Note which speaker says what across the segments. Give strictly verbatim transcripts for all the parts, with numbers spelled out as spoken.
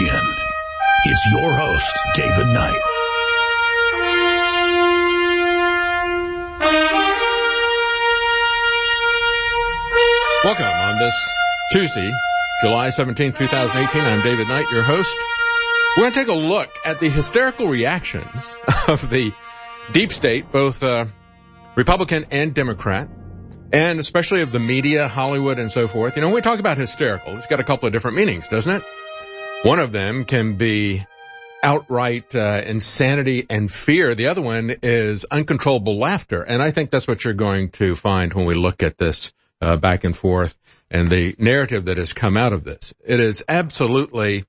Speaker 1: begin. It's your host, David Knight.
Speaker 2: Welcome on this Tuesday, July seventeenth, twenty eighteen. I'm David Knight, your host. We're going to take a look at the hysterical reactions of the deep state, both uh, Republican and Democrat, and especially of the media, Hollywood, and so forth. You know, when we talk about hysterical, it's got a couple of different meanings, doesn't it? One of them can be outright uh, insanity and fear. The other one is uncontrollable laughter. And I think that's what you're going to find when we look at this uh, back and forth and the narrative that has come out of this. It is absolutely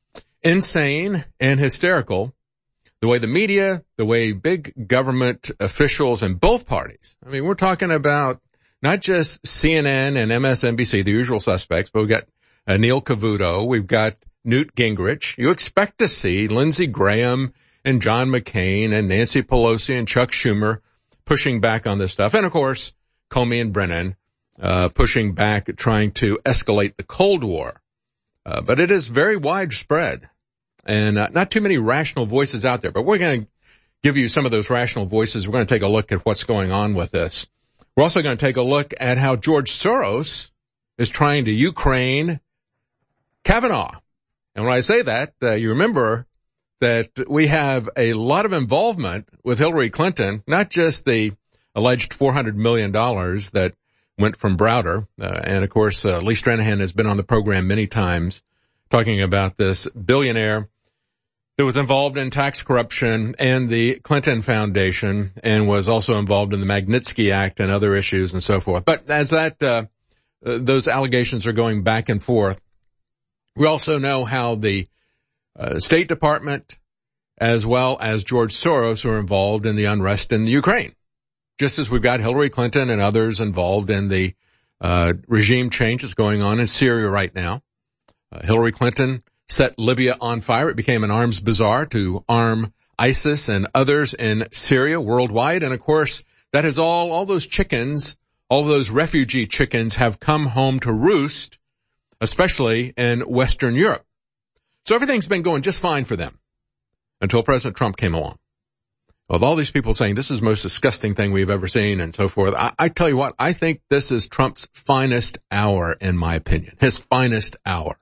Speaker 2: insane and hysterical, the way the media, the way big government officials in both parties. I mean, we're talking about not just C N N and M S N B C, the usual suspects, but we've got uh, Neil Cavuto, we've got Newt Gingrich. You expect to see Lindsey Graham and John McCain and Nancy Pelosi and Chuck Schumer pushing back on this stuff. And of course, Comey and Brennan, uh, pushing back, trying to escalate the Cold War. Uh, but it is very widespread and uh, not too many rational voices out there. But we're going to give you some of those rational voices. We're going to take a look at what's going on with this. We're also going to take a look at how George Soros is trying to Ukraine Kavanaugh. And when I say that, uh, you remember that we have a lot of involvement with Hillary Clinton, not just the alleged four hundred million dollars that went from Browder. Uh, and of course, uh, Lee Stranahan has been on the program many times talking about this billionaire that was involved in tax corruption and the Clinton Foundation and was also involved in the Magnitsky Act and other issues and so forth. But as that, uh, uh those allegations are going back and forth, we also know how the uh, State Department as well as George Soros are involved in the unrest in the Ukraine, just as we've got Hillary Clinton and others involved in the uh, regime changes going on in Syria right now. Uh, Hillary Clinton set Libya on fire. It became an arms bazaar to arm ISIS and others in Syria worldwide. And of course, that is all, all those chickens, all those refugee chickens have come home to roost, especially in Western Europe. So everything's been going just fine for them until President Trump came along. With all these people saying this is the most disgusting thing we've ever seen and so forth, I, I tell you what, I think this is Trump's finest hour, in my opinion, his finest hour.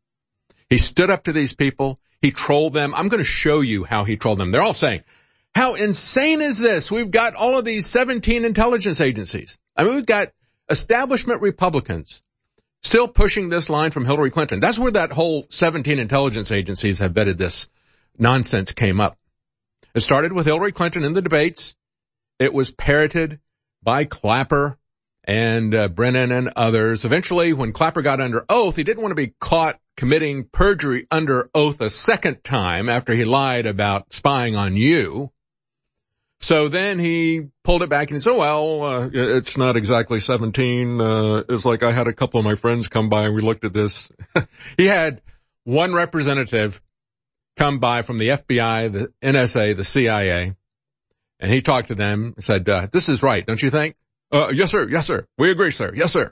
Speaker 2: He stood up to these people. He trolled them. I'm going to show you how he trolled them. They're all saying, how insane is this? We've got all of these seventeen intelligence agencies. I mean, we've got establishment Republicans still pushing this line from Hillary Clinton. That's where that whole seventeen intelligence agencies have vetted this nonsense came up. It started with Hillary Clinton in the debates. It was parroted by Clapper and uh, Brennan and others. Eventually, when Clapper got under oath, he didn't want to be caught committing perjury under oath a second time after he lied about spying on you. So then he pulled it back and he said, well, uh, it's not exactly seventeen. Uh, it's like I had a couple of my friends come by and we looked at this. He had one representative come by from the F B I, the N S A, the C I A, and he talked to them and said, uh, this is right, don't you think? Uh, yes, sir. Yes, sir. We agree, sir. Yes, sir.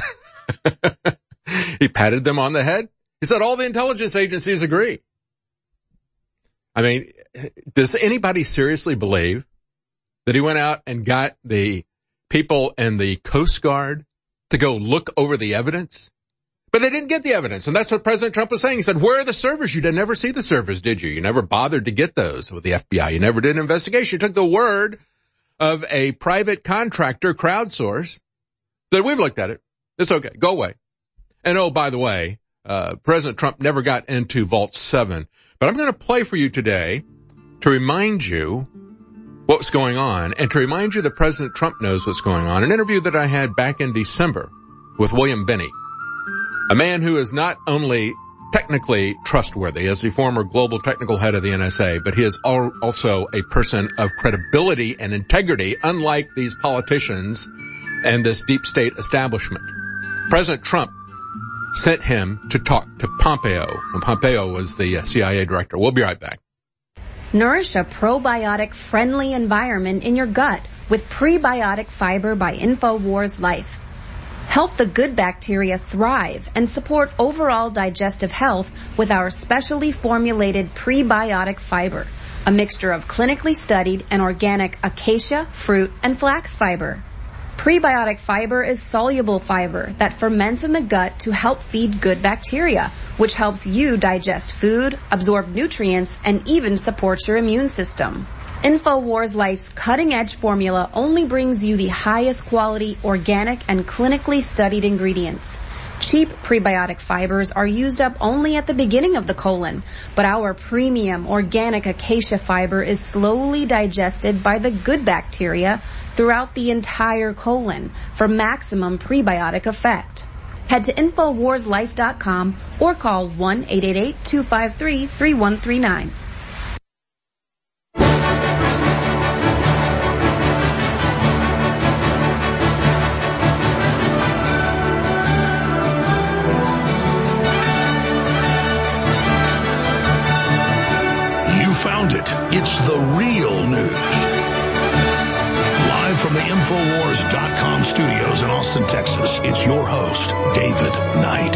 Speaker 2: He patted them on the head. He said, all the intelligence agencies agree. I mean, does anybody seriously believe that he went out and got the people in the Coast Guard to go look over the evidence? But they didn't get the evidence, and that's what President Trump was saying. He said, where are the servers? You didn't never see the servers, did you? You never bothered to get those with the F B I. You never did an investigation. You took the word of a private contractor, crowdsourced, that we've looked at it. It's okay. Go away. And oh, by the way, uh, President Trump never got into Vault seven. But I'm going to play for you today to remind you what's going on and to remind you that President Trump knows what's going on. An interview that I had back in December with William Binney, a man who is not only technically trustworthy as the former global technical head of the N S A, but he is also a person of credibility and integrity, unlike these politicians and this deep state establishment. President Trump sent him to talk to Pompeo, and Pompeo was the C I A director. We'll be right back.
Speaker 3: Nourish a probiotic-friendly environment in your gut with Prebiotic Fiber by InfoWars Life. Help the good bacteria thrive and support overall digestive health with our specially formulated prebiotic fiber, a mixture of clinically studied and organic acacia, fruit, and flax fiber. Prebiotic fiber is soluble fiber that ferments in the gut to help feed good bacteria, which helps you digest food, absorb nutrients, and even supports your immune system. InfoWars Life's cutting-edge formula only brings you the highest quality, organic, and clinically studied ingredients. Cheap prebiotic fibers are used up only at the beginning of the colon, but our premium organic acacia fiber is slowly digested by the good bacteria throughout the entire colon for maximum prebiotic effect. Head to infowars life dot com or call one eight eight eight, two five three, three one three nine.
Speaker 1: You found it. It's the real news. Live from the Infowars dot com studios in Austin, Texas, it's your host, David Knight.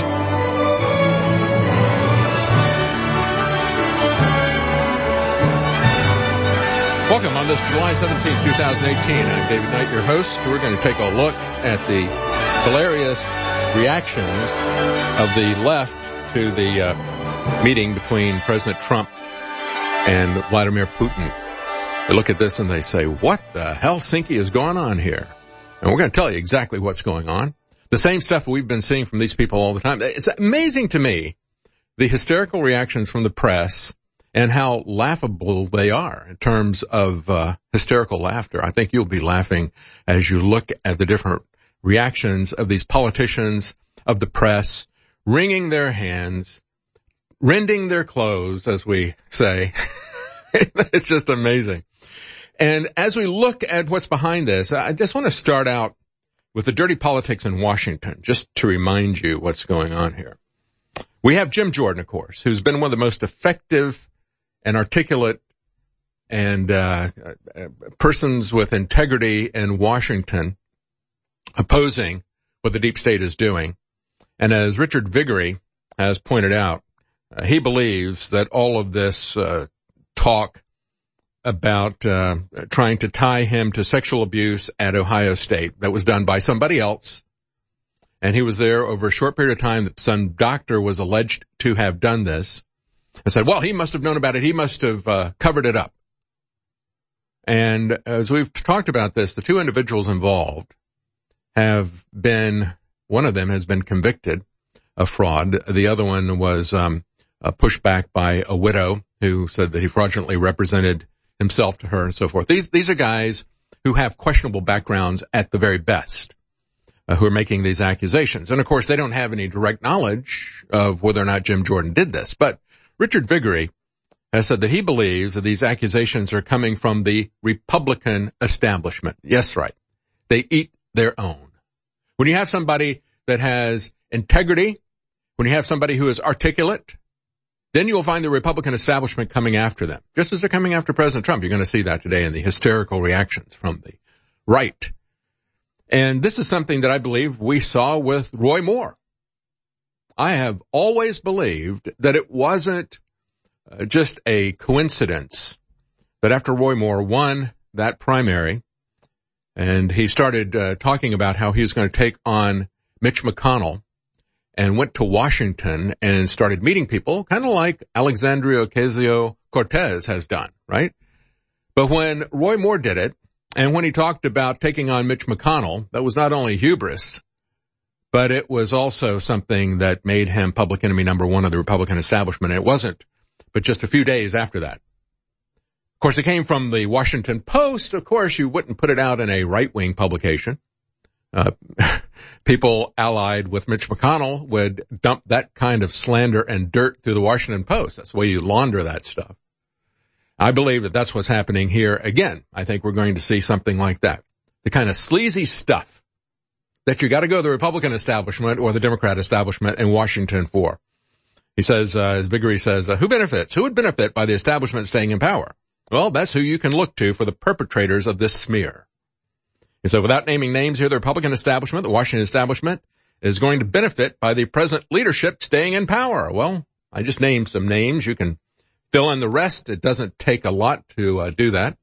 Speaker 2: Welcome on this July seventeenth, twenty eighteen. I'm David Knight, your host. We're going to take a look at the hilarious reactions of the left to the uh, meeting between President Trump and Vladimir Putin. They look at this and they say, what the Helsinki is going on here? And we're going to tell you exactly what's going on. The same stuff we've been seeing from these people all the time. It's amazing to me, the hysterical reactions from the press and how laughable they are in terms of uh, hysterical laughter. I think you'll be laughing as you look at the different reactions of these politicians, of the press, wringing their hands, rending their clothes, as we say. It's just amazing. And as we look at what's behind this, I just want to start out with the dirty politics in Washington, just to remind you what's going on here. We have Jim Jordan, of course, who's been one of the most effective and articulate and uh, persons with integrity in Washington opposing what the deep state is doing. And as Richard Viguerie has pointed out, uh, he believes that all of this uh, talk about uh trying to tie him to sexual abuse at Ohio State that was done by somebody else, and he was there over a short period of time that some doctor was alleged to have done this, and said, well, he must have known about it. He must have uh, covered it up. And as we've talked about this, the two individuals involved have been, one of them has been convicted of fraud. The other one was um uh, pushed back by a widow who said that he fraudulently represented himself to her and so forth. These, these are guys who have questionable backgrounds at the very best, uh, who are making these accusations. And of course, they don't have any direct knowledge of whether or not Jim Jordan did this. But Richard Viguerie has said that he believes that these accusations are coming from the Republican establishment. Yes, right. They eat their own. When you have somebody that has integrity, when you have somebody who is articulate, then you'll find the Republican establishment coming after them. Just as they're coming after President Trump. You're going to see that today in the hysterical reactions from the right. And this is something that I believe we saw with Roy Moore. I have always believed that it wasn't uh, just a coincidence that after Roy Moore won that primary and he started uh, talking about how he was going to take on Mitch McConnell, and went to Washington and started meeting people, kind of like Alexandria Ocasio-Cortez has done, right? But when Roy Moore did it, and when he talked about taking on Mitch McConnell, that was not only hubris, but it was also something that made him public enemy number one of the Republican establishment. And it wasn't, but just a few days after that. Of course, it came from the Washington Post. Of course, you wouldn't put it out in a right-wing publication. Uh, people allied with Mitch McConnell would dump that kind of slander and dirt through the Washington Post. That's the way you launder that stuff. I believe that that's what's happening here again. I think we're going to see something like that. The kind of sleazy stuff that you got to go to the Republican establishment or the Democrat establishment in Washington for. He says, uh, as Viguerie says, uh, who benefits? Who would benefit by the establishment staying in power? Well, that's who you can look to for the perpetrators of this smear. He said, without naming names here, the Republican establishment, the Washington establishment, is going to benefit by the present leadership staying in power. Well, I just named some names. You can fill in the rest. It doesn't take a lot to uh, do that.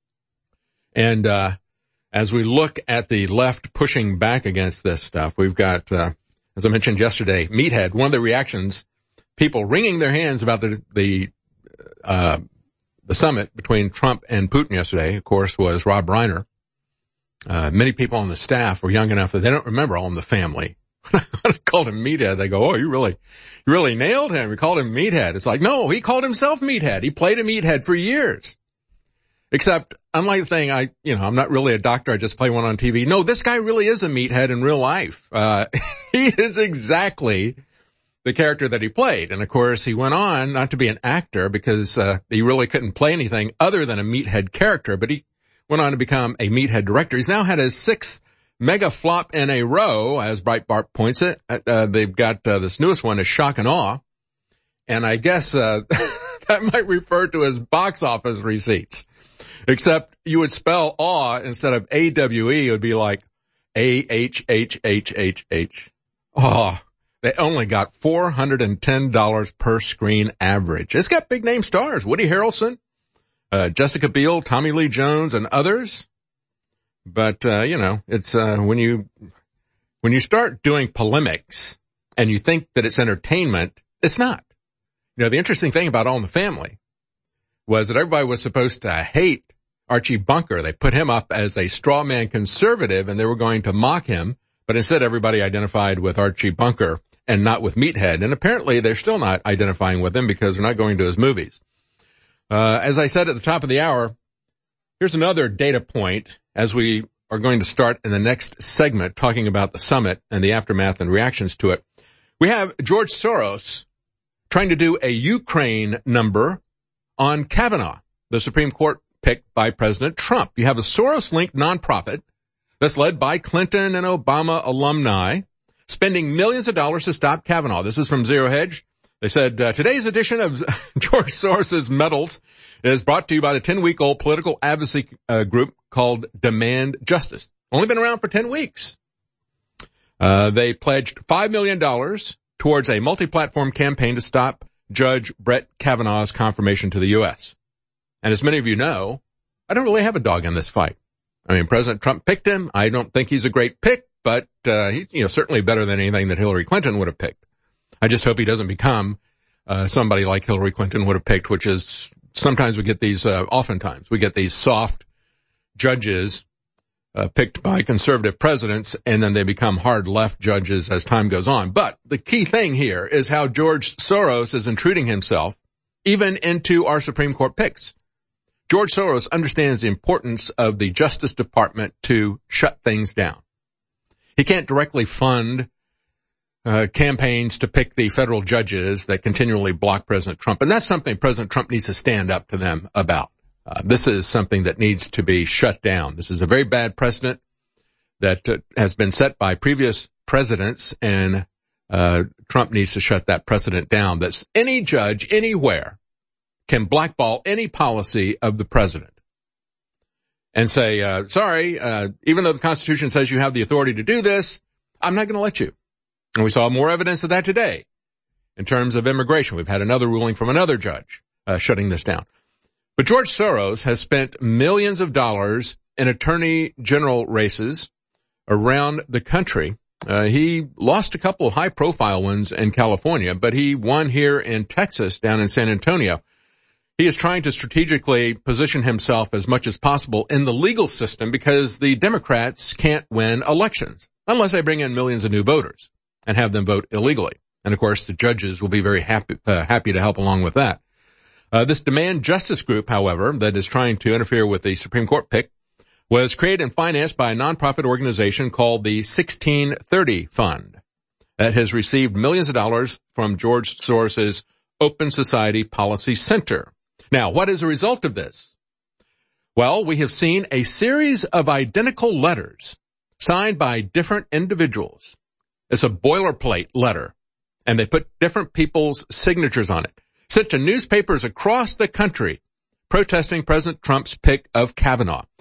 Speaker 2: And uh as we look at the left pushing back against this stuff, we've got, uh, as I mentioned yesterday, Meathead. One of the reactions, people wringing their hands about the the uh the summit between Trump and Putin yesterday, of course, was Rob Reiner. Uh, many people on the staff were young enough that they don't remember All in the Family. When I called him Meathead, they go, oh, you really, you really nailed him. You called him Meathead. It's like, no, he called himself Meathead. He played a meathead for years. Except, unlike the thing, I, you know, I'm not really a doctor. I just play one on T V. No, this guy really is a meathead in real life. Uh, he is exactly the character that he played. And of course, he went on not to be an actor because, uh, he really couldn't play anything other than a meathead character, but he went on to become a meathead director. He's now had his sixth mega flop in a row, as Breitbart points it. Uh, they've got, uh, this newest one is Shock and Awe. And I guess, uh, that might refer to as box office receipts. Except you would spell awe instead of A W E. It would be like A H H H H H. Oh, they only got four hundred ten dollars per screen average. It's got big name stars. Woody Harrelson, uh, Jessica Biel, Tommy Lee Jones, and others. But, uh, you know, it's, uh, when you, when you start doing polemics and you think that it's entertainment, it's not. You know, the interesting thing about All in the Family was that everybody was supposed to hate Archie Bunker. They put him up as a straw man conservative and they were going to mock him, but instead everybody identified with Archie Bunker and not with Meathead. And apparently they're still not identifying with him because they're not going to his movies. Uh, as I said at the top of the hour, here's another data point as we are going to start in the next segment talking about the summit and the aftermath and reactions to it. We have George Soros trying to do a Ukraine number on Kavanaugh, the Supreme Court picked by President Trump. You have a Soros-linked nonprofit that's led by Clinton and Obama alumni spending millions of dollars to stop Kavanaugh. This is from Zero Hedge. They said, uh, today's edition of George Soros's Medals is brought to you by the ten-week-old political advocacy uh, group called Demand Justice. Only been around for ten weeks. Uh, they pledged five million dollars towards a multi-platform campaign to stop Judge Brett Kavanaugh's confirmation to the U S. And as many of you know, I don't really have a dog in this fight. I mean, President Trump picked him. I don't think he's a great pick, but uh, he's, you know, certainly better than anything that Hillary Clinton would have picked. I just hope he doesn't become uh, somebody like Hillary Clinton would have picked, which is sometimes we get these, uh, oftentimes we get these soft judges uh, picked by conservative presidents, and then they become hard left judges as time goes on. But the key thing here is how George Soros is intruding himself even into our Supreme Court picks. George Soros understands the importance of the Justice Department to shut things down. He can't directly fund uh, campaigns to pick the federal judges that continually block President Trump. And that's something President Trump needs to stand up to them about. Uh, this is something that needs to be shut down. This is a very bad precedent that uh, has been set by previous presidents, and uh Trump needs to shut that precedent down. That any judge anywhere can blackball any policy of the president and say, uh, sorry, uh, even though the Constitution says you have the authority to do this, I'm not going to let you. And we saw more evidence of that today in terms of immigration. We've had another ruling from another judge uh, shutting this down. But George Soros has spent millions of dollars in attorney general races around the country. Uh, he lost a couple of high-profile ones in California, but he won here in Texas, down in San Antonio. He is trying to strategically position himself as much as possible in the legal system because the Democrats can't win elections unless they bring in millions of new voters and have them vote illegally. And of course, the judges will be very happy, uh, happy to help along with that. Uh, this Demand Justice group, however, that is trying to interfere with the Supreme Court pick was created and financed by a nonprofit organization called the sixteen thirty Fund that has received millions of dollars from George Soros's Open Society Policy Center. Now, what is the result of this? Well, we have seen a series of identical letters signed by different individuals. It's a boilerplate letter, and they put different people's signatures on it, sent to newspapers across the country protesting President Trump's pick of Kavanaugh.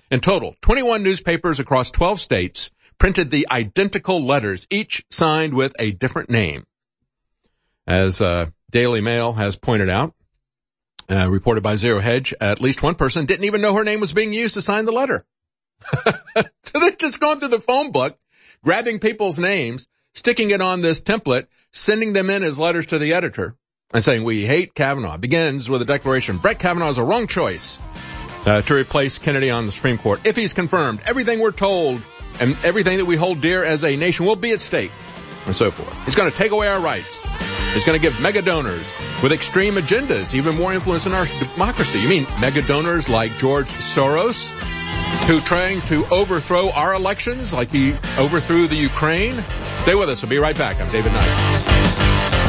Speaker 2: In total, twenty-one newspapers across twelve states printed the identical letters, each signed with a different name. As uh, Daily Mail has pointed out, uh, reported by Zero Hedge, at least one person didn't even know her name was being used to sign the letter. So they're just going through the phone book, grabbing people's names, sticking it on this template, sending them in as letters to the editor, and saying, we hate Kavanaugh. It begins with a declaration, Brett Kavanaugh is a wrong choice uh, to replace Kennedy on the Supreme Court. If he's confirmed, everything we're told and everything that we hold dear as a nation will be at stake, and so forth. He's going to take away our rights. He's going to give mega donors with extreme agendas even more influence in our democracy. You mean mega donors like George Soros, who trying to overthrow our elections like he overthrew the Ukraine? Stay with us. We'll be right back. I'm David Knight.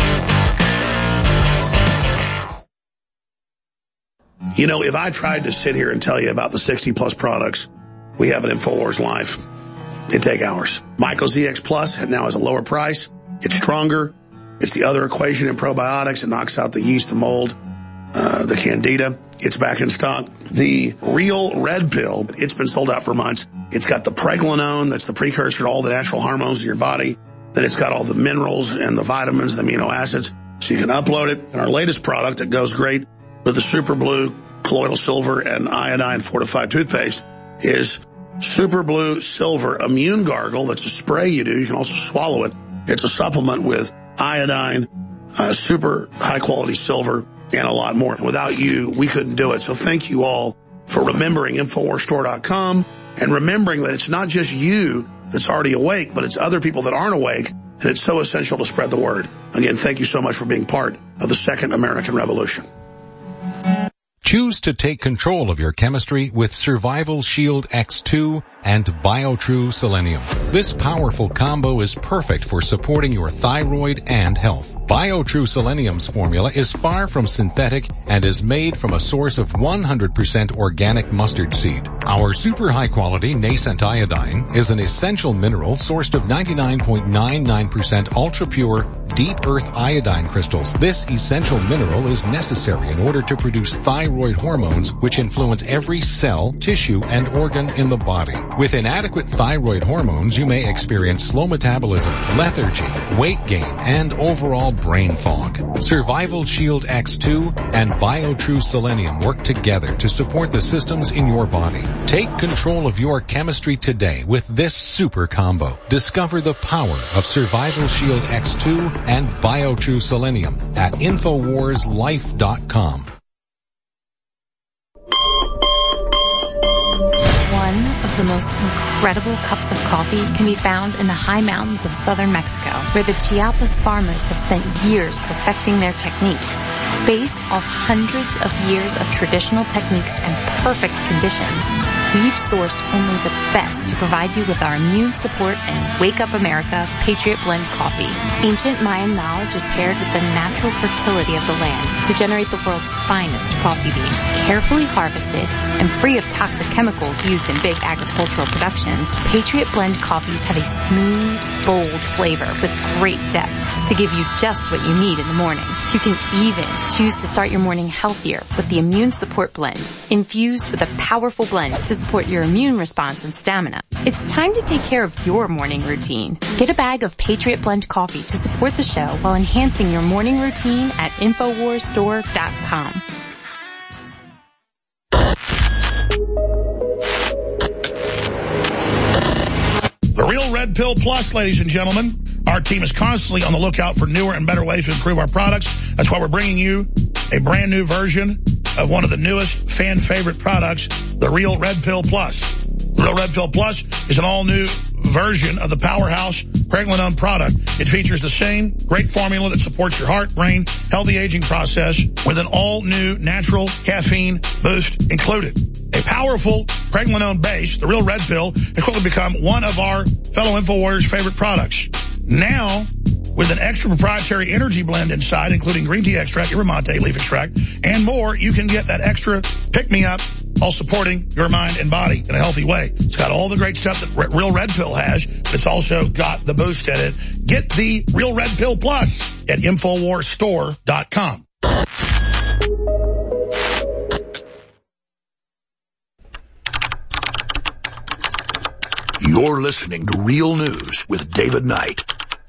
Speaker 4: You know, if I tried to sit here and tell you about the sixty plus products we have at InfoWars Live, it'd take hours. Myco Z X Plus now has a lower price. It's stronger. It's the other equation in probiotics. It knocks out the yeast, the mold, uh, the candida. It's back in stock. The Real Red Pill, it's been sold out for months. It's got the pregnenolone, that's the precursor to all the natural hormones in your body. Then it's got all the minerals and the vitamins, the amino acids, so you can upload it. And our latest product that goes great with the Super Blue, colloidal silver, and iodine fortified toothpaste is Super Blue Silver Immune Gargle. That's a spray you do. You can also swallow it. It's a supplement with iodine, uh, super high-quality silver, and a lot more. Without you, we couldn't do it. So thank you all for remembering InfoWars Store dot com and remembering that it's not just you that's already awake, but it's other people that aren't awake, and it's so essential to spread the word. Again, thank you so much for being part of the Second American Revolution.
Speaker 5: Choose to take control of your chemistry with Survival Shield X two and BioTrue Selenium. This powerful combo is perfect for supporting your thyroid and health. BioTrue Selenium's formula is far from synthetic and is made from a source of one hundred percent organic mustard seed. Our super high quality nascent iodine is an essential mineral sourced of ninety-nine point nine nine percent ultra pure deep earth iodine crystals. This essential mineral is necessary in order to produce thyroid hormones which influence every cell, tissue, and organ in the body. With inadequate thyroid hormones, you may experience slow metabolism, lethargy, weight gain, and overall brain fog. Survival Shield X two and BioTrue Selenium work together to support the systems in your body. Take control of your chemistry today with this super combo. Discover the power of Survival Shield X two and BioTrue Selenium at InfoWars Life dot com.
Speaker 6: One of the most incredible cups of coffee can be found in the high mountains of southern Mexico, where the Chiapas farmers have spent years perfecting their techniques. Based off hundreds of years of traditional techniques and perfect conditions, we've sourced only the best to provide you with our immune support and Wake Up America Patriot Blend coffee. Ancient Mayan knowledge is paired with the natural fertility of the land to generate the world's finest coffee bean. Carefully harvested and free of toxic chemicals used in big agricultural productions, Patriot Blend coffees have a smooth, bold flavor with great depth to give you just what you need in the morning. You can even choose to start your morning healthier with the Immune Support Blend, infused with a powerful blend to support your immune response and stamina. It's time to take care of your morning routine. Get a bag of Patriot Blend coffee to support the show while enhancing your morning routine at InfoWars Store dot com.
Speaker 4: The Real Red Pill Plus, ladies and gentlemen. Our team is constantly on the lookout for newer and better ways to improve our products. That's why we're bringing you a brand new version of one of the newest fan favorite products, the Real Red Pill Plus. The Real Red Pill Plus is an all-new version of the powerhouse pregnenolone product. It features the same great formula that supports your heart, brain, healthy aging process with an all-new natural caffeine boost included. A powerful pregnenolone base, the Real Red Pill, has quickly become one of our fellow InfoWarriors' favorite products. Now, with an extra proprietary energy blend inside, including green tea extract, yerba mate, leaf extract, and more, you can get that extra pick-me-up while supporting your mind and body in a healthy way. It's got all the great stuff that Real Red Pill has, but it's also got the boost in it. Get the Real Red Pill Plus at InfoWars Store dot com.
Speaker 1: You're listening to Real News with David Knight.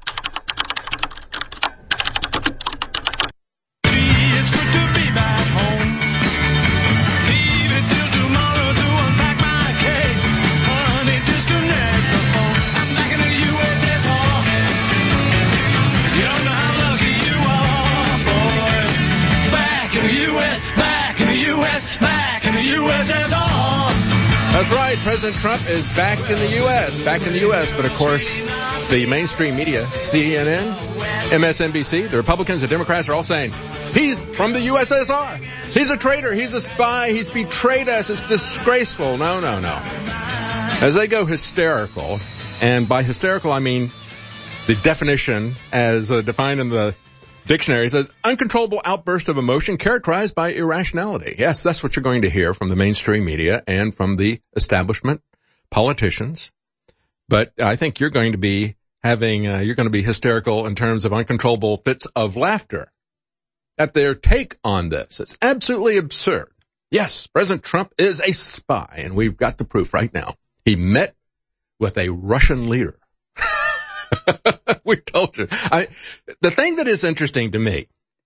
Speaker 2: That's right. President Trump is back in the U S, back in the U S. But of course, the mainstream media, C N N, M S N B C, the Republicans, the Democrats are all saying, he's from the U S S R. He's a traitor. He's a spy. He's betrayed us. It's disgraceful. No, no, no. As they go hysterical, and by hysterical, I mean the definition as uh, defined in the dictionary says uncontrollable outburst of emotion characterized by irrationality. Yes, that's what you're going to hear from the mainstream media and from the establishment politicians. But I think you're going to be having, uh, you're going to be hysterical in terms of uncontrollable fits of laughter at their take on this. It's absolutely absurd. Yes, President Trump is a spy, and we've got the proof right now. He met with a Russian leader. We told you. I, the thing that is interesting to me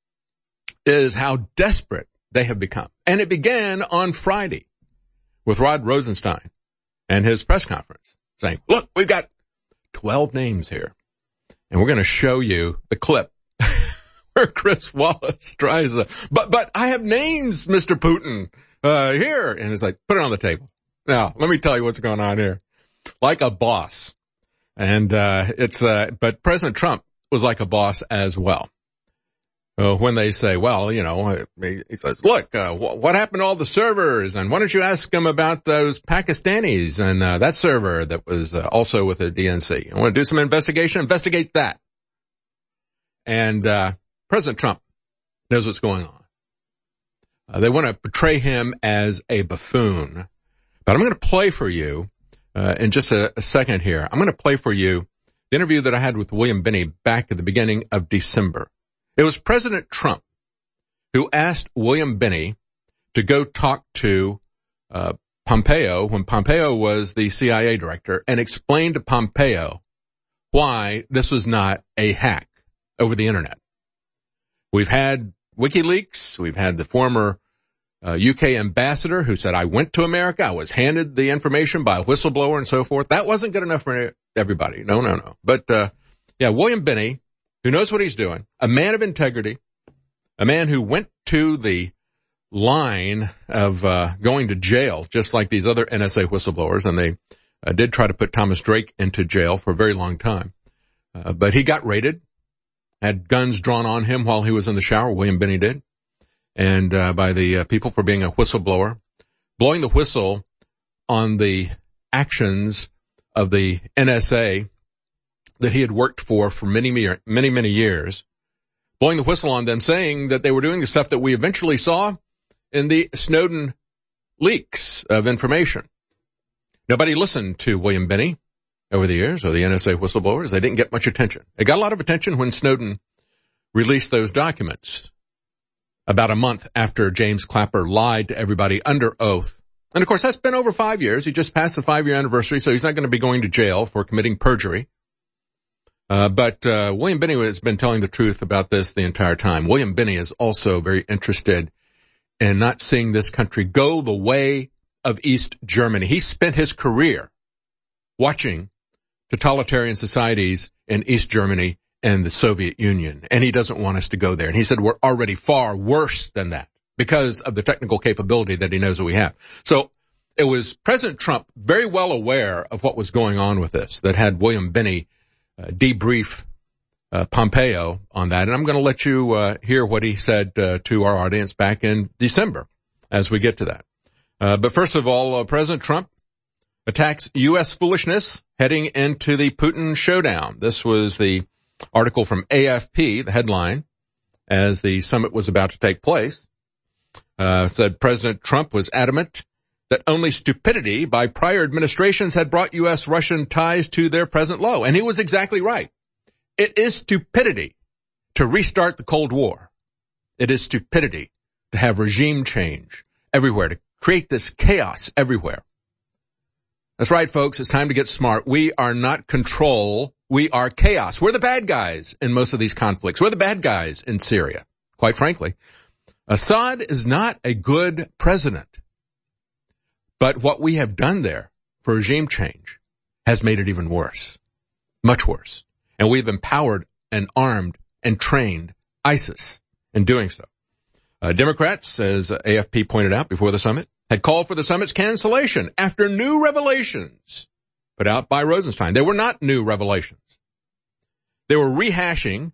Speaker 2: is how desperate they have become. And it began on Friday with Rod Rosenstein and his press conference saying, look, we've got twelve names here. And we're going to show you the clip where Chris Wallace tries to, but, but I have names, Mister Putin, uh, here. And it's like, put it on the table. Now, let me tell you what's going on here. Like a boss. And, uh, it's, uh, but President Trump was like a boss as well. Uh, when they say, well, you know, he, he says, look, uh, wh- what happened to all the servers? And why don't you ask them about those Pakistanis and, uh, that server that was uh, also with the D N C? I want to do some investigation, investigate that. And, uh, President Trump knows what's going on. Uh, they want to portray him as a buffoon. But I'm going to play for you Uh, in just a, a second here. I'm going to play for you the interview that I had with William Binney back at the beginning of December. It was President Trump who asked William Binney to go talk to uh, Pompeo when Pompeo was the C I A director and explain to Pompeo why this was not a hack over the internet. We've had WikiLeaks. We've had the former Uh, U K ambassador who said, I went to America, I was handed the information by a whistleblower and so forth. That wasn't good enough for everybody. No, no, no. But, uh, yeah, William Binney, who knows what he's doing, a man of integrity, a man who went to the line of, uh, going to jail, just like these other N S A whistleblowers, and they uh, did try to put Thomas Drake into jail for a very long time. Uh, but he got raided, had guns drawn on him while he was in the shower, William Binney did. And uh, by the uh, people for being a whistleblower, blowing the whistle on the actions of the N S A that he had worked for for many, many, many years, blowing the whistle on them, saying that they were doing the stuff that we eventually saw in the Snowden leaks of information. Nobody listened to William Binney over the years, or the N S A whistleblowers. They didn't get much attention. It got a lot of attention when Snowden released those documents about a month after James Clapper lied to everybody under oath. And of course, that's been over five years. He just passed the five-year anniversary, so he's not going to be going to jail for committing perjury. Uh, but uh, William Binney has been telling the truth about this the entire time. William Binney is also very interested in not seeing this country go the way of East Germany. He spent his career watching totalitarian societies in East Germany and the Soviet Union, and he doesn't want us to go there. And he said we're already far worse than that because of the technical capability that he knows that we have. So it was President Trump very well aware of what was going on with this that had William Binney uh, debrief uh, Pompeo on that. And I'm going to let you uh, hear what he said uh, to our audience back in December as we get to that. Uh, but first of all, uh, President Trump attacks U S foolishness heading into the Putin showdown. This was the article from A F P, the headline, as the summit was about to take place, uh, said President Trump was adamant that only stupidity by prior administrations had brought U S Russian ties to their present low. And he was exactly right. It is stupidity to restart the Cold War. It is stupidity to have regime change everywhere, to create this chaos everywhere. That's right, folks. It's time to get smart. We are not control. We are chaos. We're the bad guys in most of these conflicts. We're the bad guys in Syria. Quite frankly, Assad is not a good president. But what we have done there for regime change has made it even worse. Much worse. And we've empowered and armed and trained ISIS in doing so. Uh, Democrats, as A F P pointed out before the summit, had called for the summit's cancellation after new revelations put out by Rosenstein. They were not new revelations. They were rehashing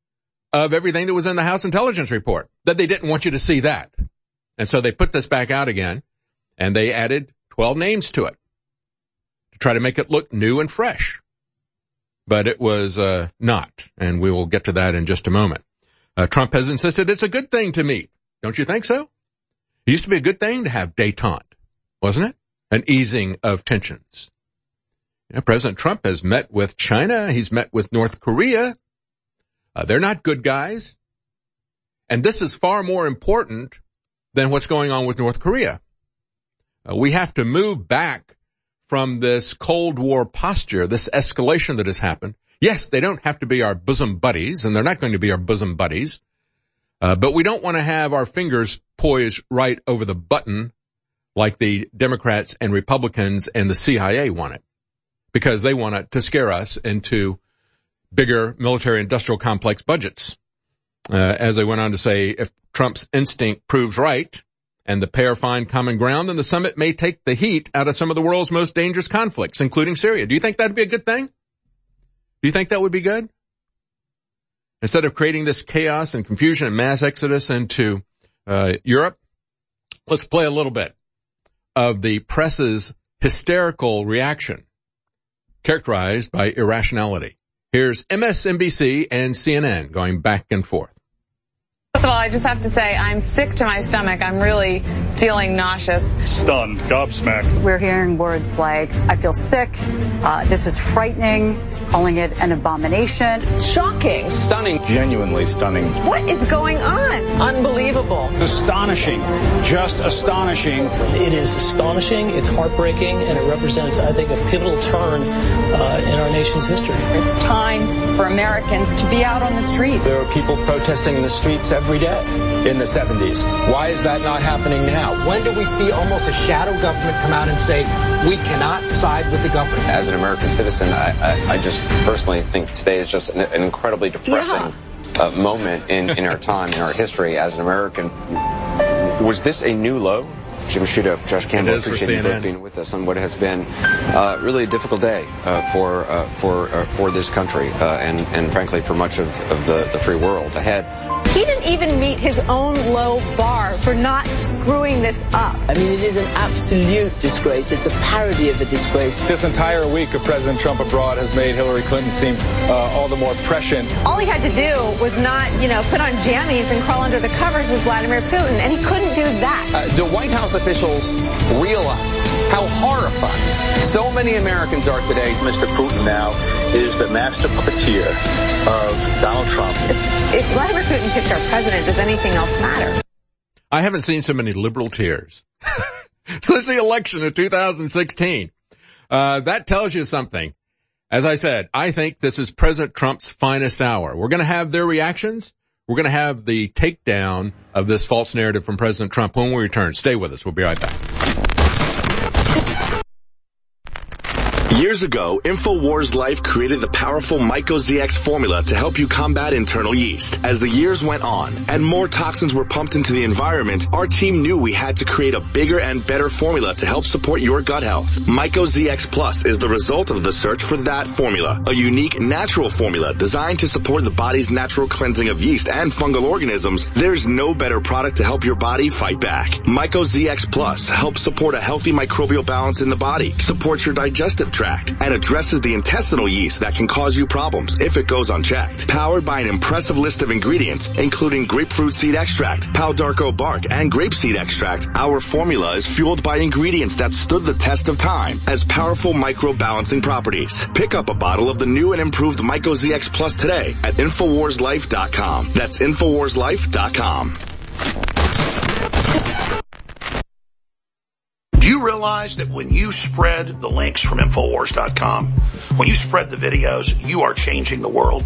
Speaker 2: of everything that was in the House Intelligence Report, that they didn't want you to see that. And so they put this back out again, and they added twelve names to it to try to make it look new and fresh. But it was uh, not, and we will get to that in just a moment. Uh, Trump has insisted it's a good thing to meet. Don't you think so? It used to be a good thing to have détente, wasn't it? An easing of tensions. You know, President Trump has met with China. He's met with North Korea. Uh, they're not good guys. And this is far more important than what's going on with North Korea. Uh, we have to move back from this Cold War posture, this escalation that has happened. Yes, they don't have to be our bosom buddies, and they're not going to be our bosom buddies. Uh, but we don't want to have our fingers poised right over the button like the Democrats and Republicans and the C I A want it, because they want it to scare us into bigger military-industrial complex budgets. Uh, as they went on to say, if Trump's instinct proves right and the pair find common ground, then the summit may take the heat out of some of the world's most dangerous conflicts, including Syria. Do you think that would be a good thing? Do you think that would be good? Instead of creating this chaos and confusion and mass exodus into uh, Europe, let's play a little bit of the press's hysterical reaction, characterized by irrationality. Here's M S N B C and C N N going back and forth.
Speaker 7: First of all, I just have to say I'm sick to my stomach. I'm really feeling nauseous.
Speaker 8: Stunned, gobsmacked.
Speaker 9: We're hearing words like, I feel sick, uh, this is frightening, calling it an abomination.
Speaker 10: Shocking.
Speaker 8: Stunning. Genuinely stunning.
Speaker 10: What is going on? Unbelievable.
Speaker 8: Astonishing. Just astonishing.
Speaker 11: It is astonishing, it's heartbreaking, and it represents, I think, a pivotal turn uh, in our nation's history.
Speaker 9: It's time for Americans to be out on the streets.
Speaker 12: There were people protesting in the streets every day in the seventies. Why is that not happening now?
Speaker 13: When do we see almost a shadow government come out and say, we cannot side with the government?
Speaker 14: As an American citizen, I, I, I just personally think today is just an, an incredibly depressing yeah. uh, moment in, in our time, in our history as an American. Was this a new low? Jim Sciutto, Josh Campbell, appreciate you both being with us on what has been uh, really a difficult day uh, for uh, for uh, for this country uh, and and frankly for much of, of the, the free world ahead.
Speaker 10: He didn't even meet his own low bar for not screwing this up.
Speaker 11: I mean, it is an absolute disgrace. It's a parody of a disgrace.
Speaker 12: This entire week of President Trump abroad has made Hillary Clinton seem uh, all the more prescient.
Speaker 10: All he had to do was not, you know, put on jammies and crawl under the covers with Vladimir Putin, and he couldn't do that.
Speaker 12: Uh, the White House officials realize how horrifying so many Americans are today.
Speaker 8: Mister Putin now is the master puppeteer of Donald Trump.
Speaker 10: If, if Vladimir Putin picks our president, does anything else matter?
Speaker 2: I haven't seen so many liberal tears since the election of two thousand sixteen. Uh, that tells you something. As I said, I think this is President Trump's finest hour. We're going to have their reactions. We're going to have the takedown of this false narrative from President Trump when we return. Stay with us. We'll be right back.
Speaker 15: Years ago, InfoWars Life created the powerful MycoZX formula to help you combat internal yeast. As the years went on and more toxins were pumped into the environment, our team knew we had to create a bigger and better formula to help support your gut health. MycoZX Plus is the result of the search for that formula, a unique natural formula designed to support the body's natural cleansing of yeast and fungal organisms. There's no better product to help your body fight back. MycoZX Plus helps support a healthy microbial balance in the body, supports your digestive tract, and addresses the intestinal yeast that can cause you problems if it goes unchecked. Powered by an impressive list of ingredients, including grapefruit seed extract, Palo d'Arco bark, and grapeseed extract, our formula is fueled by ingredients that stood the test of time as powerful micro-balancing properties. Pick up a bottle of the new and improved MycoZX Plus today at Infowars Life dot com. That's Infowars Life dot com.
Speaker 1: Do you
Speaker 4: you realize that when you spread the links from Infowars dot com, when you spread the videos, you are changing the world?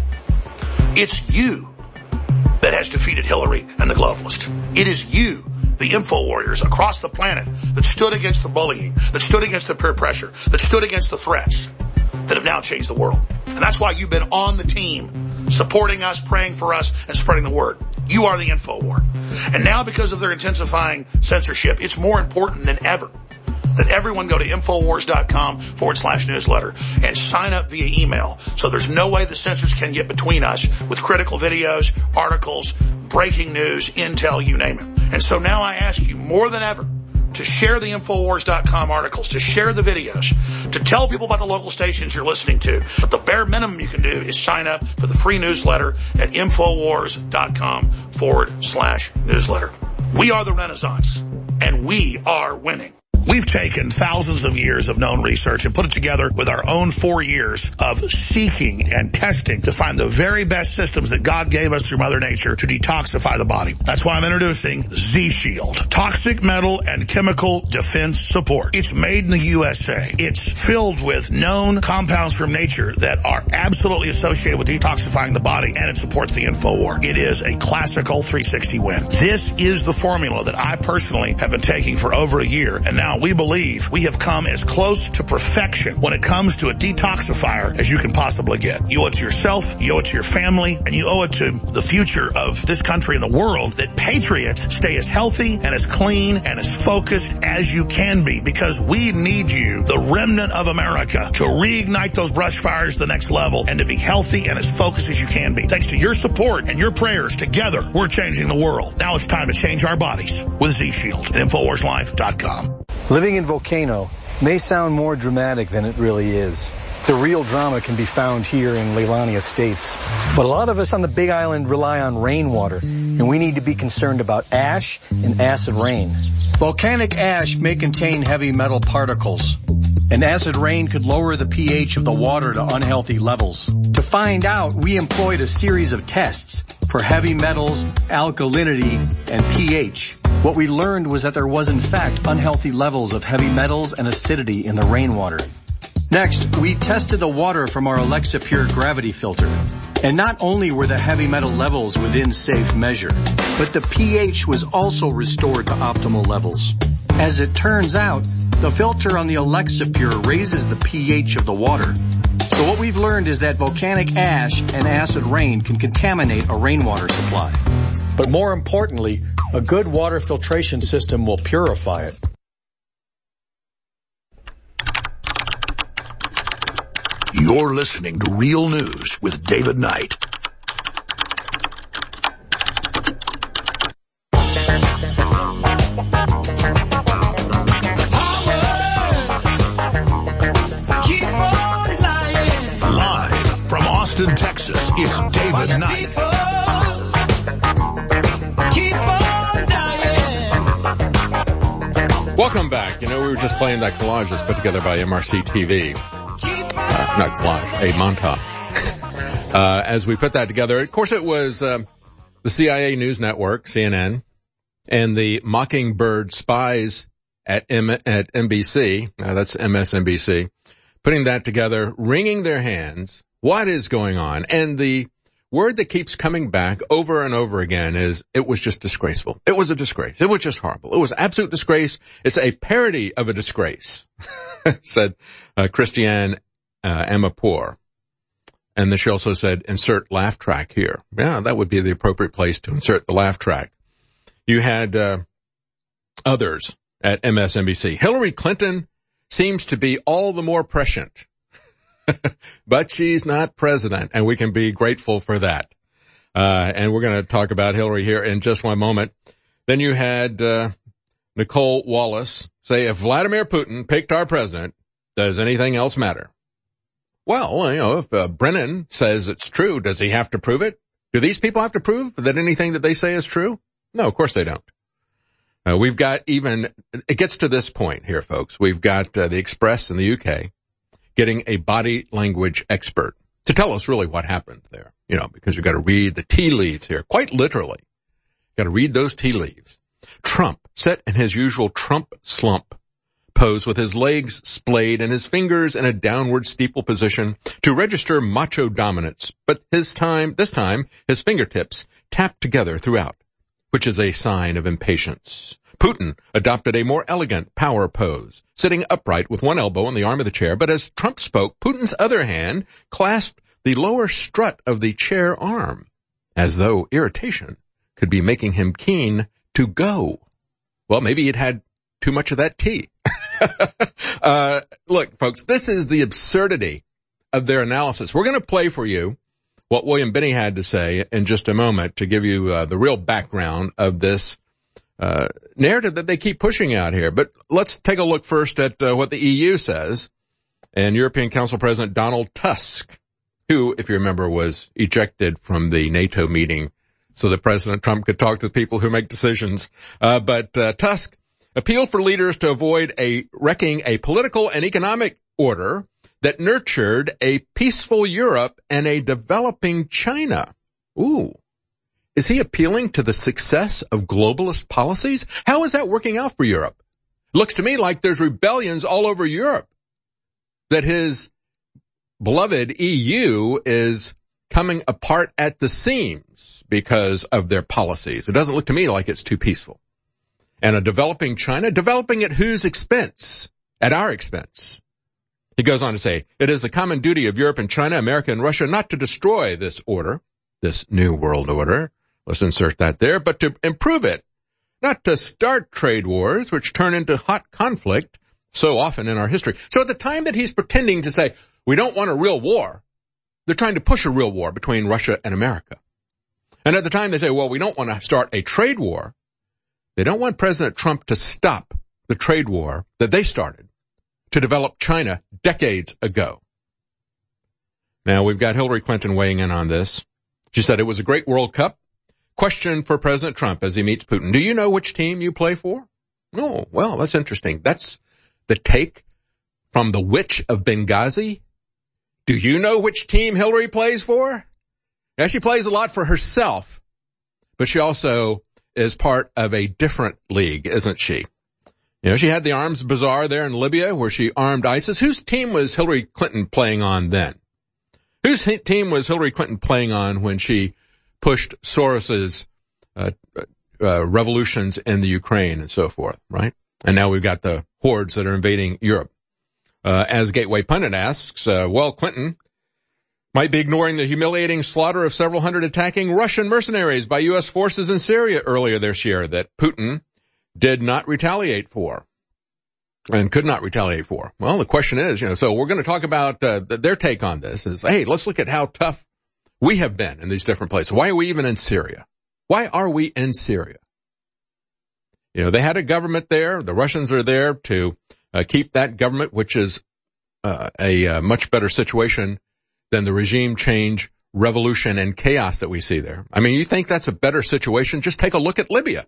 Speaker 4: It's you that has defeated Hillary and the globalists. It is you, the info warriors across the planet, that stood against the bullying, that stood against the peer pressure, that stood against the threats, that have now changed the world. And that's why you've been on the team, supporting us, praying for us, and spreading the word. You are the info war. And now, because of their intensifying censorship, it's more important than ever that everyone go to Infowars.com forward slash newsletter and sign up via email. So there's no way the censors can get between us with critical videos, articles, breaking news, intel, you name it. And so now I ask you more than ever to share the Infowars dot com articles, to share the videos, to tell people about the local stations you're listening to. But the bare minimum you can do is sign up for the free newsletter at Infowars.com forward slash newsletter. We are the Renaissance, and we are winning. We've taken thousands of years of known research and put it together with our own four years of seeking and testing to find the very best systems that God gave us through Mother Nature to detoxify the body. That's why I'm introducing Z-Shield, Toxic Metal and Chemical Defense Support. It's made in the U S A. It's filled with known compounds from nature that are absolutely associated with detoxifying the body, and it supports the InfoWar. It is a classical three sixty win. This is the formula that I personally have been taking for over a year, and now we believe we have come as close to perfection when it comes to a detoxifier as you can possibly get. You owe it to yourself, you owe it to your family, and you owe it to the future of this country and the world that patriots stay as healthy and as clean and as focused as you can be, because we need you, the remnant of America, to reignite those brush fires to the next level and to be healthy and as focused as you can be. Thanks to your support and your prayers, together we're changing the world. Now it's time to change our bodies with Z-Shield at Infowars Life dot com.
Speaker 16: Living in Volcano may sound more dramatic than it really is. The real drama can be found here in Leilani Estates. But a lot of us on the Big Island rely on rainwater, and we need to be concerned about ash and acid rain. Volcanic ash may contain heavy metal particles, and acid rain could lower the pH of the water to unhealthy levels. To find out, we employed a series of tests for heavy metals, alkalinity, and pH. What we learned was that there was in fact unhealthy levels of heavy metals and acidity in the rainwater. Next, we tested the water from our Alexa Pure gravity filter. And not only were the heavy metal levels within safe measure, but the pH was also restored to optimal levels. As it turns out, the filter on the Alexa Pure raises the pH of the water. So what we've learned is that volcanic ash and acid rain can contaminate a rainwater supply. But more importantly, a good water filtration system will purify it.
Speaker 1: You're listening to Real News with David Knight. Live from Austin, Texas, it's David Knight.
Speaker 2: Welcome back. You know, we were just playing that collage that's put together by M R C T V. Uh, not collage, a montage. uh, as we put that together, of course, it was um, the C I A News Network, C N N, and the Mockingbird spies at M- at N B C. Uh, that's M S N B C, putting that together, wringing their hands. What is going on? And the word that keeps coming back over and over again is it was just disgraceful. It was a disgrace. It was just horrible. It was absolute disgrace. It's a parody of a disgrace, said uh, Christiane uh, Amanpour. And then she also said, insert laugh track here. Yeah, that would be the appropriate place to insert the laugh track. You had uh, others at M S N B C. Hillary Clinton seems to be all the more prescient. But she's not president, and we can be grateful for that. Uh, and we're going to talk about Hillary here in just one moment. Then you had uh, Nicole Wallace say, if Vladimir Putin picked our president, does anything else matter? Well, you know, if uh, Brennan says it's true, does he have to prove it? Do these people have to prove that anything that they say is true? No, of course they don't. Uh, we've got even, it gets to this point here, folks. We've got uh, the Express in the U K getting a body language expert to tell us really what happened there, you know, because you've got to read the tea leaves here, quite literally. Got to read those tea leaves. Trump, set in his usual Trump slump, pose with his legs splayed and his fingers in a downward steeple position to register macho dominance. But his time, this time, his fingertips tapped together throughout, which is a sign of impatience. Putin adopted a more elegant power pose, sitting upright with one elbow on the arm of the chair, but as Trump spoke, Putin's other hand clasped the lower strut of the chair arm, as though irritation could be making him keen to go. Well, maybe he'd had too much of that tea. uh, look, folks, this is the absurdity of their analysis. We're going to play for you what William Binney had to say in just a moment to give you uh, the real background of this uh, narrative that they keep pushing out here. But let's take a look first at uh, what the E U says and European Council President Donald Tusk, who, if you remember, was ejected from the NATO meeting so that President Trump could talk to the people who make decisions. Uh, but uh, Tusk appealed for leaders to avoid a wrecking a political and economic order that nurtured a peaceful Europe and a developing China. Ooh. Is he appealing to the success of globalist policies? How is that working out for Europe? Looks to me like there's rebellions all over Europe, that his beloved E U is coming apart at the seams because of their policies. It doesn't look to me like it's too peaceful. And a developing China, developing at whose expense? At our expense. He goes on to say, it is the common duty of Europe and China, America and Russia not to destroy this order, this new world order. Let's insert that there, but to improve it, not to start trade wars, which turn into hot conflict so often in our history. So at the time that he's pretending to say, we don't want a real war, they're trying to push a real war between Russia and America. And at the time they say, well, we don't want to start a trade war, they don't want President Trump to stop the trade war that they started to develop China decades ago. Now, we've got Hillary Clinton weighing in on this. She said it was a great World Cup. Question for President Trump as he meets Putin. Do you know which team you play for? Oh, well, that's interesting. That's the take from the witch of Benghazi. Do you know which team Hillary plays for? Now, she plays a lot for herself, but she also is part of a different league, isn't she? You know, she had the arms bazaar there in Libya where she armed ISIS. Whose team was Hillary Clinton playing on then? Whose team was Hillary Clinton playing on when she pushed Soros's uh, uh, revolutions in the Ukraine and so forth, right? And now we've got the hordes that are invading Europe. Uh, as Gateway Pundit asks, uh, well, Clinton might be ignoring the humiliating slaughter of several hundred attacking Russian mercenaries by U S forces in Syria earlier this year that Putin did not retaliate for and could not retaliate for. Well, the question is, you know, so we're going to talk about uh, their take on this is, hey, let's look at how tough we have been in these different places. Why are we even in Syria? Why are we in Syria? You know, they had a government there. The Russians are there to uh, keep that government, which is uh, a uh, much better situation than the regime change, revolution, and chaos that we see there. I mean, you think that's a better situation? Just take a look at Libya.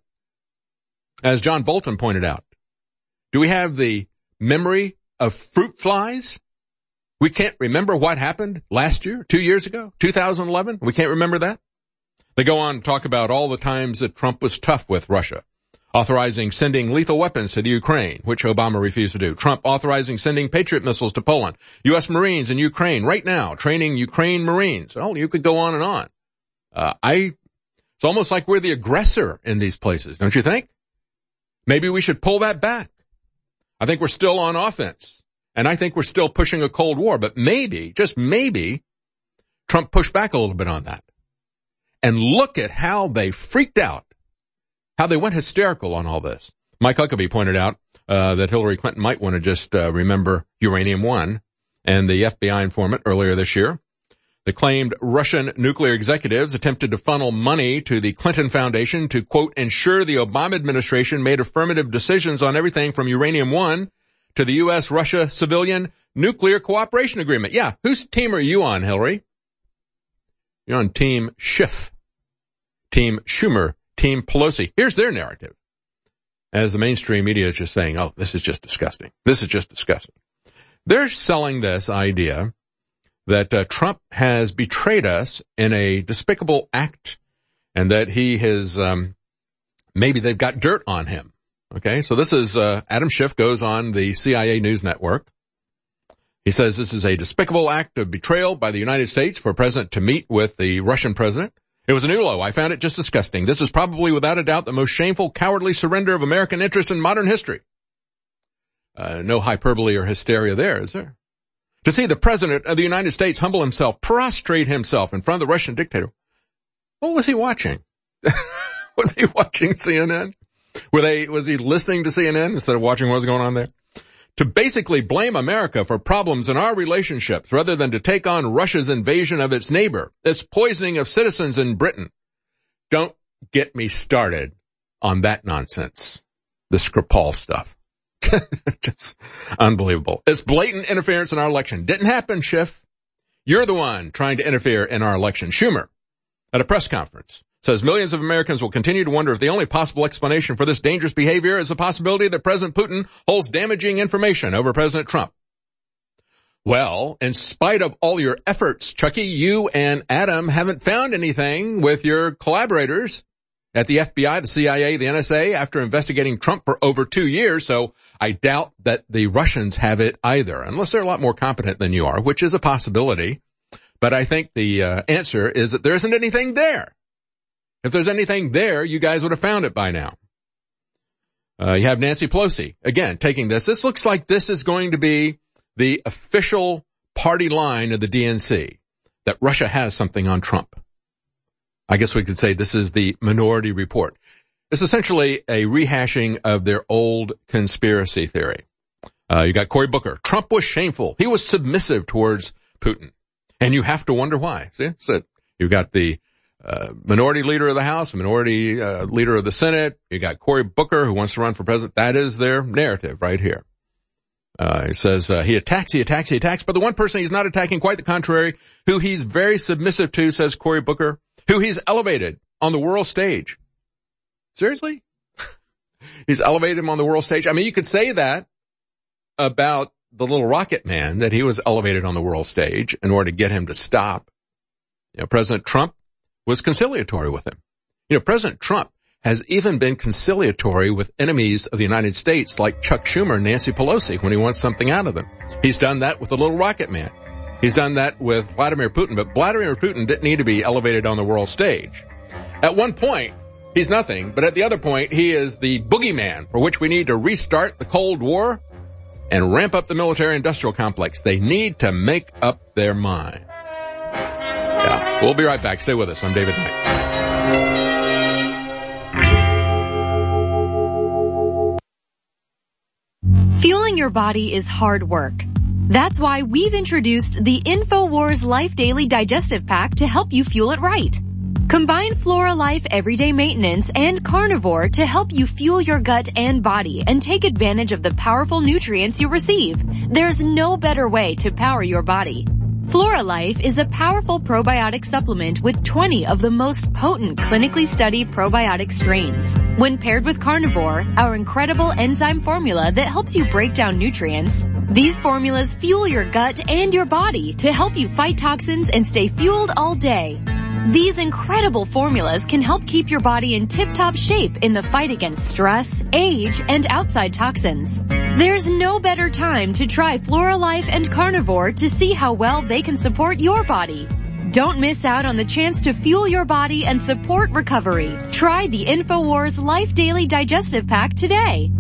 Speaker 2: As John Bolton pointed out, do we have the memory of fruit flies? We can't remember what happened last year, two years ago, two thousand eleven. We can't remember that. They go on to talk about all the times that Trump was tough with Russia, authorizing sending lethal weapons to the Ukraine, which Obama refused to do. Trump authorizing sending Patriot missiles to Poland. U S Marines in Ukraine right now, training Ukraine Marines. Oh, you could go on and on. Uh, I, it's almost like we're the aggressor in these places, don't you think? Maybe we should pull that back. I think we're still on offense. And I think we're still pushing a Cold War, but maybe, just maybe, Trump pushed back a little bit on that. And look at how they freaked out, how they went hysterical on all this. Mike Huckabee pointed out uh, that Hillary Clinton might want to just uh, remember Uranium One and the F B I informant earlier this year. The claimed Russian nuclear executives attempted to funnel money to the Clinton Foundation to, quote, ensure the Obama administration made affirmative decisions on everything from Uranium One to the U S Russia Civilian Nuclear Cooperation Agreement. Yeah, whose team are you on, Hillary? You're on Team Schiff, Team Schumer, Team Pelosi. Here's their narrative. As the mainstream media is just saying, oh, this is just disgusting. This is just disgusting. They're selling this idea that uh, Trump has betrayed us in a despicable act and that he has, um, maybe they've got dirt on him. Okay, so this is, uh, Adam Schiff goes on the C I A News Network. He says this is a despicable act of betrayal by the United States for a president to meet with the Russian president. It was a new low. I found it just disgusting. This is probably without a doubt the most shameful, cowardly surrender of American interest in modern history. Uh, no hyperbole or hysteria there, is there? To see the president of the United States humble himself, prostrate himself in front of the Russian dictator. What was he watching? Was he watching C N N? Were they, was he listening to C N N instead of watching what was going on there? To basically blame America for problems in our relationships rather than to take on Russia's invasion of its neighbor, its poisoning of citizens in Britain. Don't get me started on that nonsense. The Skripal stuff. Just unbelievable. It's blatant interference in our election. Didn't happen, Schiff. You're the one trying to interfere in our election. Schumer, at a press conference, says millions of Americans will continue to wonder if the only possible explanation for this dangerous behavior is the possibility that President Putin holds damaging information over President Trump. Well, in spite of all your efforts, Chucky, you and Adam haven't found anything with your collaborators at the F B I, the C I A, the N S A, after investigating Trump for over two years, so I doubt that the Russians have it either, unless they're a lot more competent than you are, which is a possibility. But I think the uh, answer is that there isn't anything there. If there's anything there, you guys would have found it by now. Uh, you have Nancy Pelosi, again, taking this. This looks like this is going to be the official party line of the D N C, that Russia has something on Trump. I guess we could say this is the Minority Report. It's essentially a rehashing of their old conspiracy theory. Uh, you got Cory Booker. Trump was shameful. He was submissive towards Putin. And you have to wonder why. See, so you've got the Uh, minority leader of the House, minority uh, leader of the Senate. You got Cory Booker who wants to run for president. That is their narrative right here. Uh, he says uh, he attacks, he attacks, he attacks, but the one person he's not attacking, quite the contrary, who he's very submissive to, says Cory Booker, who he's elevated on the world stage. Seriously? He's elevated him on the world stage. I mean, you could say that about the little rocket man, that he was elevated on the world stage in order to get him to stop. You know, President Trump was conciliatory with him. You know, President Trump has even been conciliatory with enemies of the United States like Chuck Schumer and Nancy Pelosi when he wants something out of them. He's done that with the little rocket man. He's done that with Vladimir Putin, but Vladimir Putin didn't need to be elevated on the world stage. At one point, he's nothing, but at the other point, he is the boogeyman for which we need to restart the Cold War and ramp up the military-industrial complex. They need to make up their mind. Yeah, we'll be right back. Stay with us. I'm David Knight.
Speaker 17: Fueling your body is hard work. That's why we've introduced the InfoWars Life Daily Digestive Pack to help you fuel it right. Combine Flora Life Everyday Maintenance and Carnivore to help you fuel your gut and body and take advantage of the powerful nutrients you receive. There's no better way to power your body. Flora Life is a powerful probiotic supplement with twenty of the most potent clinically studied probiotic strains. When paired with Carnivore, our incredible enzyme formula that helps you break down nutrients, these formulas fuel your gut and your body to help you fight toxins and stay fueled all day. These incredible formulas can help keep your body in tip-top shape in the fight against stress, age, and outside toxins. There's no better time to try Flora Life and Carnivore to see how well they can support your body. Don't miss out on the chance to fuel your body and support recovery. Try the InfoWars Life Daily Digestive Pack today.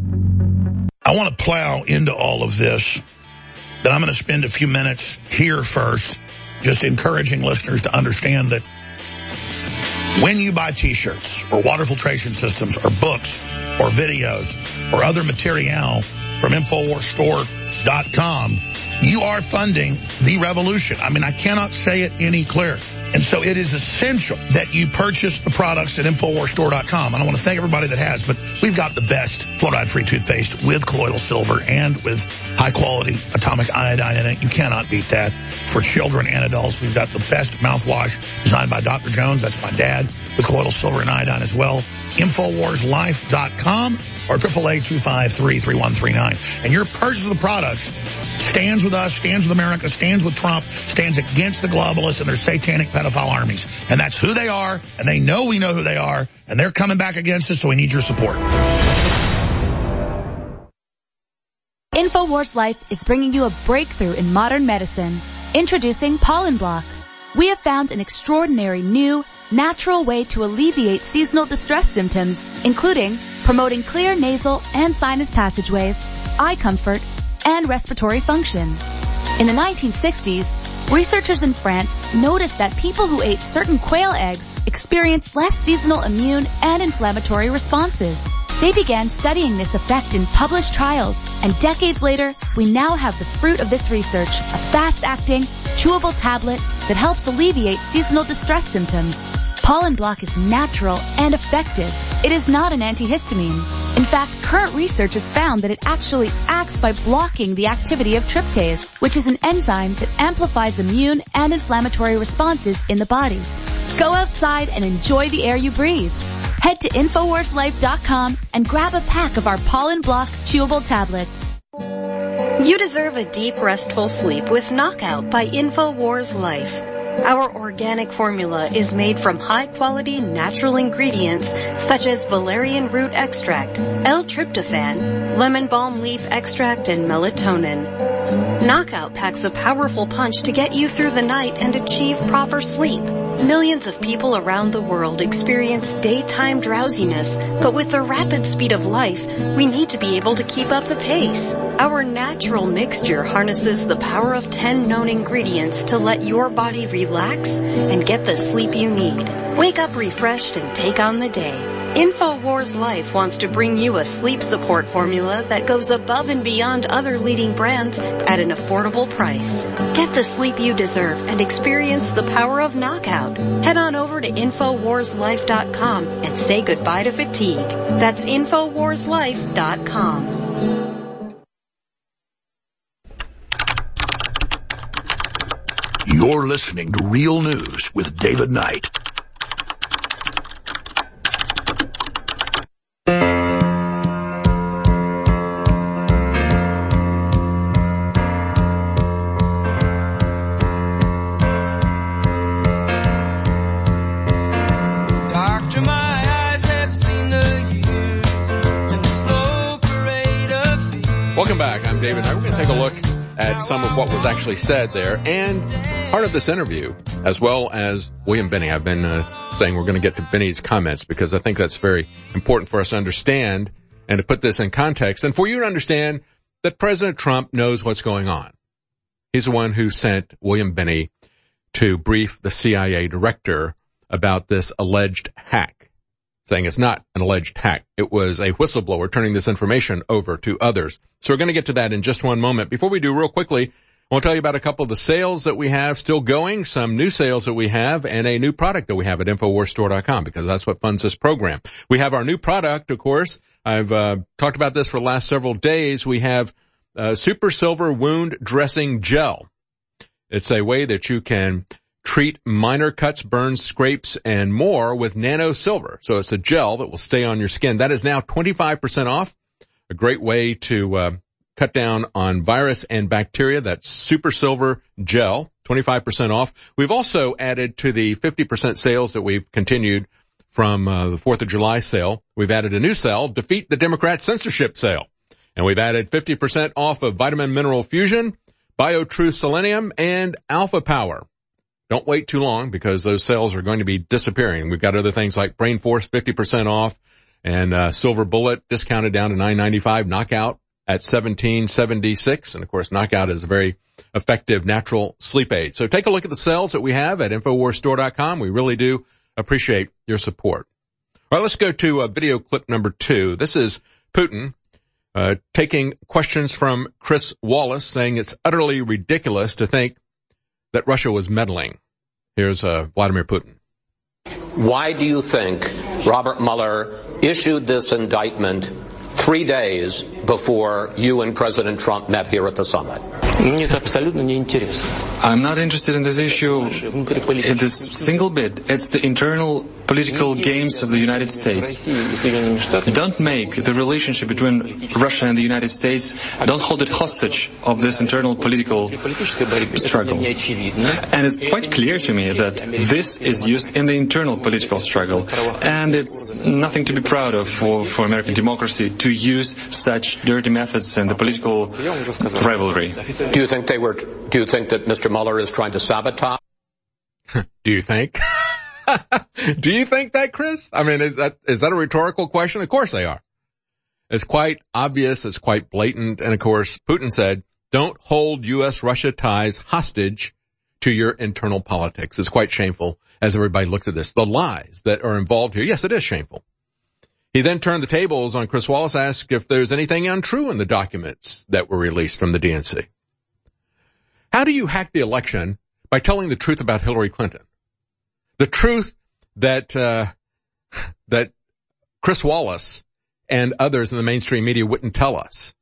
Speaker 4: I want to plow into all of this, but I'm going to spend a few minutes here first just encouraging listeners to understand that when you buy T-shirts or water filtration systems or books or videos or other material from InfoWars Store dot com, you are funding the revolution. I mean, I cannot say it any clearer. And so it is essential that you purchase the products at InfoWars Store dot com. And I want to thank everybody that has, but we've got the best fluoride-free toothpaste with colloidal silver and with high-quality atomic iodine in it. You cannot beat that. For children and adults, we've got the best mouthwash designed by Doctor Jones. That's my dad, with colloidal silver and iodine as well. InfoWars Life dot com or eight eight eight, two five three, three one three nine. And your purchase of the products stands with us, stands with America, stands with Trump, stands against the globalists and their satanic pedophile armies. And that's who they are, and they know we know who they are, and they're coming back against us, so we need your support.
Speaker 18: InfoWars Life is bringing you a breakthrough in modern medicine. Introducing Pollen Block. We have found an extraordinary new, natural way to alleviate seasonal distress symptoms, including promoting clear nasal and sinus passageways, eye comfort, and respiratory function. In the nineteen sixties, researchers in France noticed that people who ate certain quail eggs experienced less seasonal immune and inflammatory responses. They began studying this effect in published trials, and decades later, we now have the fruit of this research, a fast-acting, chewable tablet that helps alleviate seasonal distress symptoms. Pollen Block is natural and effective. It is not an antihistamine. In fact, current research has found that it actually acts by blocking the activity of tryptase, which is an enzyme that amplifies immune and inflammatory responses in the body. Go outside and enjoy the air you breathe. Head to Infowars Life dot com and grab a pack of our Pollen Block chewable tablets.
Speaker 19: You deserve a deep, restful sleep with Knockout by Infowars Life. Our organic formula is made from high-quality natural ingredients such as valerian root extract, L-tryptophan, lemon balm leaf extract, and melatonin. Knockout packs a powerful punch to get you through the night and achieve proper sleep. Millions of people around the world experience daytime drowsiness, but with the rapid speed of life, we need to be able to keep up the pace. Our natural mixture harnesses the power of ten known ingredients to let your body relax and get the sleep you need. Wake up refreshed and take on the day. InfoWars Life wants to bring you a sleep support formula that goes above and beyond other leading brands at an affordable price. Get the sleep you deserve and experience the power of Knockout. Head on over to Infowars Life dot com and say goodbye to fatigue. That's Infowars Life dot com.
Speaker 1: You're listening to Real News with David Knight.
Speaker 2: Welcome back. I'm David Knight. We're going to take a look at some of what was actually said there and part of this interview, as well as William Binney. I've been uh, saying we're going to get to Binney's comments because I think that's very important for us to understand and to put this in context and for you to understand that President Trump knows what's going on. He's the one who sent William Binney to brief the C I A director about this alleged hack, saying it's not an alleged hack. It was a whistleblower turning this information over to others. So we're going to get to that in just one moment. Before we do, real quickly, I want to tell you about a couple of the sales that we have still going, some new sales that we have, and a new product that we have at Infowars Store dot com, because that's what funds this program. We have our new product, of course. I've uh, talked about this for the last several days. We have uh, Super Silver Wound Dressing Gel. It's a way that you can treat minor cuts, burns, scrapes, and more with nano silver. So it's a gel that will stay on your skin. That is now twenty-five percent off. A great way to uh, cut down on virus and bacteria. That's Super Silver Gel, twenty-five percent off. We've also added to the fifty percent sales that we've continued from uh, the fourth of July sale. We've added a new sale, Defeat the Democrat Censorship Sale. And we've added fifty percent off of Vitamin Mineral Fusion, BioTrue Selenium, and Alpha Power. Don't wait too long because those sales are going to be disappearing. We've got other things like Brain Force, fifty percent off, and uh, Silver Bullet discounted down to nine ninety-five, Knockout at seventeen seventy-six, and of course Knockout is a very effective natural sleep aid. So take a look at the sales that we have at Infowars Store dot com. We really do appreciate your support. All right, let's go to uh, video clip number two. This is Putin uh, taking questions from Chris Wallace, saying it's utterly ridiculous to think that Russia was meddling. Here's uh, Vladimir Putin.
Speaker 20: Why do you think Robert Mueller issued this indictment three days before you and President Trump met here at the summit?
Speaker 21: Мне это абсолютно не интересно. I'm not interested in this issue in this single bit. It's the internal political games of the United States. Don't make the relationship between Russia and the United States, don't hold it hostage of this internal political struggle. And it's quite clear to me that this is used in the internal political struggle. And it's nothing to be proud of for, for American democracy to use such dirty methods in the political rivalry.
Speaker 20: Do you think they were, do you think that Mister Mueller is trying to sabotage?
Speaker 2: Do you think? Do you think that, Chris? I mean, is that, is that a rhetorical question? Of course they are. It's quite obvious. It's quite blatant. And of course, Putin said, don't hold U S Russia ties hostage to your internal politics. It's quite shameful as everybody looks at this. The lies that are involved here. Yes, it is shameful. He then turned the tables on Chris Wallace, asked if there's anything untrue in the documents that were released from the D N C. How do you hack the election? By telling the truth about Hillary Clinton. The truth that, uh, that Chris Wallace and others in the mainstream media wouldn't tell us.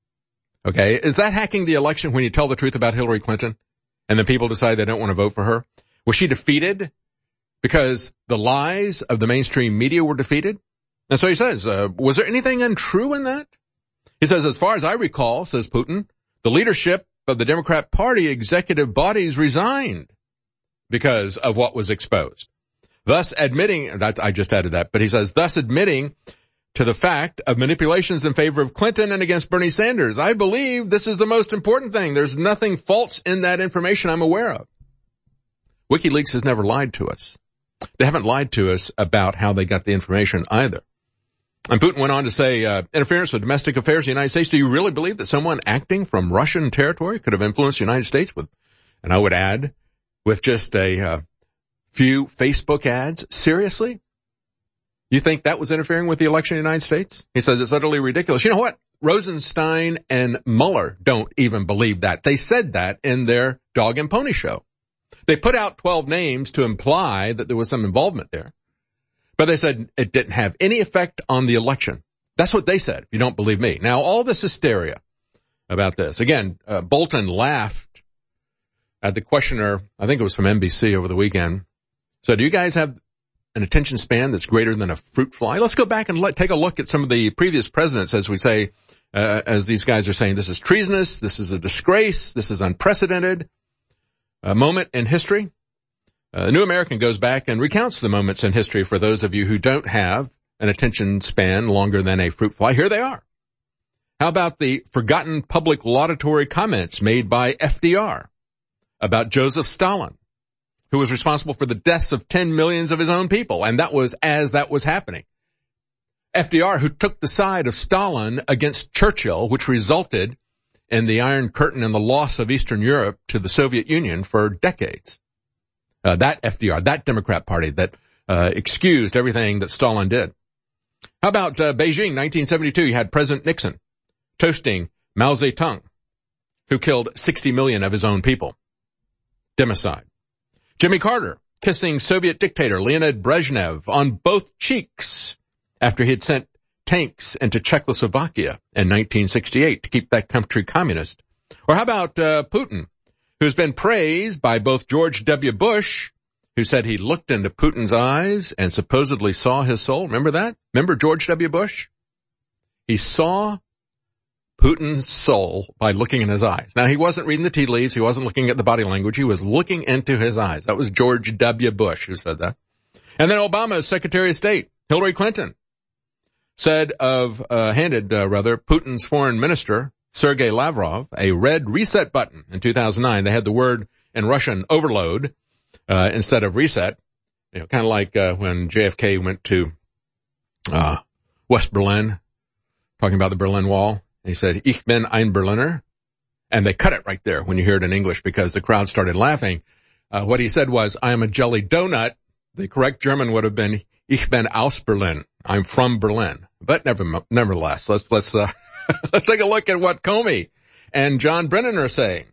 Speaker 2: Okay. Is that hacking the election when you tell the truth about Hillary Clinton and then people decide they don't want to vote for her? Was she defeated because the lies of the mainstream media were defeated? And so he says, uh, was there anything untrue in that? He says, as far as I recall, says Putin, the leadership of the Democrat Party executive bodies resigned because of what was exposed. Thus admitting, that, I just added that, but he says, thus admitting to the fact of manipulations in favor of Clinton and against Bernie Sanders. I believe this is the most important thing. There's nothing false in that information I'm aware of. WikiLeaks has never lied to us. They haven't lied to us about how they got the information either. And Putin went on to say, uh, interference with domestic affairs of the United States. Do you really believe that someone acting from Russian territory could have influenced the United States with, and I would add, with just a uh, few Facebook ads? Seriously? You think that was interfering with the election in the United States? He says it's utterly ridiculous. You know what? Rosenstein and Mueller don't even believe that. They said that in their Dog and Pony show. They put out twelve names to imply that there was some involvement there. But they said it didn't have any effect on the election. That's what they said, if you don't believe me. Now, all this hysteria about this. Again, uh, Bolton laughed at the questioner, I think it was from N B C over the weekend. So do you guys have an attention span that's greater than a fruit fly? Let's go back and let, take a look at some of the previous presidents, as we say, uh, as these guys are saying, this is treasonous, this is a disgrace, this is unprecedented, a moment in history. Uh, the New American goes back and recounts the moments in history for those of you who don't have an attention span longer than a fruit fly. Here they are. How about the forgotten public laudatory comments made by F D R about Joseph Stalin, who was responsible for the deaths of ten millions of his own people, and that was as that was happening. F D R, who took the side of Stalin against Churchill, which resulted in the Iron Curtain and the loss of Eastern Europe to the Soviet Union for decades. Uh, that F D R, that Democrat Party that uh, excused everything that Stalin did. How about uh, Beijing, nineteen seventy-two? You had President Nixon toasting Mao Zedong, who killed sixty million of his own people. Democide. Jimmy Carter kissing Soviet dictator Leonid Brezhnev on both cheeks after he had sent tanks into Czechoslovakia in nineteen sixty-eight to keep that country communist. Or how about uh, Putin, who's been praised by both George W. Bush, who said he looked into Putin's eyes and supposedly saw his soul. Remember that? Remember George W. Bush? He saw Putin's soul by looking in his eyes. Now, he wasn't reading the tea leaves. He wasn't looking at the body language. He was looking into his eyes. That was George W. Bush who said that. And then Obama's Secretary of State, Hillary Clinton, said of, uh, handed, uh, rather, Putin's foreign minister, Sergei Lavrov, a red reset button in two thousand nine. They had the word in Russian overload, uh, instead of reset. You know, kind of like, uh, when J F K went to, uh, West Berlin, talking about the Berlin Wall. He said, Ich bin ein Berliner. And they cut it right there when you hear it in English because the crowd started laughing. Uh, what he said was, I am a jelly donut. The correct German would have been, Ich bin aus Berlin. I'm from Berlin. But never, nevertheless, let's, let's, uh, let's take a look at what Comey and John Brennan are saying.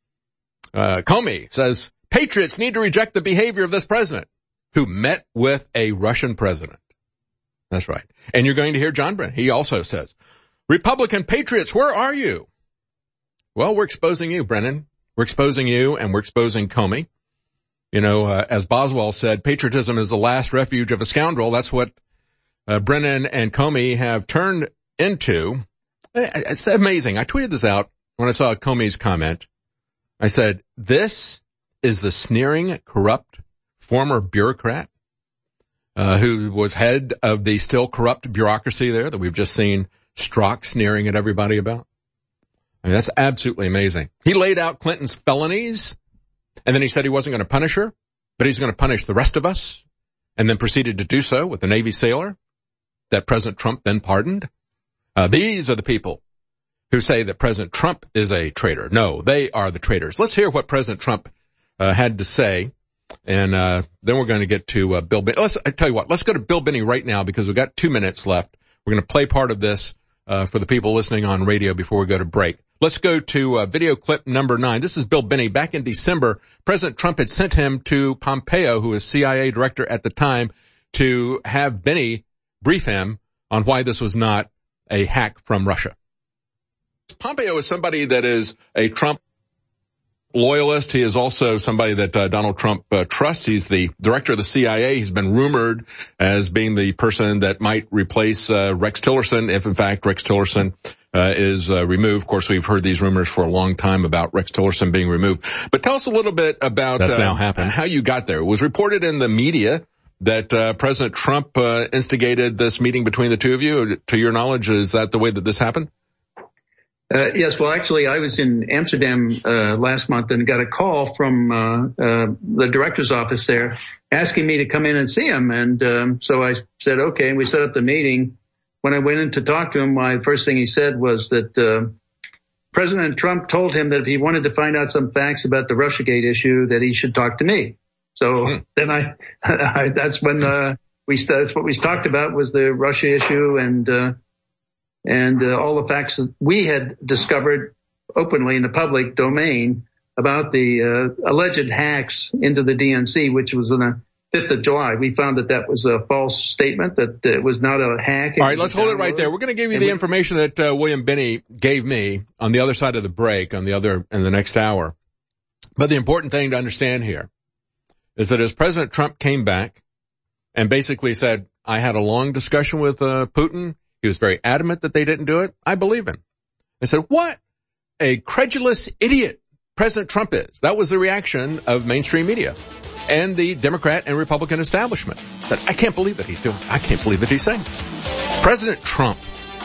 Speaker 2: Uh, Comey says, patriots need to reject the behavior of this president who met with a Russian president. That's right. And you're going to hear John Brennan. He also says, Republican patriots, where are you? Well, we're exposing you, Brennan. We're exposing you, and we're exposing Comey. You know, uh, as Boswell said, patriotism is the last refuge of a scoundrel. That's what uh, Brennan and Comey have turned into. It's amazing. I tweeted this out when I saw Comey's comment. I said, this is the sneering, corrupt former bureaucrat uh, who was head of the still corrupt bureaucracy there that we've just seen Strzok sneering at everybody about. I mean, that's absolutely amazing. He laid out Clinton's felonies, and then he said he wasn't going to punish her, but he's going to punish the rest of us, and then proceeded to do so with a Navy sailor that President Trump then pardoned. Uh, these are the people who say that President Trump is a traitor. No, they are the traitors. Let's hear what President Trump uh, had to say, and uh then we're going to get to uh, Bill Binney. Let's, I tell you what, let's go to Bill Binney right now because we've got two minutes left. We're going to play part of this uh for the people listening on radio before we go to break. Let's go to uh, video clip number nine. This is Bill Binney. Back in December, President Trump had sent him to Pompeo, who was C I A director at the time, to have Binney brief him on why this was not a hack from Russia. Pompeo is somebody that is a Trump loyalist. He is also somebody that uh, Donald Trump uh, trusts. He's the director of the C I A. He's been rumored as being the person that might replace uh, Rex Tillerson if, in fact, Rex Tillerson uh, is uh, removed. Of course, we've heard these rumors for a long time about Rex Tillerson being removed. But tell us a little bit about That's uh, now happened. how you got there. It was reported in the media that uh, President Trump uh, instigated this meeting between the two of you. To your knowledge, is that the way that this happened?
Speaker 3: Uh, yes, well, actually, I was in Amsterdam uh, last month and got a call from uh, uh the director's office there asking me to come in and see him. And um, so I said, okay, and we set up the meeting. When I went in to talk to him, my first thing he said was that uh, President Trump told him that if he wanted to find out some facts about the Russiagate issue, that he should talk to me. So hmm. then I, I that's when uh, we that's what we talked about was the Russia issue and uh And uh, all the facts that we had discovered openly in the public domain about the uh, alleged hacks into the D N C, which was on the fifth of July. We found that that was a false statement, that it was not a hack.
Speaker 2: All right, let's hold it right there. We're going to give you the information that uh, William Binney gave me on the other side of the break, on the other, in the next hour. But the important thing to understand here is that as President Trump came back and basically said, I had a long discussion with uh, Putin. He was very adamant that they didn't do it. I believe him. I said, what a credulous idiot President Trump is. That was the reaction of mainstream media and the Democrat and Republican establishment. Said, I can't believe that he's doing it. I can't believe that he's saying it. President Trump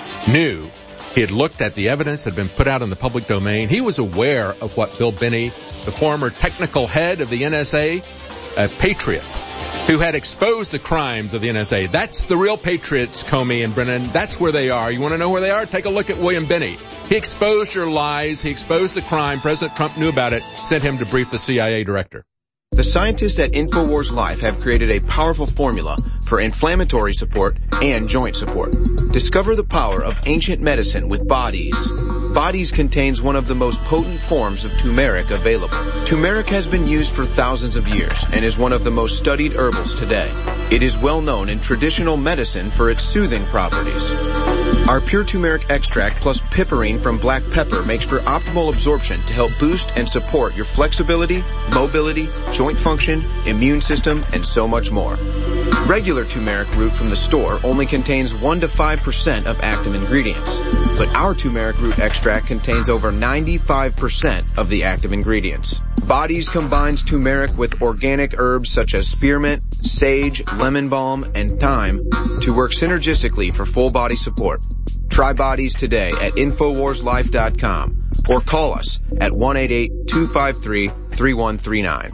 Speaker 2: knew he had looked at the evidence that had been put out in the public domain. He was aware of what Bill Binney, the former technical head of the N S A, a patriot, who had exposed the crimes of the N S A. That's the real patriots, Comey and Brennan. That's where they are. You want to know where they are? Take a look at William Binney. He exposed your lies. He exposed the crime. President Trump knew about it, sent him to brief the C I A director.
Speaker 22: The scientists at InfoWars Life have created a powerful formula for inflammatory support and joint support. Discover the power of ancient medicine with Bodies. Bodies contains one of the most potent forms of turmeric available. Turmeric has been used for thousands of years and is one of the most studied herbals today. It is well known in traditional medicine for its soothing properties. Our pure turmeric extract plus piperine from black pepper makes for optimal absorption to help boost and support your flexibility, mobility, joint function, immune system, and so much more. Regular turmeric root from the store only contains one to five percent of active ingredients, but our turmeric root extract contains over ninety-five percent of the active ingredients. Bodies combines turmeric with organic herbs such as spearmint, sage, lemon balm, and thyme to work synergistically for full body support. Try Bodies today at Infowars Life dot com or call us at one eight eight, two five three, three one three nine.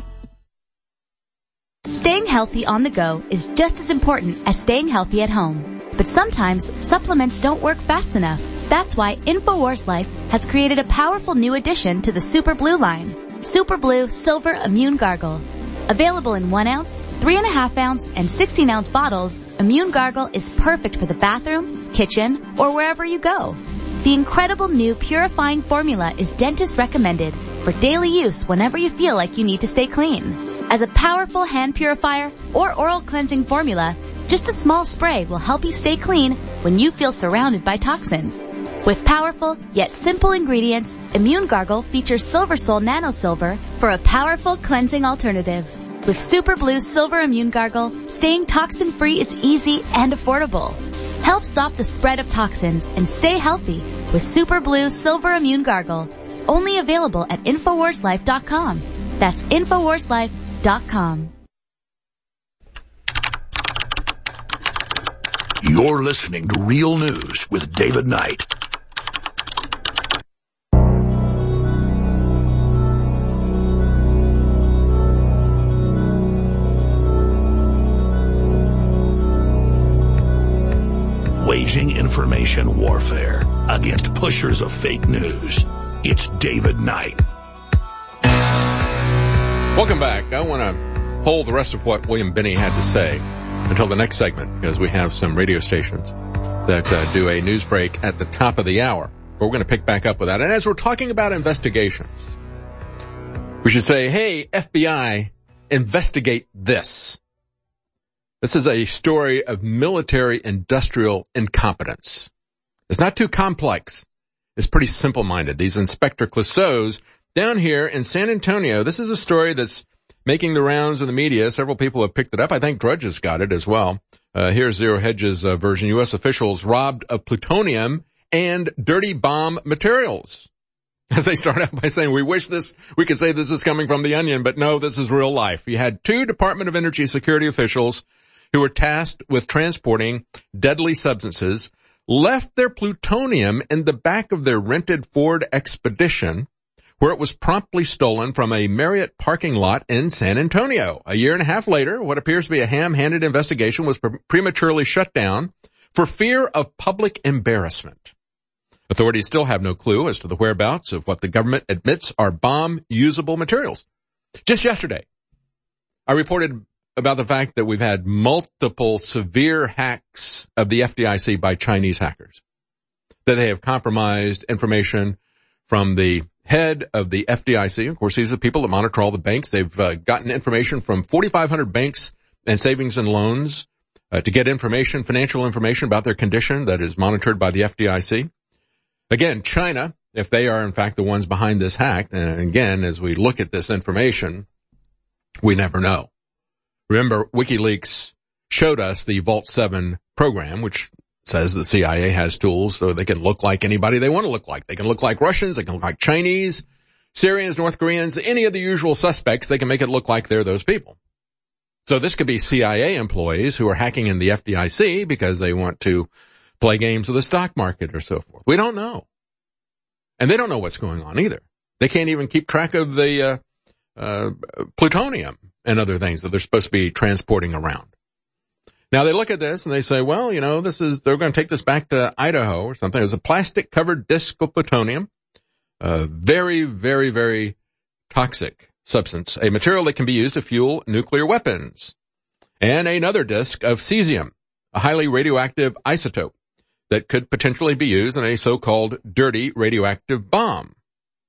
Speaker 18: Staying healthy on the go is just as important as staying healthy at home. But sometimes supplements don't work fast enough. That's why InfoWars Life has created a powerful new addition to the Super Blue line. Super Blue Silver Immune Gargle. Available in one ounce, three and a half ounce, and sixteen ounce bottles, Immune Gargle is perfect for the bathroom, kitchen, or wherever you go. The incredible new purifying formula is dentist recommended for daily use whenever you feel like you need to stay clean. As a powerful hand purifier or oral cleansing formula, just a small spray will help you stay clean when you feel surrounded by toxins. With powerful yet simple ingredients, Immune Gargle features Silver Sol Nano Silver for a powerful cleansing alternative. With Super Blue Silver Immune Gargle, staying toxin-free is easy and affordable. Help stop the spread of toxins and stay healthy with Super Blue Silver Immune Gargle. Only available at Infowars Life dot com. That's Infowars Life dot com.
Speaker 1: You're listening to Real News with David Knight. Waging information warfare against pushers of fake news. It's David Knight.
Speaker 2: Welcome back. I want to hold the rest of what William Binney had to say until the next segment, because we have some radio stations that uh, do a news break at the top of the hour. But we're going to pick back up with that. And as we're talking about investigations, we should say, hey, F B I, investigate this. This is a story of military-industrial incompetence. It's not too complex. It's pretty simple-minded. These Inspector Clouseaus down here in San Antonio, this is a story that's making the rounds in the media. Several people have picked it up. I think Drudge has got it as well. Uh, here's Zero Hedge's uh, version. U S officials robbed of plutonium and dirty bomb materials. As they start out by saying, we wish this, we could say this is coming from the Onion, but no, this is real life. You had two Department of Energy security officials who were tasked with transporting deadly substances, left their plutonium in the back of their rented Ford Expedition, where it was promptly stolen from a Marriott parking lot in San Antonio. A year and a half later, what appears to be a ham-handed investigation was pre- prematurely shut down for fear of public embarrassment. Authorities still have no clue as to the whereabouts of what the government admits are bomb-usable materials. Just yesterday, I reported about the fact that we've had multiple severe hacks of the F D I C by Chinese hackers, that they have compromised information from the head of the F D I C. Of course, these are the people that monitor all the banks. They've uh, gotten information from forty-five hundred banks and savings and loans uh, to get information, financial information about their condition that is monitored by the F D I C. Again, China, if they are in fact the ones behind this hack, and again, as we look at this information, we never know. Remember, WikiLeaks showed us the Vault seven program, which says the C I A has tools so they can look like anybody they want to look like. They can look like Russians, they can look like Chinese, Syrians, North Koreans, any of the usual suspects. They can make it look like they're those people. So this could be C I A employees who are hacking in the F D I C because they want to play games with the stock market or so forth. We don't know. And they don't know what's going on either. They can't even keep track of the uh, uh plutonium and other things that they're supposed to be transporting around. Now they look at this and they say, well, you know, this is, they're going to take this back to Idaho or something. It was a plastic covered disc of plutonium, a very, very, very toxic substance, a material that can be used to fuel nuclear weapons, and another disc of cesium, a highly radioactive isotope that could potentially be used in a so-called dirty radioactive bomb.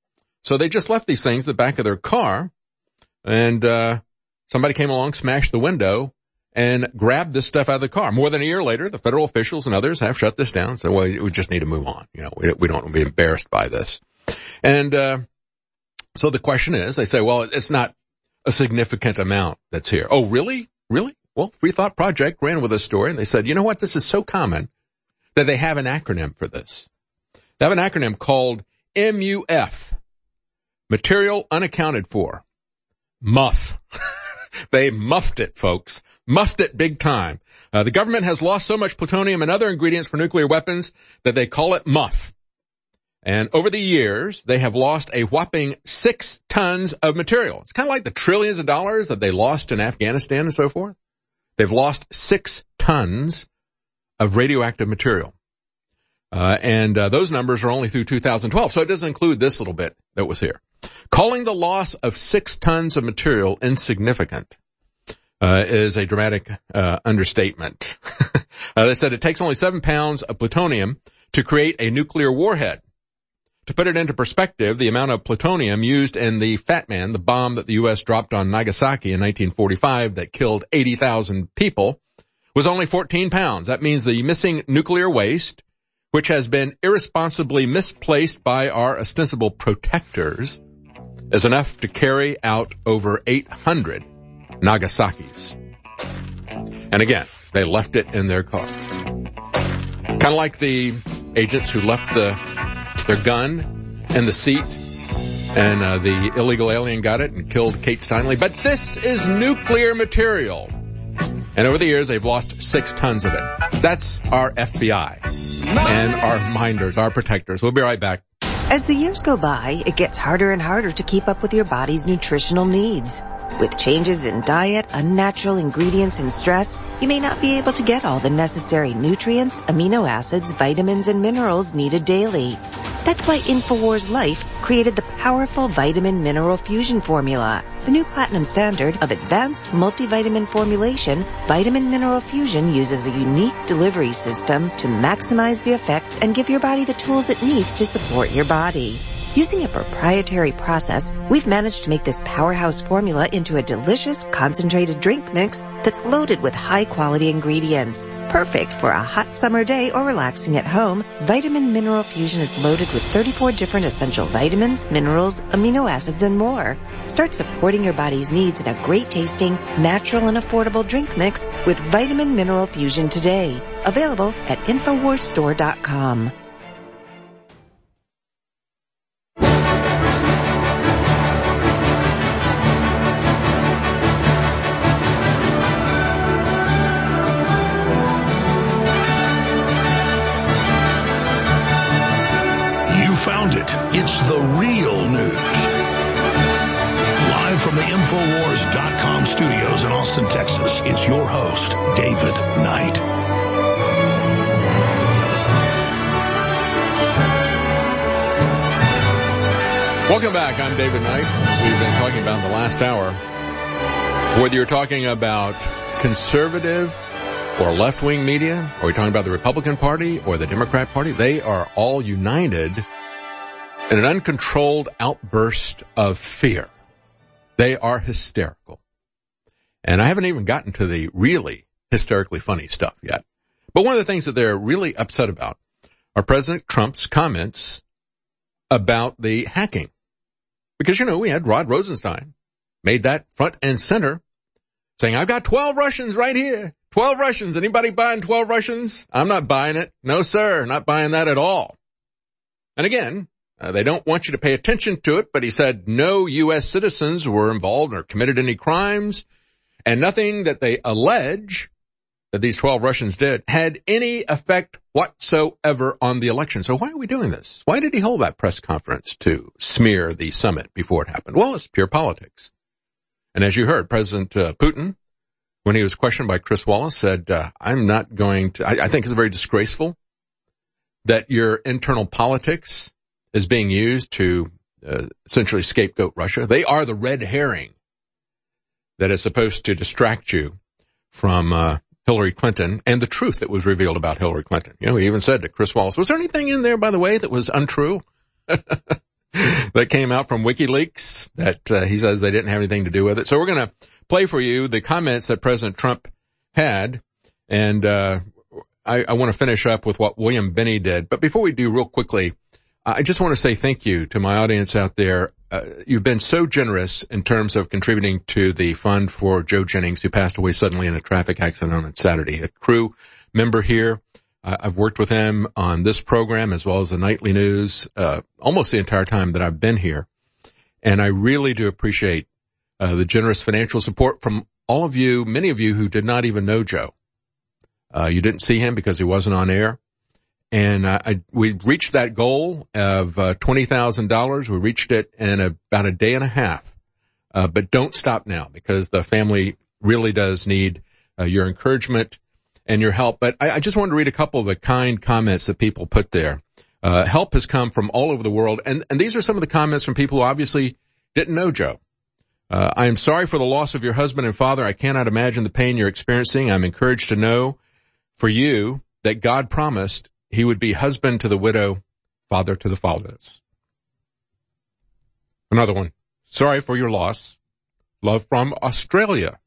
Speaker 2: So they just left these things in the back of their car, and uh somebody came along, smashed the window, and grabbed this stuff out of the car. More than a year later, the federal officials and others have shut this down. So, well, we just need to move on. You know, we, we don't want to be embarrassed by this. And uh so the question is, they say, well, it's not a significant amount that's here. Oh, really? Really? Well, Free Thought Project ran with a story, and they said, you know what? This is so common that they have an acronym for this. They have an acronym called M U F, Material Unaccounted For. Muff. They muffed it, folks. Muffed it big time. Uh, the government has lost so much plutonium and other ingredients for nuclear weapons that they call it muff. And over the years, they have lost a whopping six tons of material. It's kind of like the trillions of dollars that they lost in Afghanistan and so forth. They've lost six tons of radioactive material. Uh, and uh, those numbers are only through two thousand twelve, so it doesn't include this little bit that was here. Calling the loss of six tons of material insignificant uh, is a dramatic uh, understatement. uh, they said it takes only seven pounds of plutonium to create a nuclear warhead. To put it into perspective, the amount of plutonium used in the Fat Man, the bomb that the U S dropped on Nagasaki in nineteen forty-five that killed eighty thousand people, was only fourteen pounds. That means the missing nuclear waste which has been irresponsibly misplaced by our ostensible protectors, is enough to carry out over eight hundred Nagasaki's. And again, they left it in their car. Kind of like the agents who left the their gun in the seat, and uh, the illegal alien got it and killed Kate Steinle. But this is nuclear material. And over the years, they've lost six tons of it. That's our F B I and our minders, our protectors. We'll be right back.
Speaker 5: As the years go by, it gets harder and harder to keep up with your body's nutritional needs. With changes in diet, unnatural ingredients, and stress, you may not be able to get all the necessary nutrients, amino acids, vitamins, and minerals needed daily. That's why InfoWars Life created the powerful Vitamin Mineral Fusion formula. The new platinum standard of advanced multivitamin formulation, Vitamin Mineral Fusion uses a unique delivery system to maximize the effects and give your body the tools it needs to support your body. Using a proprietary process, we've managed to make this powerhouse formula into a delicious, concentrated drink mix that's loaded with high-quality ingredients. Perfect for a hot summer day or relaxing at home, Vitamin Mineral Fusion is loaded with thirty-four different essential vitamins, minerals, amino acids, and more. Start supporting your body's needs in a great-tasting, natural, and affordable drink mix with Vitamin Mineral Fusion today. Available at infowars store dot com.
Speaker 1: Found it. It's the real news. Live from the Infowars dot com studios in Austin, Texas, it's your host, David Knight.
Speaker 2: Welcome back. I'm David Knight. We've been talking about in the last hour, whether you're talking about conservative or left-wing media, or you're talking about the Republican Party or the Democrat Party, they are all united in an uncontrolled outburst of fear. They are hysterical. And I haven't even gotten to the really hysterically funny stuff yet. But one of the things that they're really upset about are President Trump's comments about the hacking. Because, you know, we had Rod Rosenstein made that front and center saying, I've got twelve Russians right here. twelve Russians. Anybody buying twelve Russians? I'm not buying it. No, sir. Not buying that at all. And again, Uh, they don't want you to pay attention to it, but he said no U S citizens were involved or committed any crimes, and nothing that they allege that these twelve Russians did had any effect whatsoever on the election. So why are we doing this? Why did he hold that press conference to smear the summit before it happened? Well, it's pure politics. And as you heard, President uh, Putin, when he was questioned by Chris Wallace, said, uh, I'm not going to, I, I think it's very disgraceful that your internal politics is being used to uh, essentially scapegoat Russia. They are the red herring that is supposed to distract you from uh, Hillary Clinton and the truth that was revealed about Hillary Clinton. You know, he even said to Chris Wallace, was there anything in there, by the way, that was untrue that came out from WikiLeaks that uh, he says they didn't have anything to do with it? So we're going to play for you the comments that President Trump had, and uh, I, I want to finish up with what William Binney did. But before we do, real quickly, I just want to say thank you to my audience out there. Uh, you've been so generous in terms of contributing to the fund for Joe Jennings, who passed away suddenly in a traffic accident on Saturday. A crew member here. Uh, I've worked with him on this program as well as the nightly news, uh, almost the entire time that I've been here. And I really do appreciate uh, the generous financial support from all of you, many of you who did not even know Joe. Uh, you didn't see him because he wasn't on air. And uh, I, we reached that goal of uh, twenty thousand dollars. We reached it in a, about a day and a half. Uh, but don't stop now, because the family really does need uh, your encouragement and your help. But I, I just wanted to read a couple of the kind comments that people put there. Uh, help has come from all over the world. And, and these are some of the comments from people who obviously didn't know Joe. Uh, I am sorry for the loss of your husband and father. I cannot imagine the pain you're experiencing. I'm encouraged to know for you that God promised he would be husband to the widow, father to the fatherless. Another one. Sorry for your loss. Love from Australia.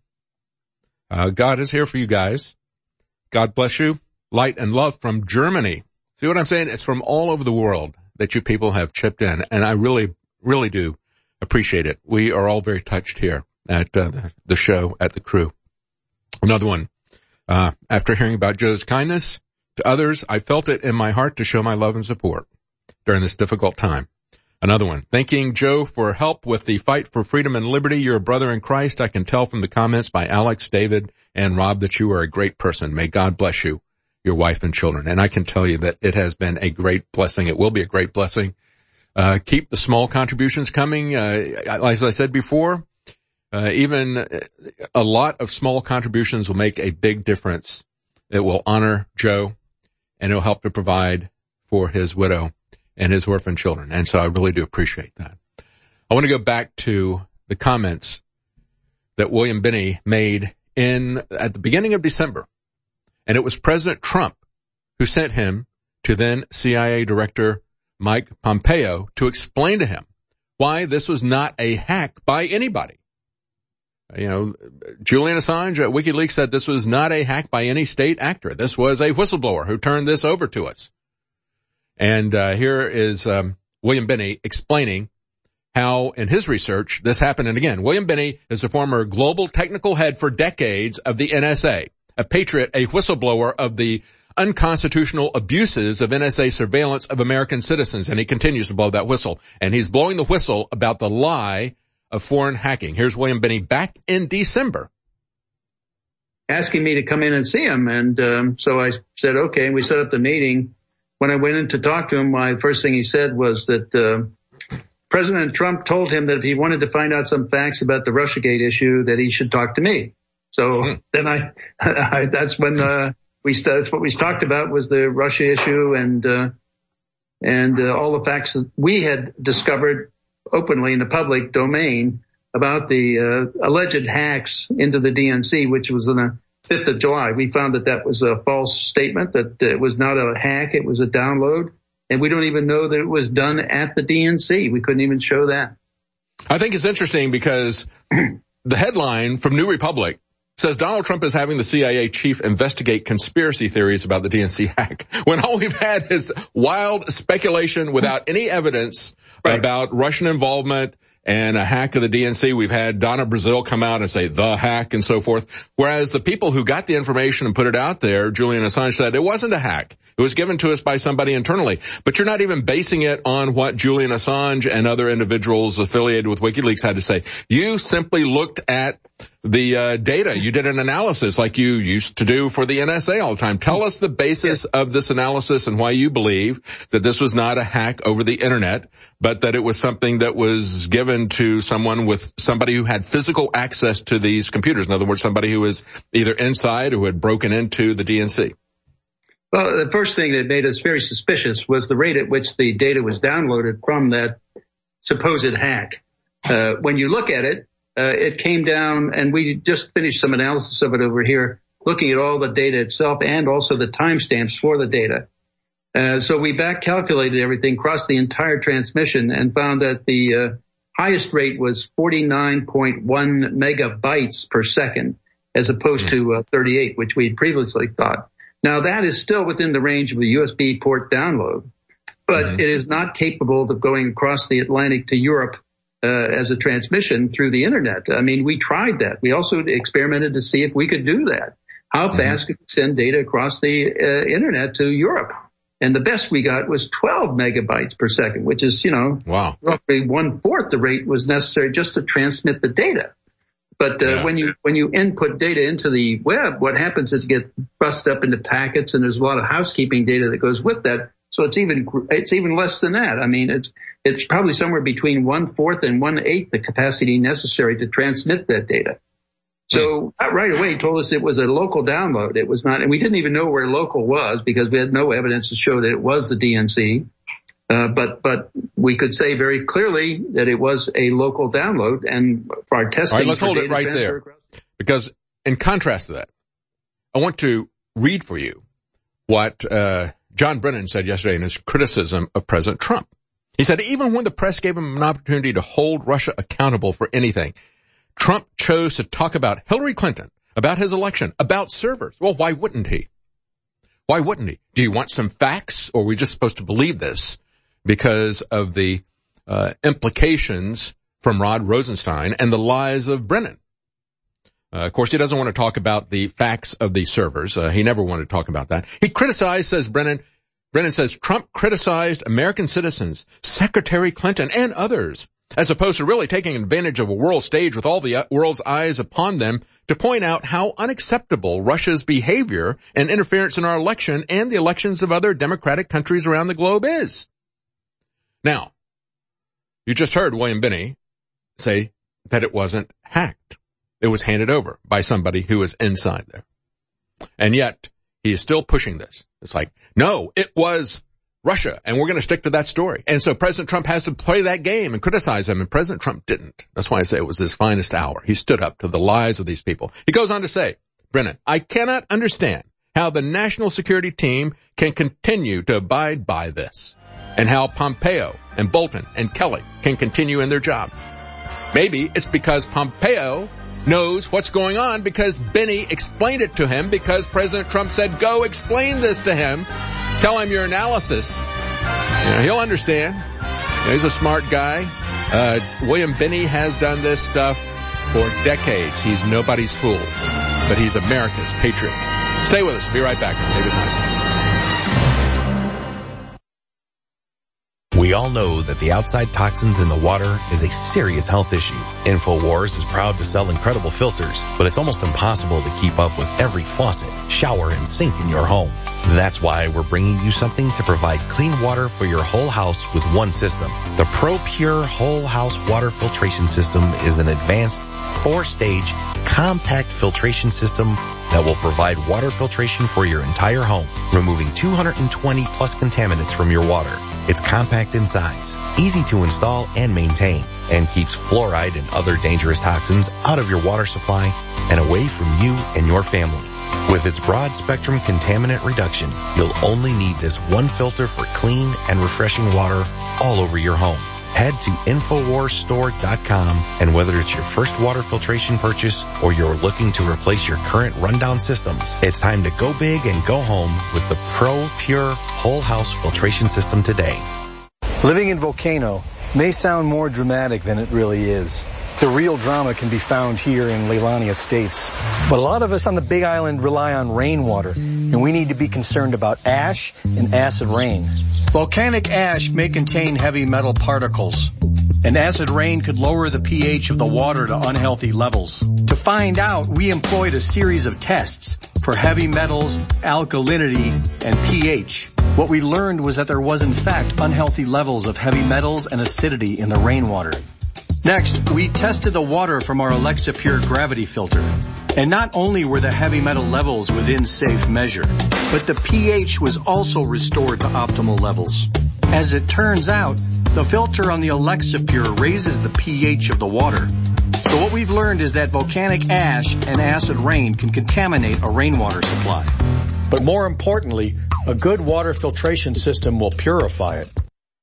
Speaker 2: Uh, God is here for you guys. God bless you. Light and love from Germany. See what I'm saying? It's from all over the world that you people have chipped in, and I really, really do appreciate it. We are all very touched here at uh, the show, at the crew. Another one. Uh, after hearing about Joe's kindness to others, I felt it in my heart to show my love and support during this difficult time. Another one. Thanking Joe for help with the fight for freedom and liberty. You're a brother in Christ. I can tell from the comments by Alex, David, and Rob that you are a great person. May God bless you, your wife and children. And I can tell you that it has been a great blessing. It will be a great blessing. Uh, keep the small contributions coming. Uh, as I said before, uh, even a lot of small contributions will make a big difference. It will honor Joe, and it will help to provide for his widow and his orphan children. And so I really do appreciate that. I want to go back to the comments that William Binney made in at the beginning of December. And it was President Trump who sent him to then C I A Director Mike Pompeo to explain to him why this was not a hack by anybody. You know, Julian Assange at WikiLeaks said this was not a hack by any state actor. This was a whistleblower who turned this over to us. And uh, here is um, William Binney explaining how, in his research, this happened. And again, William Binney is the former global technical head for decades of the N S A, a patriot, a whistleblower of the unconstitutional abuses of N S A surveillance of American citizens. And he continues to blow that whistle. And he's blowing the whistle about the lie of foreign hacking. Here's William Binney back in December.
Speaker 3: Asking me to come in and see him. And um, so I said, okay, and we set up the meeting. When I went in to talk to him, my first thing he said was that uh, President Trump told him that if he wanted to find out some facts about the Russiagate issue, that he should talk to me. So mm. then I, I, that's when uh, we that's what we talked about was the Russia issue and uh, and uh, all the facts that we had discovered openly in the public domain about the uh, alleged hacks into the D N C, which was on the fifth of July. We found that that was a false statement, that it was not a hack, it was a download. And we don't even know that it was done at the D N C. We couldn't even show that.
Speaker 2: I think it's interesting because the headline from New Republic says Donald Trump is having the C I A chief investigate conspiracy theories about the D N C hack, when all we've had is wild speculation without any evidence right. about Russian involvement and a hack of the D N C. We've had Donna Brazile come out and say the hack and so forth. Whereas the people who got the information and put it out there, Julian Assange said it wasn't a hack. It was given to us by somebody internally. But you're not even basing it on what Julian Assange and other individuals affiliated with WikiLeaks had to say. You simply looked at the uh, data. You did an analysis like you used to do for the N S A all the time. Tell us the basis of this analysis and why you believe that this was not a hack over the internet, but that it was something that was given to someone with somebody who had physical access to these computers. In other words, somebody who was either inside or who had broken into the D N C.
Speaker 3: Well, the first thing that made us very suspicious was the rate at which the data was downloaded from that supposed hack. Uh, when you look at it, Uh, it came down, and we just finished some analysis of it over here, looking at all the data itself and also the timestamps for the data. Uh, so we back calculated everything, crossed the entire transmission, and found that the uh, highest rate was forty-nine point one megabytes per second, as opposed to uh, thirty-eight, which we had previously thought. Now, that is still within the range of a U S B port download, but mm-hmm. it is not capable of going across the Atlantic to Europe Uh, as a transmission through the internet. I mean, we tried that. We also experimented to see if we could do that. How mm-hmm. fast could we send data across the uh, internet to Europe? And the best we got was twelve megabytes per second, which is, you know,
Speaker 2: wow.
Speaker 3: roughly one fourth the rate was necessary just to transmit the data. But uh, yeah. when you when you input data into the web, what happens is it gets busted up into packets, and there's a lot of housekeeping data that goes with that. So it's even it's even less than that. I mean, it's it's probably somewhere between one fourth and one eighth the capacity necessary to transmit that data. So that right away told us it was a local download. It was not, and we didn't even know where local was because we had no evidence to show that it was the D N C. Uh, but but we could say very clearly that it was a local download, and for our testing.
Speaker 2: All right, let's hold it right there, because in contrast to that, I want to read for you what uh John Brennan said yesterday in his criticism of President Trump. He said, even when the press gave him an opportunity to hold Russia accountable for anything, Trump chose to talk about Hillary Clinton, about his election, about servers. Well, why wouldn't he? Why wouldn't he? Do you want some facts, or are we just supposed to believe this because of the uh, implications from Rod Rosenstein and the lies of Brennan? Uh, of course, he doesn't want to talk about the facts of the servers. Uh, he never wanted to talk about that. He criticized, says Brennan, Brennan says, Trump criticized American citizens, Secretary Clinton, and others, as opposed to really taking advantage of a world stage with all the world's eyes upon them to point out how unacceptable Russia's behavior and interference in our election and the elections of other democratic countries around the globe is. Now, you just heard William Binney say that it wasn't hacked. It was handed over by somebody who was inside there. And yet, he is still pushing this. It's like, no, it was Russia, and we're going to stick to that story. And so President Trump has to play that game and criticize them, and President Trump didn't. That's why I say it was his finest hour. He stood up to the lies of these people. He goes on to say, Brennan, I cannot understand how the national security team can continue to abide by this, and how Pompeo and Bolton and Kelly can continue in their jobs. Maybe it's because Pompeo knows what's going on because Binney explained it to him, because President Trump said, go explain this to him. Tell him your analysis. You know, he'll understand. You know, he's a smart guy. Uh, William Binney has done this stuff for decades. He's nobody's fool, but he's America's patriot. Stay with us. Be right back. David Knight.
Speaker 6: We all know that the outside toxins in the water is a serious health issue. InfoWars is proud to sell incredible filters, but it's almost impossible to keep up with every faucet, shower, and sink in your home. That's why we're bringing you something to provide clean water for your whole house with one system. The ProPure Whole House Water Filtration System is an advanced four-stage compact filtration system that will provide water filtration for your entire home, removing two hundred twenty plus contaminants from your water. It's compact in size, easy to install and maintain, and keeps fluoride and other dangerous toxins out of your water supply and away from you and your family. With its broad spectrum contaminant reduction, you'll only need this one filter for clean and refreshing water all over your home. Head to infowars store dot com, and whether it's your first water filtration purchase or you're looking to replace your current rundown systems, it's time to go big and go home with the ProPure Whole House Filtration System today.
Speaker 16: Living in Volcano may sound more dramatic than it really is. The real drama can be found here in Leilani Estates. But a lot of us on the Big Island rely on rainwater, and we need to be concerned about ash and acid rain. Volcanic ash may contain heavy metal particles, and acid rain could lower the pH of the water to unhealthy levels. To find out, we employed a series of tests for heavy metals, alkalinity, and pH. What we learned was that there was in fact unhealthy levels of heavy metals and acidity in the rainwater. Next, we tested the water from our Alexa Pure gravity filter. And not only were the heavy metal levels within safe measure, but the pH was also restored to optimal levels. As it turns out, the filter on the Alexa Pure raises the pH of the water. So what we've learned is that volcanic ash and acid rain can contaminate a rainwater supply. But more importantly, a good water filtration system will purify it.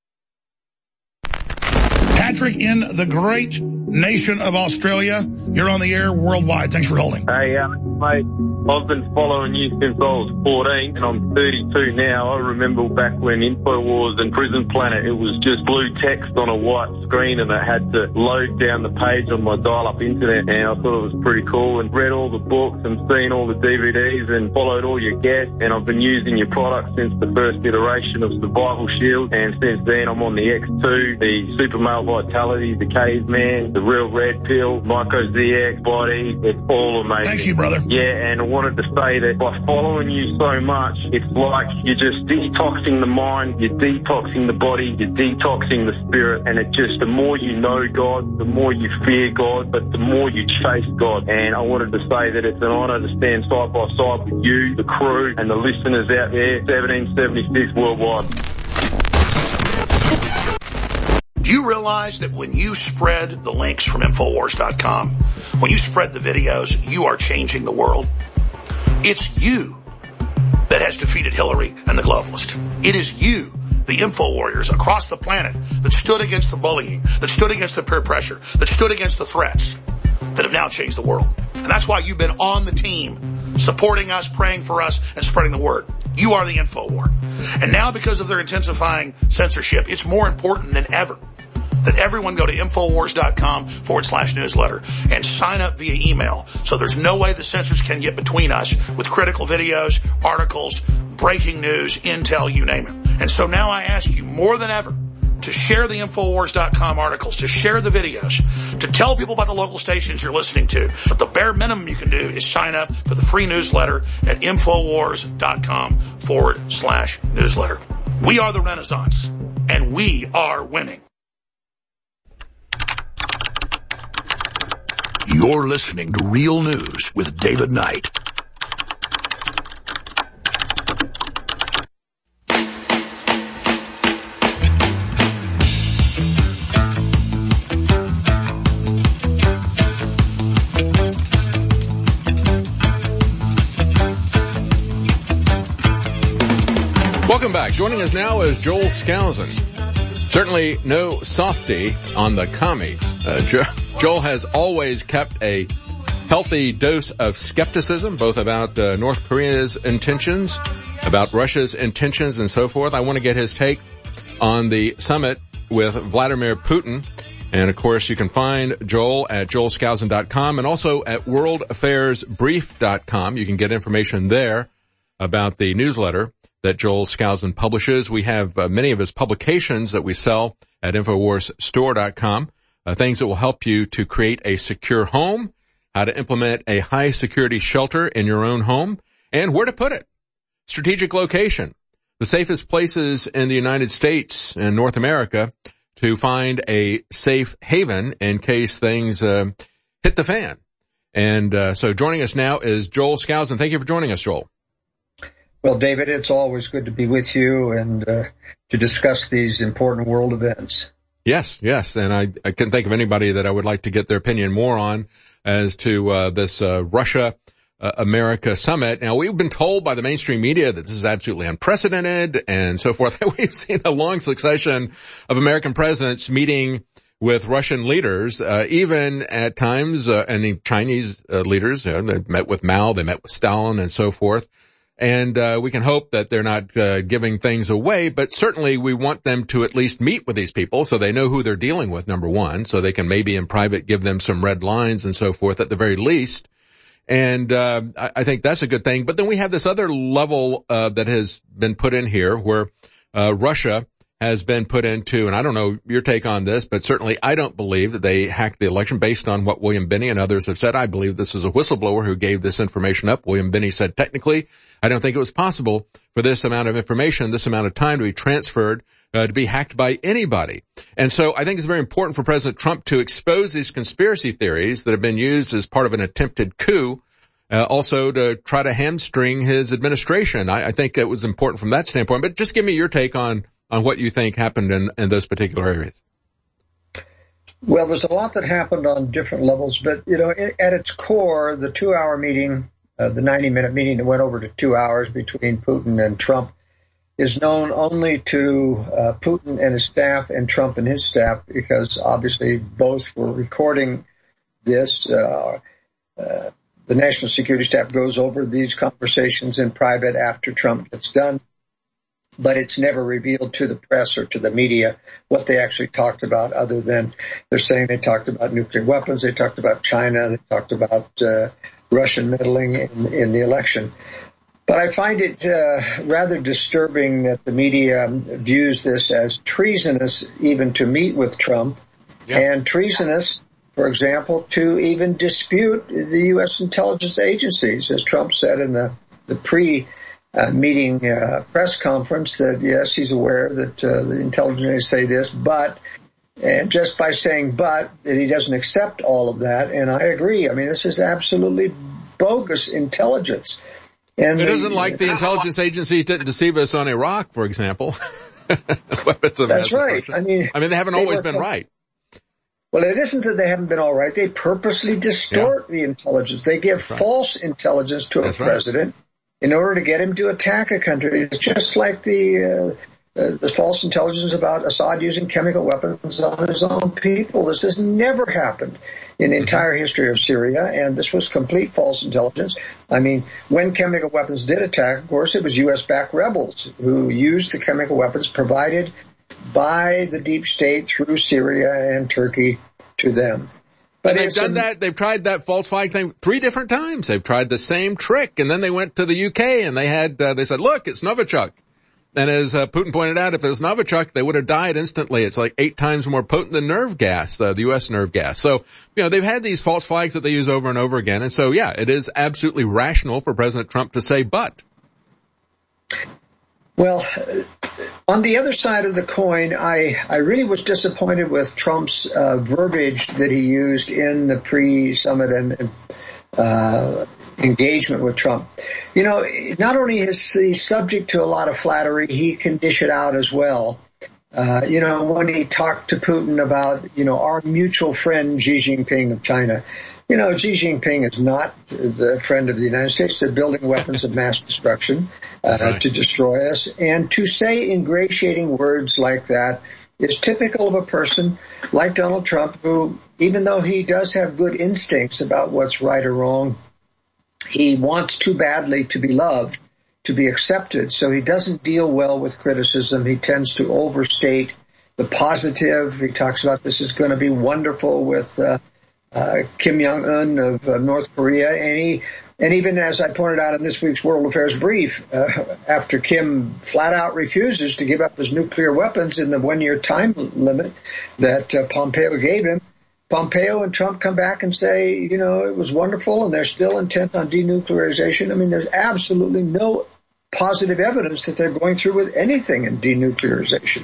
Speaker 4: Patrick in the great nation of Australia. You're on the air worldwide. Thanks for holding.
Speaker 7: Hey, Alex, mate. I've been following you since I was fourteen, and I'm thirty-two now. I remember back when InfoWars and Prison Planet, it was just blue text on a white screen, and I had to load down the page on my dial-up internet, and I thought it was pretty cool, and read all the books and seen all the D V Ds and followed all your guests, and I've been using your products since the first iteration of Survival Shield, and since then I'm on the X two, the Super Male Vitality, the Caveman, the Real Red Pill, Myco Z X, Body. It's all amazing.
Speaker 4: Thank you, brother.
Speaker 7: Yeah, and I wanted to say that by following you so much, it's like you're just detoxing the mind, you're detoxing the body, you're detoxing the spirit, and it just, the more you know God, the more you fear God, but the more you chase God. And I wanted to say that it's an honor to stand side by side with you, the crew, and the listeners out there, seventeen seventy-six worldwide.
Speaker 4: Do you realize that when you spread the links from infowars dot com, when you spread the videos, you are changing the world? It's you that has defeated Hillary and the globalists. It is you, the info warriors across the planet, that stood against the bullying, that stood against the peer pressure, that stood against the threats, that have now changed the world. And that's why you've been on the team, supporting us, praying for us, and spreading the word. You are the InfoWar. And now because of their intensifying censorship, it's more important than ever that everyone go to InfoWars.com forward slash newsletter and sign up via email. So there's no way the censors can get between us with critical videos, articles, breaking news, intel, you name it. And so now I ask you more than ever to share the Infowars dot com articles, to share the videos, to tell people about the local stations you're listening to. But the bare minimum you can do is sign up for the free newsletter at Infowars.com forward slash newsletter. We are the Renaissance, and we are winning.
Speaker 1: You're listening to Real News with David Knight.
Speaker 2: Welcome back. Joining us now is Joel Skousen. Certainly no softy on the commies. Uh, jo- Joel has always kept a healthy dose of skepticism, both about uh, North Korea's intentions, about Russia's intentions, and so forth. I want to get his take on the summit with Vladimir Putin. And, of course, you can find Joel at joel skousen dot com and also at world affairs brief dot com. You can get information there about the newsletter that Joel Skousen publishes. We have uh, many of his publications that we sell at infowars store dot com, uh, things that will help you to create a secure home, how to implement a high-security shelter in your own home, and where to put it. Strategic location, the safest places in the United States and North America to find a safe haven in case things uh, hit the fan. And uh, so joining us now is Joel Skousen. Thank you for joining us, Joel.
Speaker 9: Well, David, it's always good to be with you and uh, to discuss these important world events.
Speaker 2: Yes, yes, and I, I couldn't think of anybody that I would like to get their opinion more on as to uh, this uh, Russia-America uh, summit. Now, we've been told by the mainstream media that this is absolutely unprecedented and so forth. We've seen a long succession of American presidents meeting with Russian leaders, uh, even at times, uh, and the Chinese uh, leaders. You know, they met with Mao, they met with Stalin, and so forth. And uh, we can hope that they're not uh, giving things away, but certainly we want them to at least meet with these people so they know who they're dealing with, number one, so they can maybe in private give them some red lines and so forth at the very least. And uh, I, I think that's a good thing. But then we have this other level uh, that has been put in here where uh, Russia has been put into, and I don't know your take on this, but certainly I don't believe that they hacked the election based on what William Binney and others have said. I believe this is a whistleblower who gave this information up. William Binney said technically, I don't think it was possible for this amount of information, this amount of time to be transferred, uh, to be hacked by anybody. And so I think it's very important for President Trump to expose these conspiracy theories that have been used as part of an attempted coup, uh, also to try to hamstring his administration. I, I think it was important from that standpoint. But just give me your take on on what you think happened in, in those particular areas.
Speaker 9: Well, there's a lot that happened on different levels, but, you know, at its core, the two-hour meeting, uh, the ninety-minute meeting that went over to two hours between Putin and Trump is known only to uh, Putin and his staff and Trump and his staff because obviously both were recording this. Uh, uh, the National Security Staff goes over these conversations in private after Trump gets done, but it's never revealed to the press or to the media what they actually talked about, other than they're saying they talked about nuclear weapons, they talked about China, they talked about uh, Russian meddling in, in the election. But I find it uh, rather disturbing that the media views this as treasonous even to meet with Trump, yeah. and treasonous, for example, to even dispute the U S intelligence agencies, as Trump said in the, the pre Uh, meeting uh, press conference that, yes, he's aware that uh, the intelligence agencies say this, but, and just by saying but, that he doesn't accept all of that. And I agree. I mean, this is absolutely bogus intelligence. And
Speaker 2: it isn't like the intelligence agencies didn't deceive us on Iraq, for example. Weapons of
Speaker 9: That's right. I mean,
Speaker 2: I mean, they haven't they always been right.
Speaker 9: Well, it isn't that they haven't been all right. They purposely distort yeah. the intelligence. They give right. false intelligence to That's a president. Right. in order to get him to attack a country. It's just like the uh, uh, the false intelligence about Assad using chemical weapons on his own people. This has never happened in the entire history of Syria, and this was complete false intelligence. I mean, when chemical weapons did attack, of course, it was U S-backed rebels who used the chemical weapons provided by the deep state through Syria and Turkey to them.
Speaker 2: But and they've done that, they've tried that false flag thing three different times. They've tried the same trick, and then they went to the U K and they had, uh, they said, look, it's Novichok. And as uh, Putin pointed out, if it was Novichok, they would have died instantly. It's like eight times more potent than nerve gas, uh, the U S nerve gas. So, you know, they've had these false flags that they use over and over again. And so, yeah, it is absolutely rational for President Trump to say, but.
Speaker 9: Well, on the other side of the coin, I, I really was disappointed with Trump's uh, verbiage that he used in the pre-summit and uh, engagement with Trump. You know, not only is he subject to a lot of flattery, he can dish it out as well. Uh, you know, when he talked to Putin about, you know, our mutual friend Xi Jinping of China. You know, Xi Jinping is not the friend of the United States. They're building weapons of mass destruction uh, right. to destroy us. And to say ingratiating words like that is typical of a person like Donald Trump, who, even though he does have good instincts about what's right or wrong, he wants too badly to be loved, to be accepted. So he doesn't deal well with criticism. He tends to overstate the positive. He talks about this is going to be wonderful with uh, Uh, Kim Jong-un of uh, North Korea, and he, and even as I pointed out in this week's World Affairs Brief, uh, after Kim flat out refuses to give up his nuclear weapons in the one-year time limit that uh, Pompeo gave him, Pompeo and Trump come back and say, you know, it was wonderful, and they're still intent on denuclearization. I mean, there's absolutely no positive evidence that they're going through with anything in denuclearization.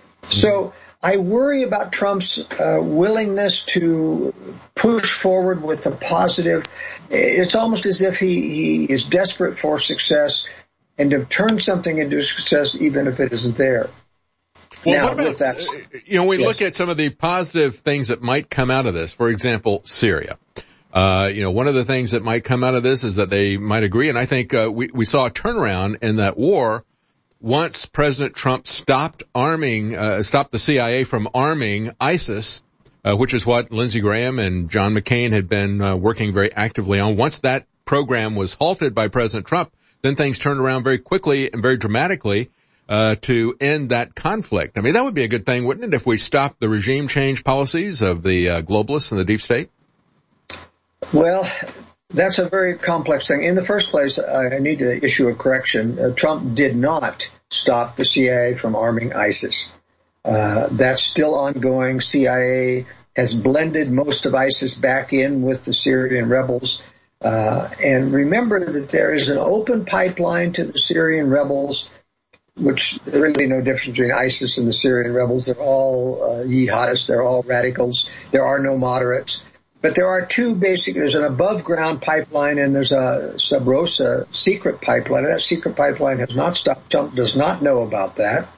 Speaker 9: So I worry about Trump's uh, willingness to push forward with the positive. It's almost as if he, he is desperate for success and to turn something into success even if it isn't there.
Speaker 2: Well,
Speaker 9: now,
Speaker 2: what about,
Speaker 9: that,
Speaker 2: you know, we
Speaker 9: yes.
Speaker 2: look at some of the positive things that might come out of this. For example, Syria. Uh, you know, one of the things that might come out of this is that they might agree, and I think uh, we, we saw a turnaround in that war once President Trump stopped arming, uh, stopped the C I A from arming ISIS, uh, which is what Lindsey Graham and John McCain had been uh, working very actively on. Once that program was halted by President Trump, then things turned around very quickly and very dramatically uh, to end that conflict. I mean, that would be a good thing, wouldn't it, if we stopped the regime change policies of the uh, globalists and the deep state?
Speaker 9: Well, that's a very complex thing. In the first place, I need to issue a correction. Uh, Trump did not stop the C I A from arming ISIS. Uh, that's still ongoing. C I A has blended most of ISIS back in with the Syrian rebels. Uh, and remember that there is an open pipeline to the Syrian rebels, which there's really no difference between ISIS and the Syrian rebels. They're all uh, jihadists. They're all radicals. There are no moderates. But there are two basic, there's an above-ground pipeline and there's a Sub Rosa secret pipeline. That secret pipeline has not stopped. Trump does not know about that.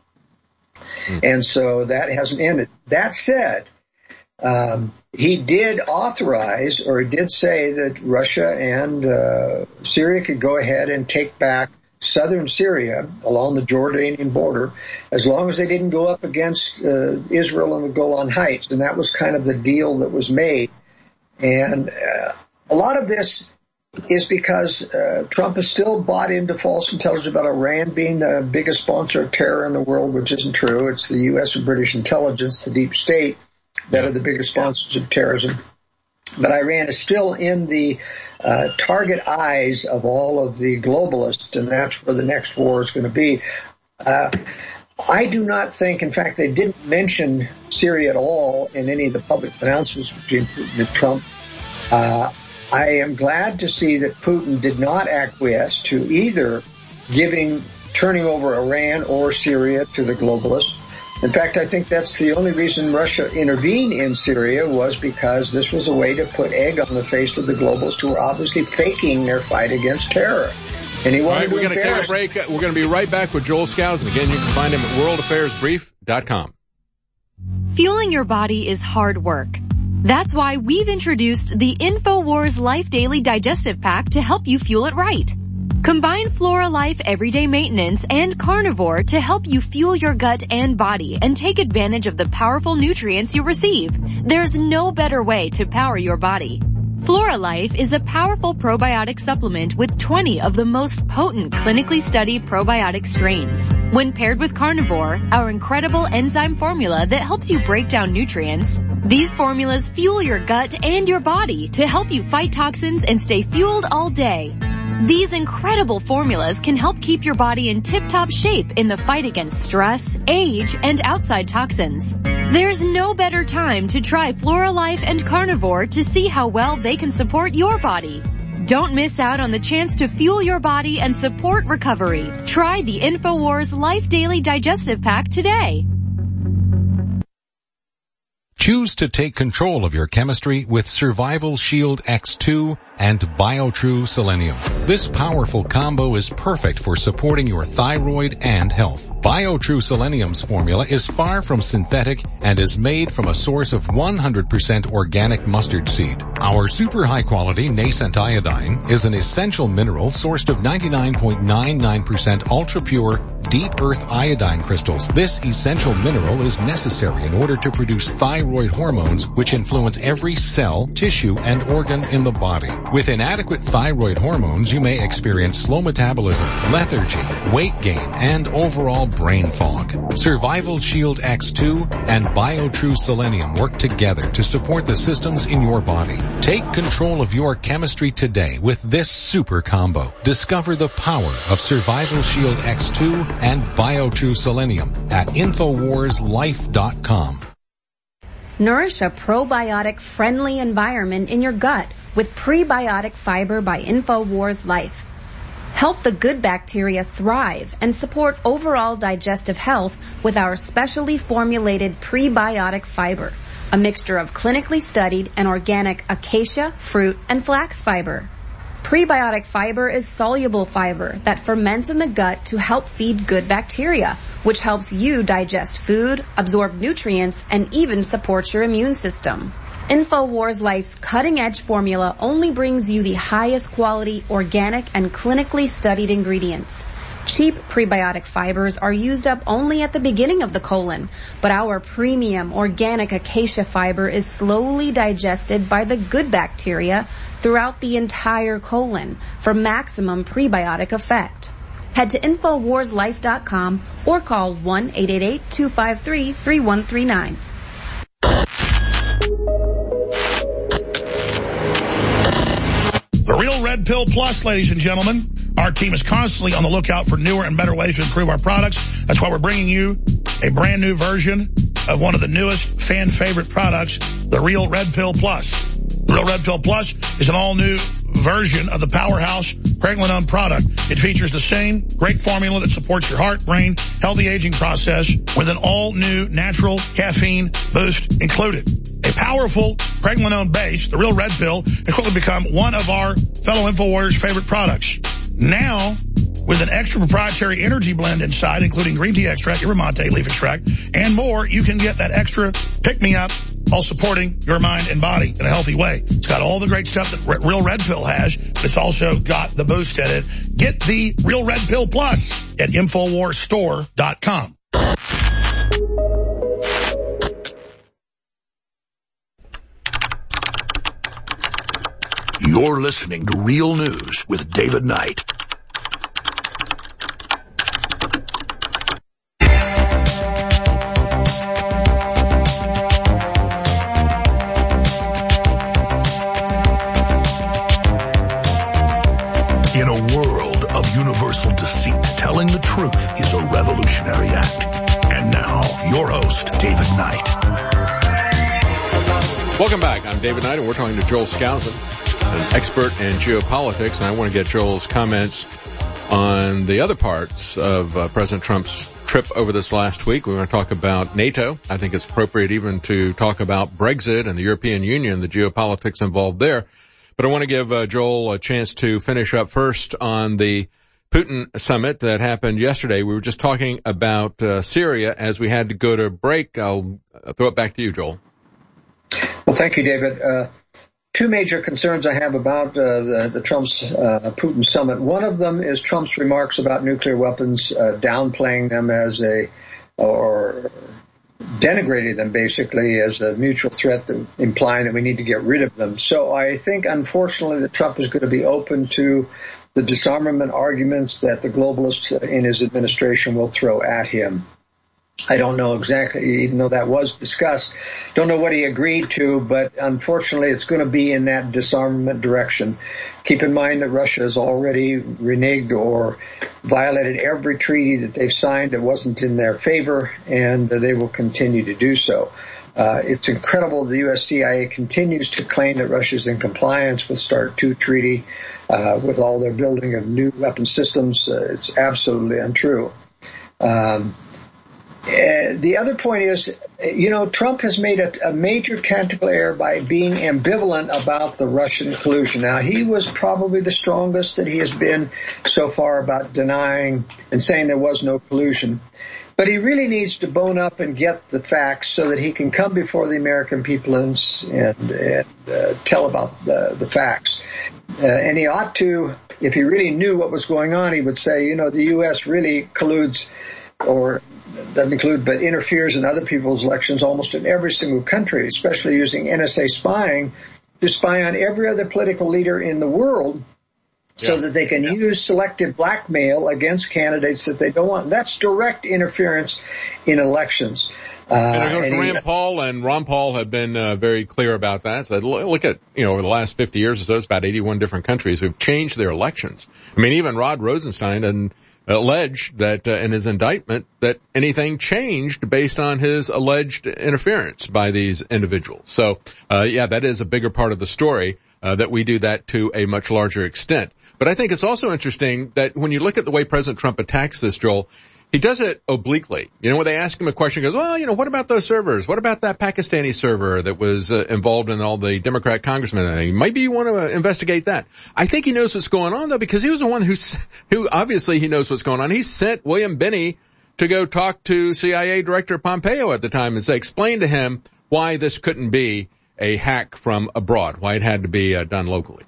Speaker 9: Mm. And so that hasn't ended. That said, um, he did authorize, or he did say that Russia and uh, Syria could go ahead and take back southern Syria along the Jordanian border, as long as they didn't go up against uh, Israel and the Golan Heights. And that was kind of the deal that was made. And uh, a lot of this is because uh, Trump has still bought into false intelligence about Iran being the biggest sponsor of terror in the world, which isn't true. It's the U S and British intelligence, the deep state, that are the biggest sponsors of terrorism. But Iran is still in the uh, target eyes of all of the globalists, and that's where the next war is going to be. Uh, I do not think, in fact, they didn't mention Syria at all in any of the public announcements between Putin and Trump. Uh, I am glad to see that Putin did not acquiesce to either giving, turning over Iran or Syria to the globalists. In fact, I think that's the only reason Russia intervened in Syria, was because this was a way to put egg on the face of the globalists, who were obviously faking their fight against terror. And he
Speaker 2: All
Speaker 9: wanted
Speaker 2: right, we're
Speaker 9: to
Speaker 2: going to take a break. We're going to be right back with Joel Skousen. Again, you can find him at world affairs brief dot com.
Speaker 17: Fueling your body is hard work. That's why we've introduced the InfoWars Life Daily Digestive Pack to help you fuel it right. Combine Flora Life Everyday Maintenance and Carnivore to help you fuel your gut and body and take advantage of the powerful nutrients you receive. There's no better way to power your body. Flora Life is a powerful probiotic supplement with twenty of the most potent clinically studied probiotic strains. When paired with Carnivore, our incredible enzyme formula that helps you break down nutrients, these formulas fuel your gut and your body to help you fight toxins and stay fueled all day. These incredible formulas can help keep your body in tip-top shape in the fight against stress, age, and outside toxins. There's no better time to try Flora Life and Carnivore to see how well they can support your body. Don't miss out on the chance to fuel your body and support recovery. Try the InfoWars Life Daily Digestive Pack today.
Speaker 13: Choose to take control of your chemistry with Survival Shield X two and BioTrue Selenium. This powerful combo is perfect for supporting your thyroid and health. BioTrue Selenium's formula is far from synthetic and is made from a source of one hundred percent organic mustard seed. Our super high quality nascent iodine is an essential mineral sourced of ninety-nine point nine nine percent ultra pure deep earth iodine crystals. This essential mineral is necessary in order to produce thyroid hormones, which influence every cell, tissue, and organ in the body. With inadequate thyroid hormones, you may experience slow metabolism, lethargy, weight gain, and overall brain fog. Survival Shield X two and BioTrue Selenium work together to support the systems in your body. Take control of your chemistry today with this super combo. Discover the power of Survival Shield X two and BioTrue Selenium at Infowars Life dot com.
Speaker 14: Nourish a probiotic-friendly environment in your gut with Prebiotic Fiber by InfoWars Life. Help the good bacteria thrive and support overall digestive health with our specially formulated prebiotic fiber, a mixture of clinically studied and organic acacia, fruit, and flax fiber. Prebiotic fiber is soluble fiber that ferments in the gut to help feed good bacteria, which helps you digest food, absorb nutrients, and even supports your immune system. InfoWars Life's cutting-edge formula only brings you the highest quality, organic, and clinically studied ingredients. Cheap prebiotic fibers are used up only at the beginning of the colon, but our premium organic acacia fiber is slowly digested by the good bacteria throughout the entire colon for maximum prebiotic effect. Head to Infowars Life dot com or call one eight eight eight, two five three, three one three nine.
Speaker 4: The Real Red Pill Plus, ladies and gentlemen. Our team is constantly on the lookout for newer and better ways to improve our products. That's why we're bringing you a brand new version of one of the newest fan favorite products, the Real Red Pill Plus. The Real Red Pill Plus is an all-new version of the powerhouse Pregnenolone product. It features the same great formula that supports your heart, brain, healthy aging process with an all-new natural caffeine boost included. A powerful Pregnenolone base, the Real Red Pill, has quickly become one of our fellow InfoWarriors' favorite products. Now, with an extra proprietary energy blend inside, including green tea extract, yerba mate leaf extract, and more, you can get that extra pick-me-up while supporting your mind and body in a healthy way. It's got all the great stuff that Real Red Pill has, but it's also got the boost in it. Get the Real Red Pill Plus at Infowars Store dot com.
Speaker 1: You're listening to Real News with David Knight. In a world of universal deceit, telling the truth is a revolutionary act. And now, your host, David Knight.
Speaker 2: Welcome back. I'm David Knight, and we're talking to Joel Skousen, an expert in geopolitics, and I want to get Joel's comments on the other parts of uh, President Trump's trip over this last week. We're going to talk about NATO. I think it's appropriate even to talk about Brexit and the European Union, the geopolitics involved there. But I want to give uh, Joel a chance to finish up first on the Putin summit that happened yesterday. We were just talking about uh, Syria as we had to go to break. I'll throw it back to you, Joel.
Speaker 9: Well, thank you, David. Uh, two major concerns I have about uh, the, the Trump's uh, Putin summit. One of them is Trump's remarks about nuclear weapons, uh, downplaying them as a, or denigrating them basically as a mutual threat, that, implying that we need to get rid of them. So I think, unfortunately, that Trump is going to be open to the disarmament arguments that the globalists in his administration will throw at him. I don't know exactly, even though that was discussed, don't know what he agreed to, but unfortunately it's going to be in that disarmament direction. Keep in mind that Russia has already reneged or violated every treaty that they've signed that wasn't in their favor, and they will continue to do so. Uh, it's incredible the U S C I A continues to claim that Russia is in compliance with START two treaty, uh, with all their building of new weapon systems. Uh, it's absolutely untrue. Um, Uh, the other point is, you know, Trump has made a, a major tactical error by being ambivalent about the Russian collusion. Now, he was probably the strongest that he has been so far about denying and saying there was no collusion. But he really needs to bone up and get the facts so that he can come before the American people and, and, and uh, tell about the, the facts. Uh, and he ought to, if he really knew what was going on, he would say, you know, the U S really colludes, or doesn't include, but interferes in other people's elections almost in every single country, especially using N S A spying to spy on every other political leader in the world, so yeah. that they can yeah. use selective blackmail against candidates that they don't want. That's direct interference in elections. Uh,
Speaker 2: and of course,
Speaker 9: and
Speaker 2: Rand
Speaker 9: he,
Speaker 2: Paul and Ron Paul have been uh, very clear about that. So look at, you know, over the last fifty years or so, it's about eighty-one different countries who've changed their elections. I mean, even Rod Rosenstein and alleged that uh, in his indictment that anything changed based on his alleged interference by these individuals. So, uh, yeah, that is a bigger part of the story, uh, that we do that to a much larger extent. But I think it's also interesting that when you look at the way President Trump attacks this, Joel, he does it obliquely. You know, when they ask him a question, he goes, well, you know, what about those servers? What about that Pakistani server that was uh, involved in all the Democrat congressmen? Maybe you want to uh, investigate that. I think he knows what's going on, though, because he was the one who, who obviously he knows what's going on. He sent William Binney to go talk to C I A Director Pompeo at the time and say, explain to him why this couldn't be a hack from abroad, why it had to be uh, done locally.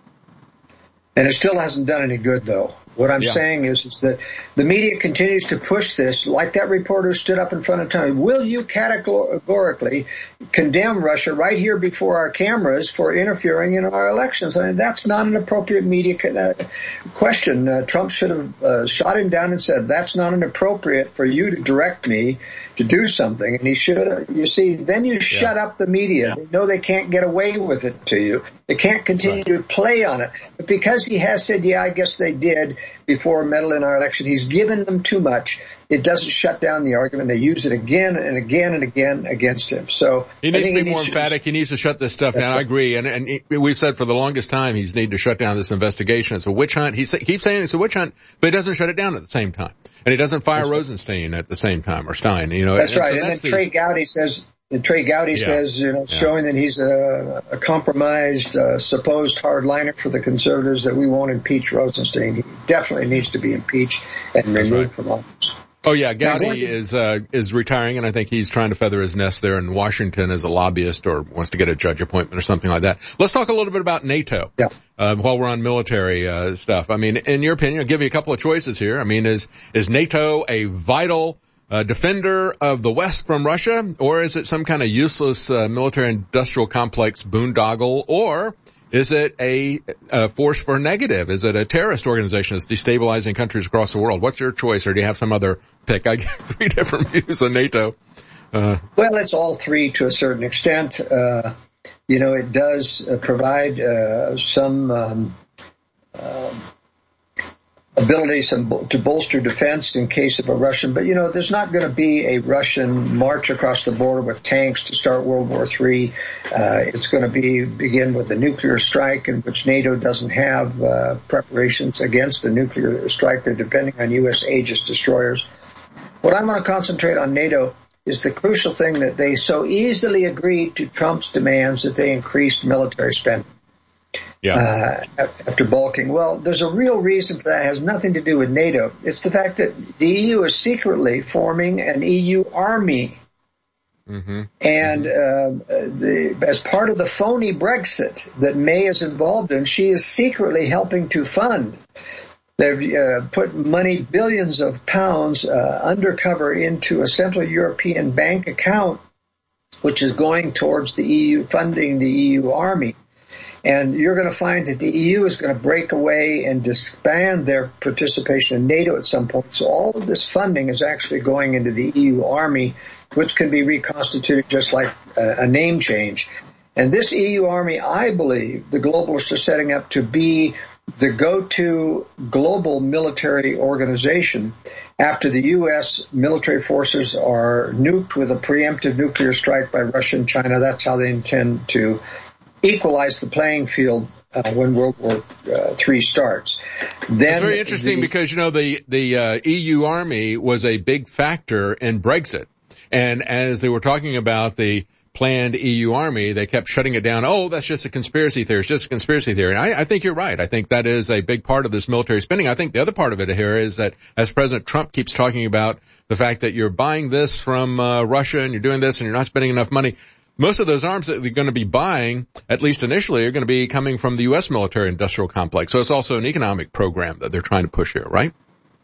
Speaker 9: And it still hasn't done any good, though. What I'm
Speaker 2: yeah.
Speaker 9: saying is, is that the media continues to push this, like that reporter stood up in front of Tony. Will you categorically condemn Russia right here before our cameras for interfering in our elections? I mean, that's not an appropriate media uh, question. Uh, Trump should have uh, shot him down and said, that's not an appropriate for you to direct me to do something. And he should, you see, then you yeah. shut up the media. Yeah. They know they can't get away with it to you. They can't continue right. to play on it. But because he has said, yeah, I guess they did before meddle in our election, he's given them too much. It doesn't shut down the argument. They use it again and again and again against him. So
Speaker 2: he needs to be
Speaker 9: he
Speaker 2: more emphatic. He needs to shut this stuff down. I agree. And, and he, we've said for the longest time he's need to shut down this investigation. It's a witch hunt. He keeps saying it's a witch hunt, but he doesn't shut it down at the same time. And he doesn't fire that's Rosenstein right. at the same time, or Stein. You know,
Speaker 9: that's
Speaker 2: and
Speaker 9: right.
Speaker 2: So
Speaker 9: and
Speaker 2: that's
Speaker 9: then
Speaker 2: the,
Speaker 9: Trey Gowdy says. And Trey Gowdy yeah. says, you know, yeah. showing that he's a, a compromised, uh, supposed hardliner for the conservatives, that we won't impeach Rosenstein. He definitely needs to be impeached and removed right. from office.
Speaker 2: Oh yeah, Gowdy is uh is retiring, and I think he's trying to feather his nest there in Washington as a lobbyist, or wants to get a judge appointment or something like that. Let's talk a little bit about NATO.
Speaker 9: Yeah.
Speaker 2: Uh, while we're on military uh stuff, I mean, in your opinion, I'll give you a couple of choices here. I mean, is is NATO a vital Uh, defender of the West from Russia, or is it some kind of useless uh, military-industrial complex boondoggle, or is it a, a force for negative? Is it a terrorist organization that's destabilizing countries across the world? What's your choice, or do you have some other pick? I get three different views on NATO. Uh,
Speaker 9: well, it's all three to a certain extent. Uh, you know, it does uh, provide uh, some um, uh, ability some, to bolster defense in case of a Russian. But, you know, there's not going to be a Russian march across the border with tanks to start World War Three. Uh, it's going to be begin with a nuclear strike, in which NATO doesn't have uh, preparations against a nuclear strike. They're depending on U S Aegis destroyers. What I'm going to concentrate on NATO is the crucial thing that they so easily agreed to Trump's demands that they increased military spending. Yeah. Uh, after balking. Well, there's a real reason for that. It has nothing to do with NATO. It's the fact that the E U is secretly forming an E U army
Speaker 2: Mm-hmm.
Speaker 9: And uh, the, as part of the phony Brexit that May is involved in, she is secretly helping to fund. They've uh, put money, billions of pounds, uh, undercover into a Central European bank account, which is going towards the E U, funding the E U army. And you're going to find that the E U is going to break away and disband their participation in NATO at some point. So all of this funding is actually going into the E U army, which can be reconstituted just like a, a name change. And this E U army, I believe, the globalists are setting up to be the go-to global military organization after the U S military forces are nuked with a preemptive nuclear strike by Russia and China. That's how they intend to equalize the playing field uh, when World War uh, Three starts. Then
Speaker 2: it's very interesting the, because, you know, the, the uh, E U Army was a big factor in Brexit. And as they were talking about the planned E U Army, they kept shutting it down. Oh, that's just a conspiracy theory. It's just a conspiracy theory. And I, I think you're right. I think that is a big part of this military spending. I think the other part of it here is that as President Trump keeps talking about the fact that you're buying this from uh, Russia and you're doing this and you're not spending enough money, most of those arms that they're going to be buying, at least initially, are going to be coming from the U S military industrial complex. So it's also an economic program that they're trying to push here, right?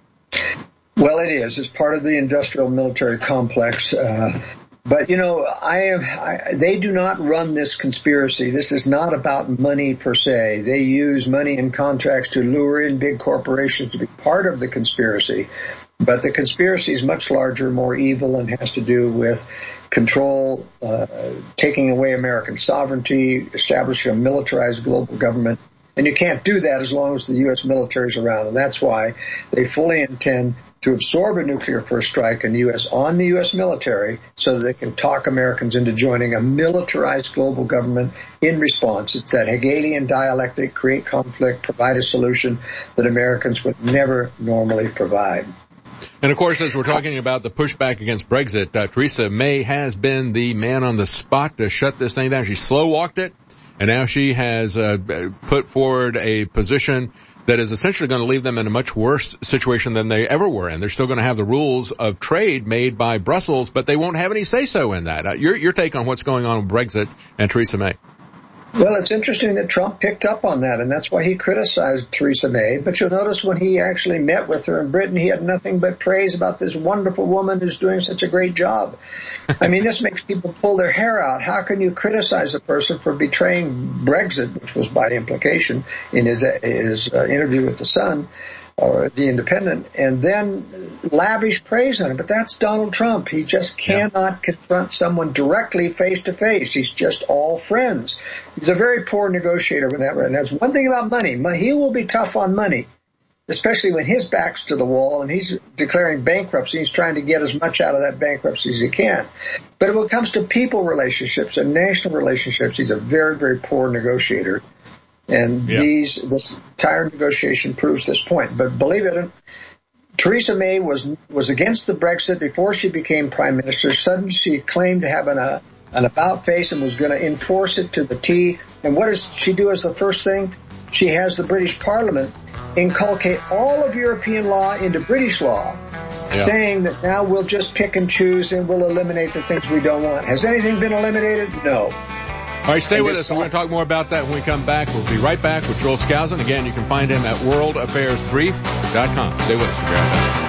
Speaker 9: Well, it is. It's part of the industrial military complex. Uh, but, you know, I am, I, they do not run this conspiracy. This is not about money per se. They use money and contracts to lure in big corporations to be part of the conspiracy. But the conspiracy is much larger, more evil, and has to do with control, uh, taking away American sovereignty, establishing a militarized global government. And you can't do that as long as the U S military is around. And that's why they fully intend to absorb a nuclear first strike in the U S on the U S military so that they can talk Americans into joining a militarized global government in response. It's that Hegelian dialectic, create conflict, provide a solution that Americans would never normally provide.
Speaker 2: And of course, as we're talking about the pushback against Brexit, uh, Theresa May has been the man on the spot to shut this thing down. She slow walked it, and now she has uh, put forward a position that is essentially going to leave them in a much worse situation than they ever were in. They're still going to have the rules of trade made by Brussels, but they won't have any say-so in that. Uh, your, your take on what's going on with Brexit and Theresa May?
Speaker 9: Well, it's interesting that Trump picked up on that, and that's why he criticized Theresa May. But you'll notice when he actually met with her in Britain, he had nothing but praise about this wonderful woman who's doing such a great job. I mean, this makes people pull their hair out. How can you criticize a person for betraying Brexit, which was by implication in his, his uh, interview with The Sun, or The Independent, and then lavish praise on him? But that's Donald Trump. He just cannot yeah. confront someone directly face to face. He's just all friends. He's a very poor negotiator with that. And that's one thing about money. He will be tough on money, especially when his back's to the wall and he's declaring bankruptcy. He's trying to get as much out of that bankruptcy as he can. But when it comes to people relationships and national relationships, he's a very, very poor negotiator. And yeah. these, this entire negotiation proves this point. But believe it, Theresa May was was against the Brexit before she became prime minister. Suddenly she claimed to have an, uh, an about face and was going to enforce it to the T. And what does she do as the first thing? She has the British Parliament inculcate all of European law into British law, yeah. saying that now we'll just pick and choose and we'll eliminate the things we don't want. Has anything been eliminated? No.
Speaker 2: All right, stay with us. We're going to talk more about that when we come back. We'll be right back with Joel Skousen. Again, you can find him at world affairs brief dot com. Stay with us. We'll be right back.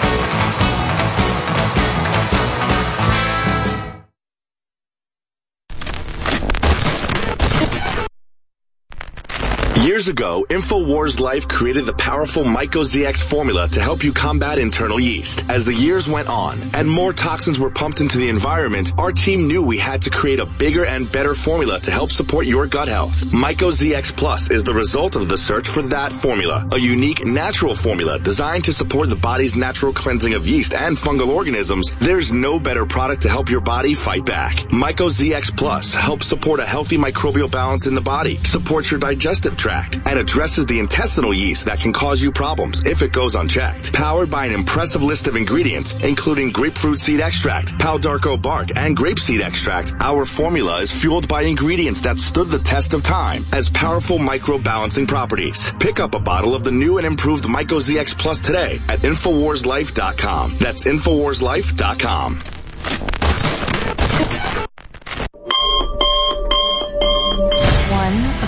Speaker 15: Years ago, InfoWars Life created the powerful MycoZX formula to help you combat internal yeast. As the years went on and more toxins were pumped into the environment, our team knew we had to create a bigger and better formula to help support your gut health. MycoZX Plus is the result of the search for that formula, a unique natural formula designed to support the body's natural cleansing of yeast and fungal organisms. There's no better product to help your body fight back. MycoZX Plus helps support a healthy microbial balance in the body, supports your digestive tract, and addresses the intestinal yeast that can cause you problems if it goes unchecked. Powered by an impressive list of ingredients, including grapefruit seed extract, Palo d'Arco bark, and grapeseed extract, our formula is fueled by ingredients that stood the test of time as powerful micro-balancing properties. Pick up a bottle of the new and improved MycoZX Plus today at Infowars Life dot com. That's Infowars Life dot com.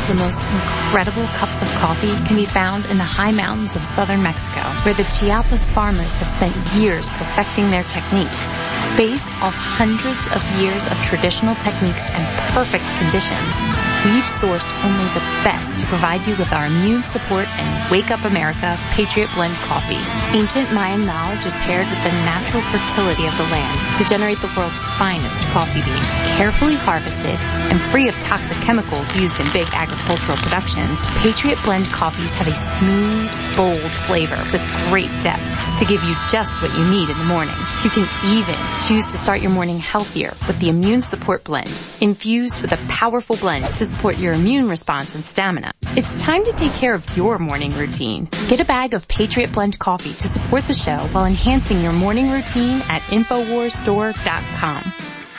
Speaker 18: the most incredible cups of coffee can be found in the high mountains of southern Mexico, where the Chiapas farmers have spent years perfecting their techniques. Based off hundreds of years of traditional techniques and perfect conditions, we've sourced only the best to provide you with our immune support and Wake Up America Patriot Blend coffee. Ancient Mayan knowledge is paired with the natural fertility of the land to generate the world's finest coffee bean, carefully harvested and free of toxic chemicals used in big agricultural productions. Patriot Blend coffees have a smooth, bold flavor with great depth to give you just what you need in the morning. You can even choose to start your morning healthier with the Immune Support Blend, infused with a powerful blend to support your immune response and stamina. It's time to take care of your morning routine. Get a bag of Patriot Blend coffee to support the show while enhancing your morning routine at infowars store dot com.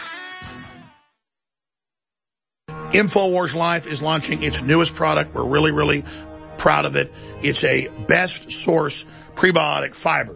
Speaker 4: InfoWars Life is launching its newest product. We're really, really proud of it. It's a best source prebiotic fiber.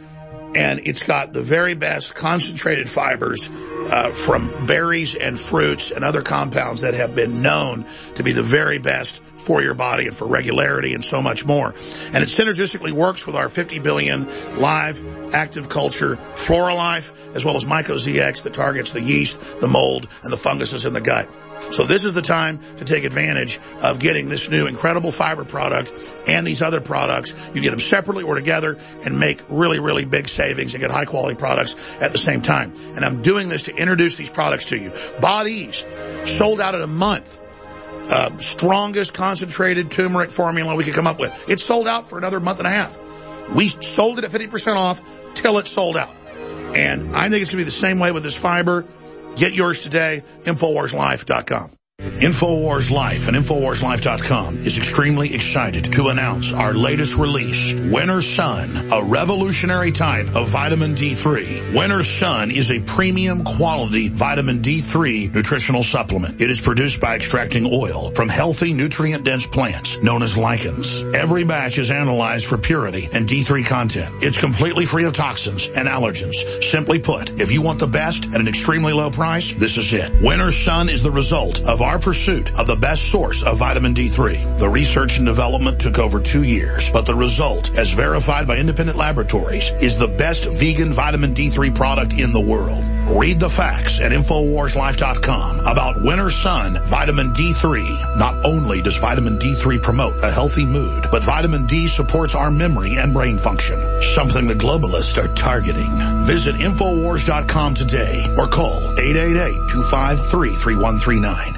Speaker 4: And it's got the very best concentrated fibers uh, from berries and fruits and other compounds that have been known to be the very best for your body and for regularity and so much more. And it synergistically works with our fifty billion live active culture FloraLife, as well as MycoZX that targets the yeast, the mold, and the funguses in the gut. So this is the time to take advantage of getting this new incredible fiber product and these other products. You get them separately or together and make really, really big savings and get high quality products at the same time. And I'm doing this to introduce these products to you. Bodease, sold out in a month. Uh, strongest concentrated turmeric formula we could come up with. It's sold out for another month and a half. We sold it at fifty percent off till it's sold out. And I think it's going to be the same way with this fiber. Get yours today, infowars life dot com. InfoWars Life and infowars life dot com is extremely excited to announce our latest release, Winter Sun, a revolutionary type of vitamin D three. Winter Sun is a premium quality vitamin D three nutritional supplement. It is produced by extracting oil from healthy, nutrient-dense plants known as lichens. Every batch is analyzed for purity and D three content. It's completely free of toxins and allergens. Simply put, if you want the best at an extremely low price, this is it. Winter Sun is the result of our pursuit of the best source of vitamin D three. The research and development took over two years, but the result, as verified by independent laboratories, is the best vegan vitamin D three product in the world. Read the facts at infowars life dot com about Winter Sun Vitamin D three. Not only does vitamin D three promote a healthy mood, but vitamin D supports our memory and brain function, something the globalists are targeting. Visit infowars dot com today or call eight eight eight, two five three, three one three nine.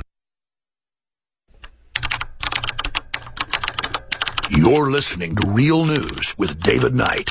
Speaker 1: You're listening to Real News with David Knight.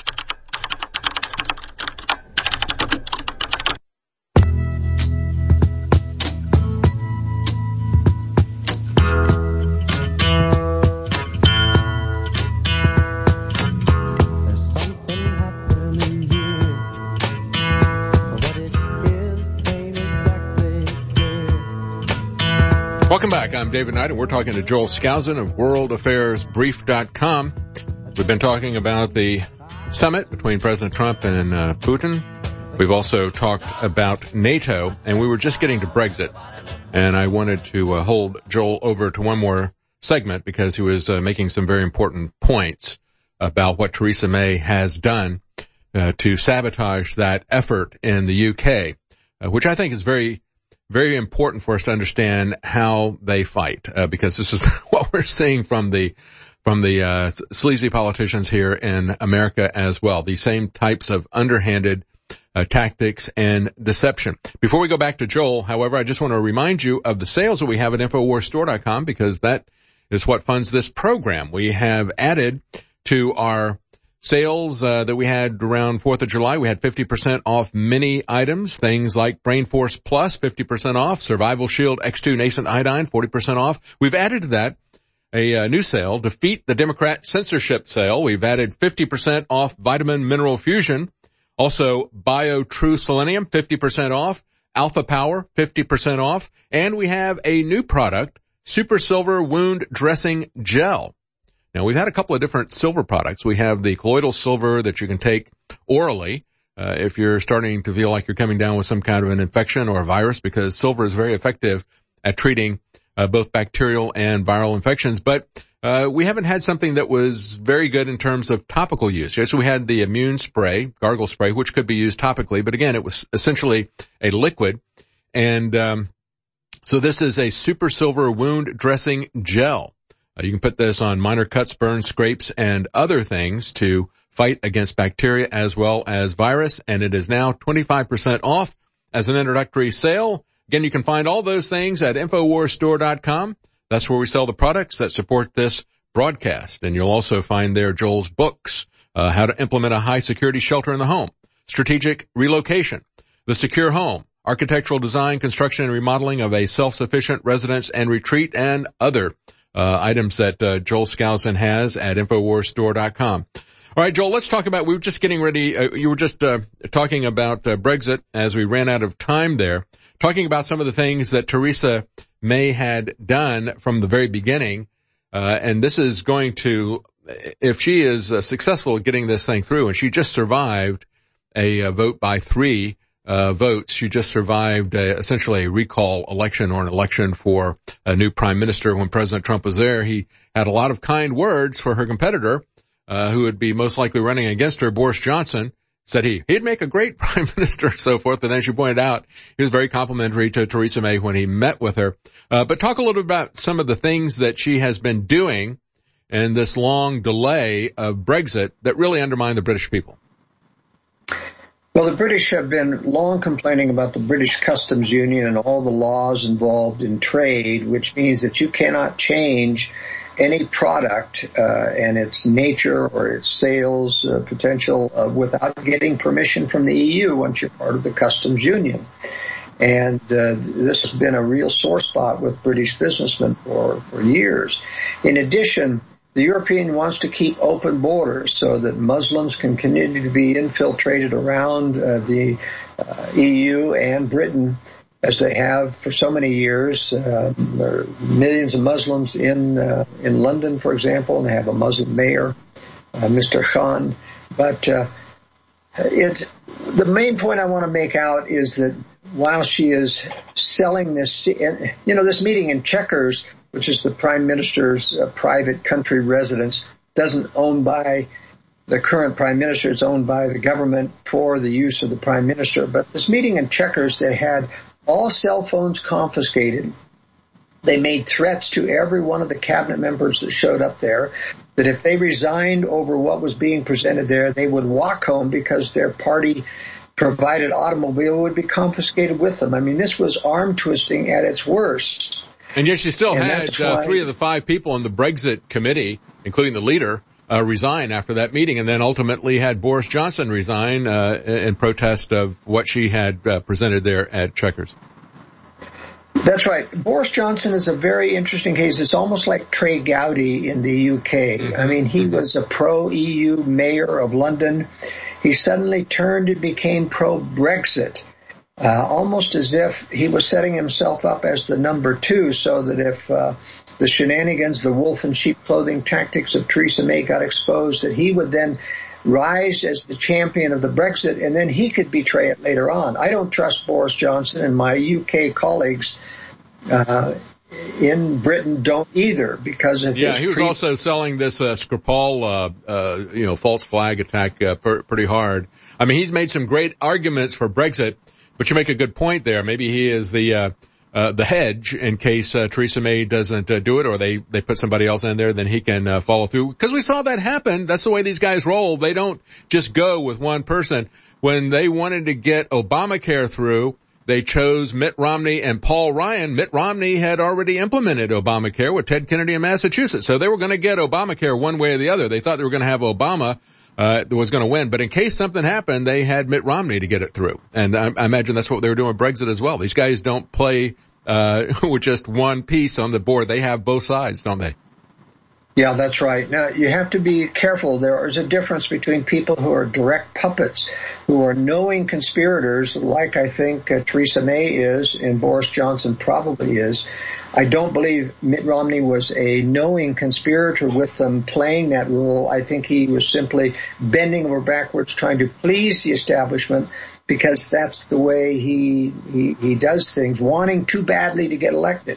Speaker 2: Welcome back. I'm David Knight, and we're talking to Joel Skousen of world affairs brief dot com. We've been talking about the summit between President Trump and uh, Putin. We've also talked about NATO, and we were just getting to Brexit. And I wanted to uh, hold Joel over to one more segment because he was uh, making some very important points about what Theresa May has done uh, to sabotage that effort in the U K, uh, which I think is very very important for us to understand how they fight, uh, because this is what we're seeing from the, from the, uh, sleazy politicians here in America as well. These same types of underhanded, uh, tactics and deception. Before we go back to Joel, however, I just want to remind you of the sales that we have at infowars store dot com because that is what funds this program. We have added to our sales uh, that we had around fourth of July. We had fifty percent off many items, things like Brain Force Plus, fifty percent off, Survival Shield X two Nascent Iodine, forty percent off. We've added to that a uh, new sale, Defeat the Democrat Censorship sale. We've added fifty percent off Vitamin Mineral Fusion, also Bio True Selenium, fifty percent off, Alpha Power, fifty percent off, and we have a new product, Super Silver Wound Dressing Gel. Now, we've had a couple of different silver products. We have the colloidal silver that you can take orally uh, if you're starting to feel like you're coming down with some kind of an infection or a virus, because silver is very effective at treating uh, both bacterial and viral infections. But uh, we haven't had something that was very good in terms of topical use. Yes, we had the immune spray, gargle spray, which could be used topically, but again, it was essentially a liquid. And um, so this is a super silver wound dressing gel. Uh, you can put this on minor cuts, burns, scrapes, and other things to fight against bacteria as well as virus. And it is now twenty-five percent off as an introductory sale. Again, you can find all those things at infowars store dot com. That's where we sell the products that support this broadcast. And you'll also find there Joel's books, uh, how to implement a high security shelter in the home, strategic relocation, the secure home, architectural design, construction and remodeling of a self-sufficient residence and retreat, and other uh, items that uh, Joel Skousen has at infowars store dot com. All right, Joel, let's talk about, we were just getting ready, uh, you were just uh, talking about uh, Brexit as we ran out of time there, talking about some of the things that Theresa May had done from the very beginning. Uh, and this is going to, if she is uh, successful at getting this thing through, and she just survived a, a vote by three uh, votes, she just survived a, essentially a recall election or an election for a new prime minister. When President Trump was there, he had a lot of kind words for her competitor, uh, who would be most likely running against her, Boris Johnson. Said he, he'd make a great prime minister and so forth. But then, as you pointed out, he was very complimentary to Theresa May when he met with her. Uh, but talk a little bit about some of the things that she has been doing in this long delay of Brexit that really undermine the British people.
Speaker 9: Well, the British have been long complaining about the British Customs Union and all the laws involved in trade, which means that you cannot change any product uh, and its nature or its sales uh, potential uh, without getting permission from the E U once you're part of the customs union. And uh, this has been a real sore spot with British businessmen for, for years. In addition, the European wants to keep open borders so that Muslims can continue to be infiltrated around uh, the uh, E U and Britain, as they have for so many years. Uh, there are millions of Muslims in uh, in London, for example, and they have a Muslim mayor, uh, Mister Khan. But uh, it's the main point I want to make out is that while she is selling this, you know, this meeting in Chequers, which is the Prime Minister's uh, private country residence, doesn't own by the current Prime Minister. It's owned by the government for the use of the Prime Minister. But this meeting in Chequers, they had all cell phones confiscated. They made threats to every one of the cabinet members that showed up there that if they resigned over what was being presented there, they would walk home because their party provided automobile would be confiscated with them. I mean, this was arm twisting at its worst.
Speaker 2: And yet she still
Speaker 9: and
Speaker 2: had uh, three of the five people on the Brexit committee, including the leader, uh, resign after that meeting, and then ultimately had Boris Johnson resign uh, in protest of what she had uh, presented there at Chequers.
Speaker 9: That's right. Boris Johnson is a very interesting case. It's almost like Trey Gowdy in the U K. Mm-hmm. I mean, he mm-hmm. was a pro-E U mayor of London. He suddenly turned and became pro-Brexit, uh, almost as if he was setting himself up as the number two, so that if uh, the shenanigans, the wolf in sheep clothing tactics of Theresa May got exposed, that he would then rise as the champion of the Brexit, and then he could betray it later on. I don't trust Boris Johnson, and my U K colleagues uh, in Britain don't either, because of
Speaker 2: yeah,
Speaker 9: his
Speaker 2: he was
Speaker 9: pre-
Speaker 2: also selling this uh, Skripal, uh, uh, you know, false flag attack uh, per- pretty hard. I mean, he's made some great arguments for Brexit, but you make a good point there. Maybe he is the uh, uh, the hedge in case uh, Theresa May doesn't uh, do it, or they they put somebody else in there, then he can uh, follow through. Because we saw that happen. That's the way these guys roll. They don't just go with one person. When they wanted to get Obamacare through, they chose Mitt Romney and Paul Ryan. Mitt Romney had already implemented Obamacare with Ted Kennedy in Massachusetts. So they were going to get Obamacare one way or the other. They thought they were going to have Obama uh that was going to win. But in case something happened, they had Mitt Romney to get it through. And I, I imagine that's what they were doing with Brexit as well. These guys don't play uh with just one piece on the board. They have both sides, don't they?
Speaker 9: Yeah, that's right. Now, you have to be careful. There is a difference between people who are direct puppets, who are knowing conspirators, like I think uh, Theresa May is and Boris Johnson probably is. I don't believe Mitt Romney was a knowing conspirator with them playing that role. I think he was simply bending over backwards trying to please the establishment, because that's the way he, he, he does things, wanting too badly to get elected.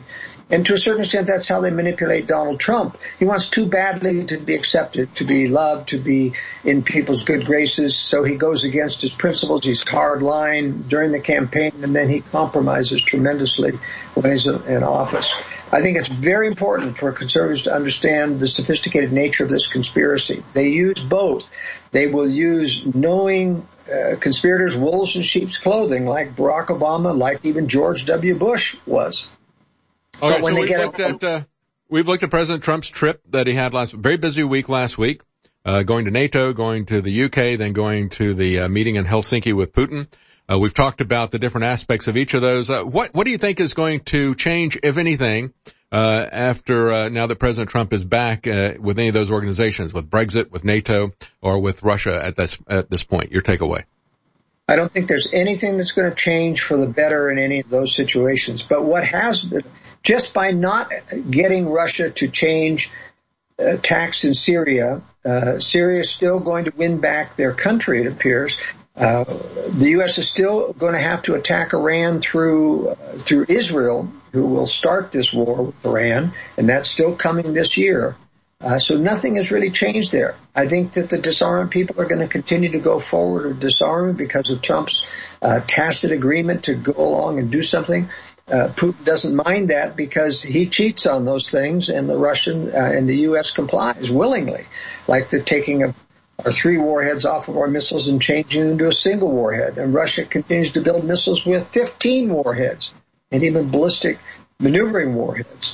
Speaker 9: And to a certain extent, that's how they manipulate Donald Trump. He wants too badly to be accepted, to be loved, to be in people's good graces. So he goes against his principles. He's hard line during the campaign, and then he compromises tremendously when he's in office. I think it's very important for conservatives to understand the sophisticated nature of this conspiracy. They use both. They will use knowing uh, conspirators, wolves in sheep's clothing, like Barack Obama, like even George W. Bush was.
Speaker 2: Okay, so we've looked at, uh, we've looked at President Trump's trip that he had last, very busy week last week, uh, going to NATO, going to the U K, then going to the uh, meeting in Helsinki with Putin. Uh, we've talked about the different aspects of each of those. Uh, what, what do you think is going to change, if anything, uh, after, uh, now that President Trump is back, uh, with any of those organizations, with Brexit, with NATO, or with Russia at this, at this point? Your takeaway.
Speaker 9: I don't think there's anything that's going to change for the better in any of those situations. But what has been, just by not getting Russia to change attacks in Syria, uh, Syria is still going to win back their country, it appears. Uh, the U S is still going to have to attack Iran through, uh, through Israel, who will start this war with Iran, and that's still coming this year. Uh, so nothing has really changed there. I think that the disarmament people are going to continue to go forward with disarmament because of Trump's uh, tacit agreement to go along and do something. Uh, Putin doesn't mind that because he cheats on those things, and the Russian uh, and the U S complies willingly, like the taking of our three warheads off of our missiles and changing them to a single warhead. And Russia continues to build missiles with fifteen warheads and even ballistic maneuvering warheads.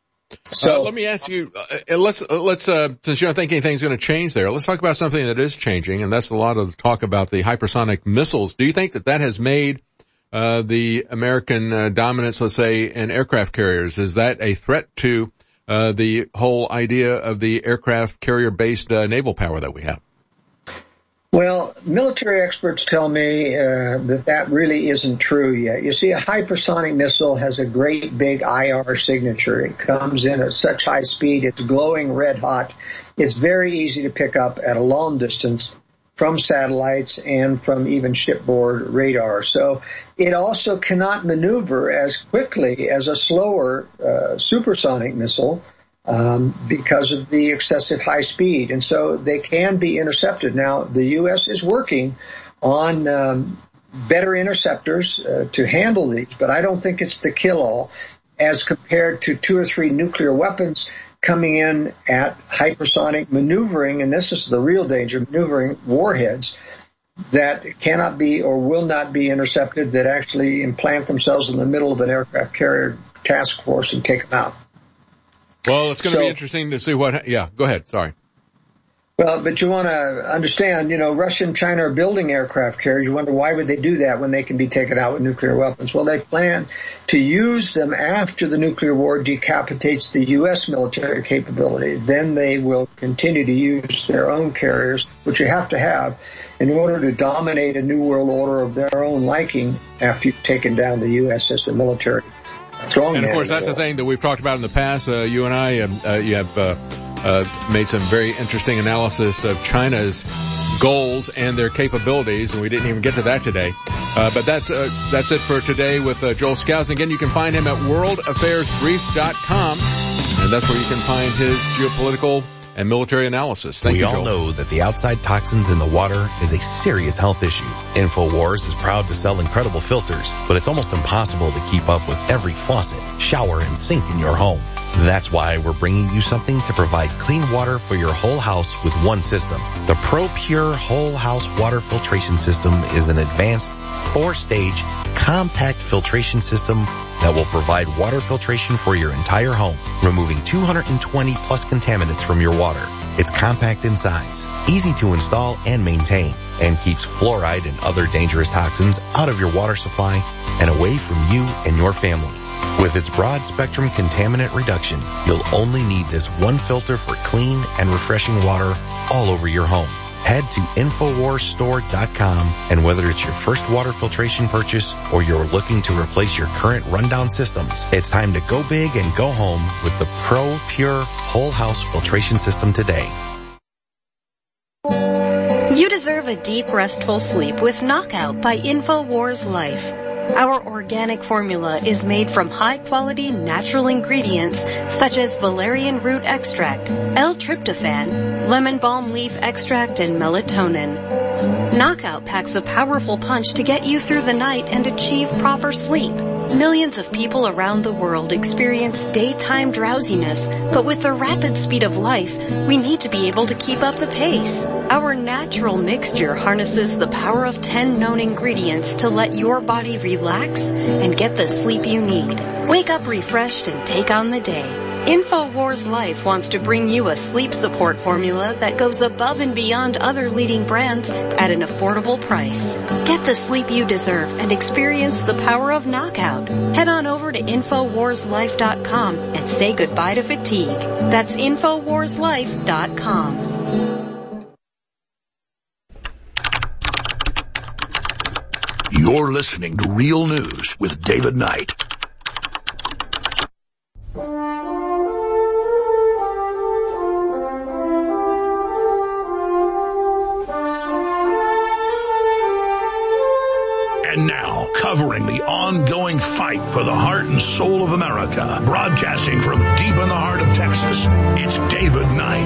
Speaker 9: So
Speaker 2: uh, let me ask you, uh, let's, uh, let's, uh, since you don't think anything's going to change there, let's talk about something that is changing, and that's a lot of the talk about the hypersonic missiles. Do you think that that has made, uh, the American uh, dominance, let's say, in aircraft carriers? Is that a threat to, uh, the whole idea of the aircraft carrier-based, uh, naval power that we have?
Speaker 9: Well, military experts tell me uh, that that really isn't true yet. You see, a hypersonic missile has a great big I R signature. It comes in at such high speed, it's glowing red hot. It's very easy to pick up at a long distance from satellites and from even shipboard radar. So it also cannot maneuver as quickly as a slower uh, supersonic missile. Um, because of the excessive high speed. And so they can be intercepted. Now, the U S is working on um, better interceptors uh, to handle these, but I don't think it's the kill-all as compared to two or three nuclear weapons coming in at hypersonic maneuvering, and this is the real danger, maneuvering warheads that cannot be or will not be intercepted, that actually implant themselves in the middle of an aircraft carrier task force and take them out.
Speaker 2: Well, it's going to
Speaker 9: so,
Speaker 2: be interesting to see what, yeah, go ahead, sorry.
Speaker 9: Well, but you want to understand, you know, Russia and China are building aircraft carriers. You wonder why would they do that when they can be taken out with nuclear weapons? Well, they plan to use them after the nuclear war decapitates the U S military capability. Then they will continue to use their own carriers, which you have to have, in order to dominate a new world order of their own liking after you've taken down the U S as the military.
Speaker 2: And of course, that's the thing that we've talked about in the past. Uh, you and I, um, uh, you have uh, uh, made some very interesting analysis of China's goals and their capabilities, and we didn't even get to that today. Uh, but that's uh, that's it for today with uh, Joel Skousen. Again, you can find him at world affairs brief dot com, and that's where you can find his geopolitical and military analysis. Thank
Speaker 6: we
Speaker 2: you,
Speaker 6: all
Speaker 2: Joel.
Speaker 6: know that the outside toxins in the water is a serious health issue. InfoWars is proud to sell incredible filters, but it's almost impossible to keep up with every faucet, shower, and sink in your home. That's why we're bringing you something to provide clean water for your whole house with one system. The ProPure Whole House Water Filtration System is an advanced four-stage compact filtration system that will provide water filtration for your entire home, removing two hundred twenty plus contaminants from your water. It's compact in size, easy to install and maintain, and keeps fluoride and other dangerous toxins out of your water supply and away from you and your family. With its broad spectrum contaminant reduction, you'll only need this one filter for clean and refreshing water all over your home. Head to infowars store dot com, and whether it's your first water filtration purchase or you're looking to replace your current rundown systems, it's time to go big and go home with the ProPure Whole House Filtration System today.
Speaker 19: You deserve a deep, restful sleep with Knockout by InfoWars Life. Our organic formula is made from high-quality natural ingredients such as valerian root extract, L-tryptophan, lemon balm leaf extract, and melatonin. Knockout packs a powerful punch to get you through the night and achieve proper sleep. Millions of people around the world experience daytime drowsiness, but with the rapid speed of life, we need to be able to keep up the pace. Our natural mixture harnesses the power of ten known ingredients to let your body relax and get the sleep you need. Wake up refreshed and take on the day. InfoWars Life wants to bring you a sleep support formula that goes above and beyond other leading brands at an affordable price. Get the sleep you deserve and experience the power of knockout. Head on over to Infowars Life dot com and say goodbye to fatigue. That's Infowars Life dot com.
Speaker 1: You're listening to Real News with David Knight. And now, covering the ongoing fight for the heart and soul of America, broadcasting from deep in the heart of Texas, it's David Knight.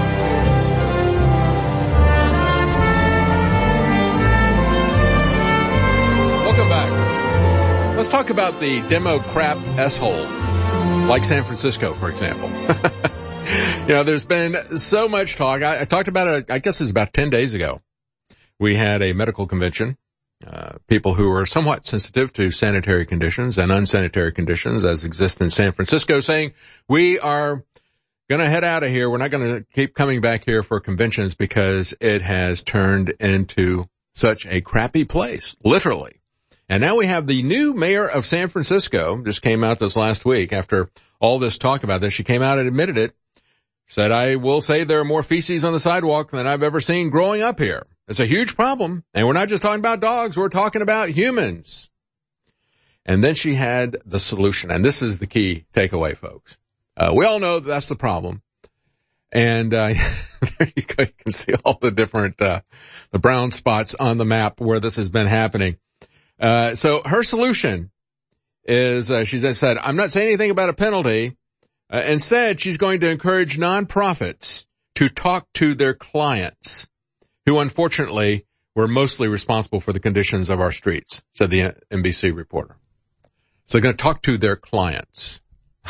Speaker 2: Welcome back. Let's talk about the demo crap S-holes, like San Francisco, for example. You know, there's been so much talk. I, I talked about it, I guess it was about ten days ago. We had a medical convention. Uh, people who are somewhat sensitive to sanitary conditions and unsanitary conditions as exist in San Francisco saying, we are going to head out of here. We're not going to keep coming back here for conventions because it has turned into such a crappy place, literally. And now we have the new mayor of San Francisco, just came out this last week after all this talk about this. She came out and admitted it, said, I will say there are more feces on the sidewalk than I've ever seen growing up here. It's a huge problem. And we're not just talking about dogs. We're talking about humans. And then she had the solution. And this is the key takeaway, folks. Uh, we all know that that's the problem. And, uh, there you go. You can see all the different, uh, the brown spots on the map where this has been happening. Uh, so her solution is, uh, she just said, I'm not saying anything about a penalty. Uh, instead, she's going to encourage nonprofits to talk to their clients, who unfortunately were mostly responsible for the conditions of our streets, said the N B C reporter. So they're going to talk to their clients.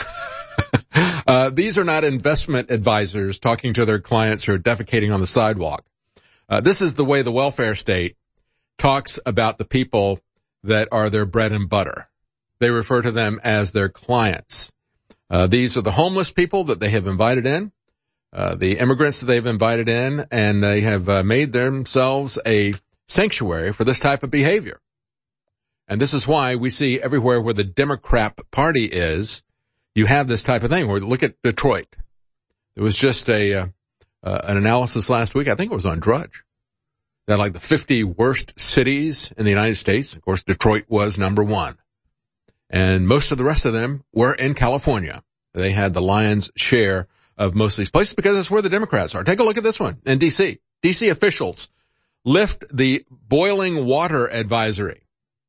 Speaker 2: uh, these are not investment advisors talking to their clients who are defecating on the sidewalk. Uh, this is the way the welfare state talks about the people that are their bread and butter. They refer to them as their clients. Uh, these are the homeless people that they have invited in. Uh, the immigrants that they've invited in, and they have uh, made themselves a sanctuary for this type of behavior. And this is why we see everywhere where the Democrat Party is, you have this type of thing. Where look at Detroit. There was just a uh, uh, an analysis last week. I think it was on Drudge. That like the fifty worst cities in the United States. Of course, Detroit was number one, and most of the rest of them were in California. They had the lion's share of most of these places because that's where the Democrats are. Take a look at this one in D C. D C officials lift the boiling water advisory.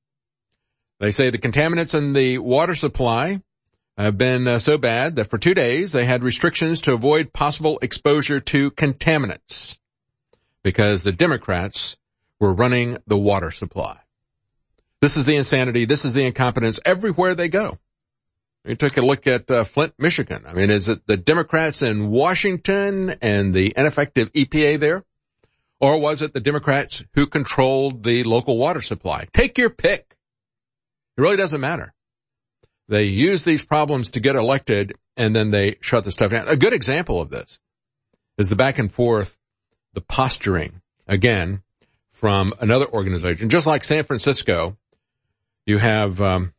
Speaker 2: They say the contaminants in the water supply have been uh, so bad that for two days they had restrictions to avoid possible exposure to contaminants because the Democrats were running the water supply. This is the insanity. This is the incompetence everywhere they go. You take a look at uh, Flint, Michigan. I mean, is it the Democrats in Washington and the ineffective E P A there? Or was it the Democrats who controlled the local water supply? Take your pick. It really doesn't matter. They use these problems to get elected, and then they shut the stuff down. A good example of this is the back and forth, the posturing, again, from another organization. Just like San Francisco, you have um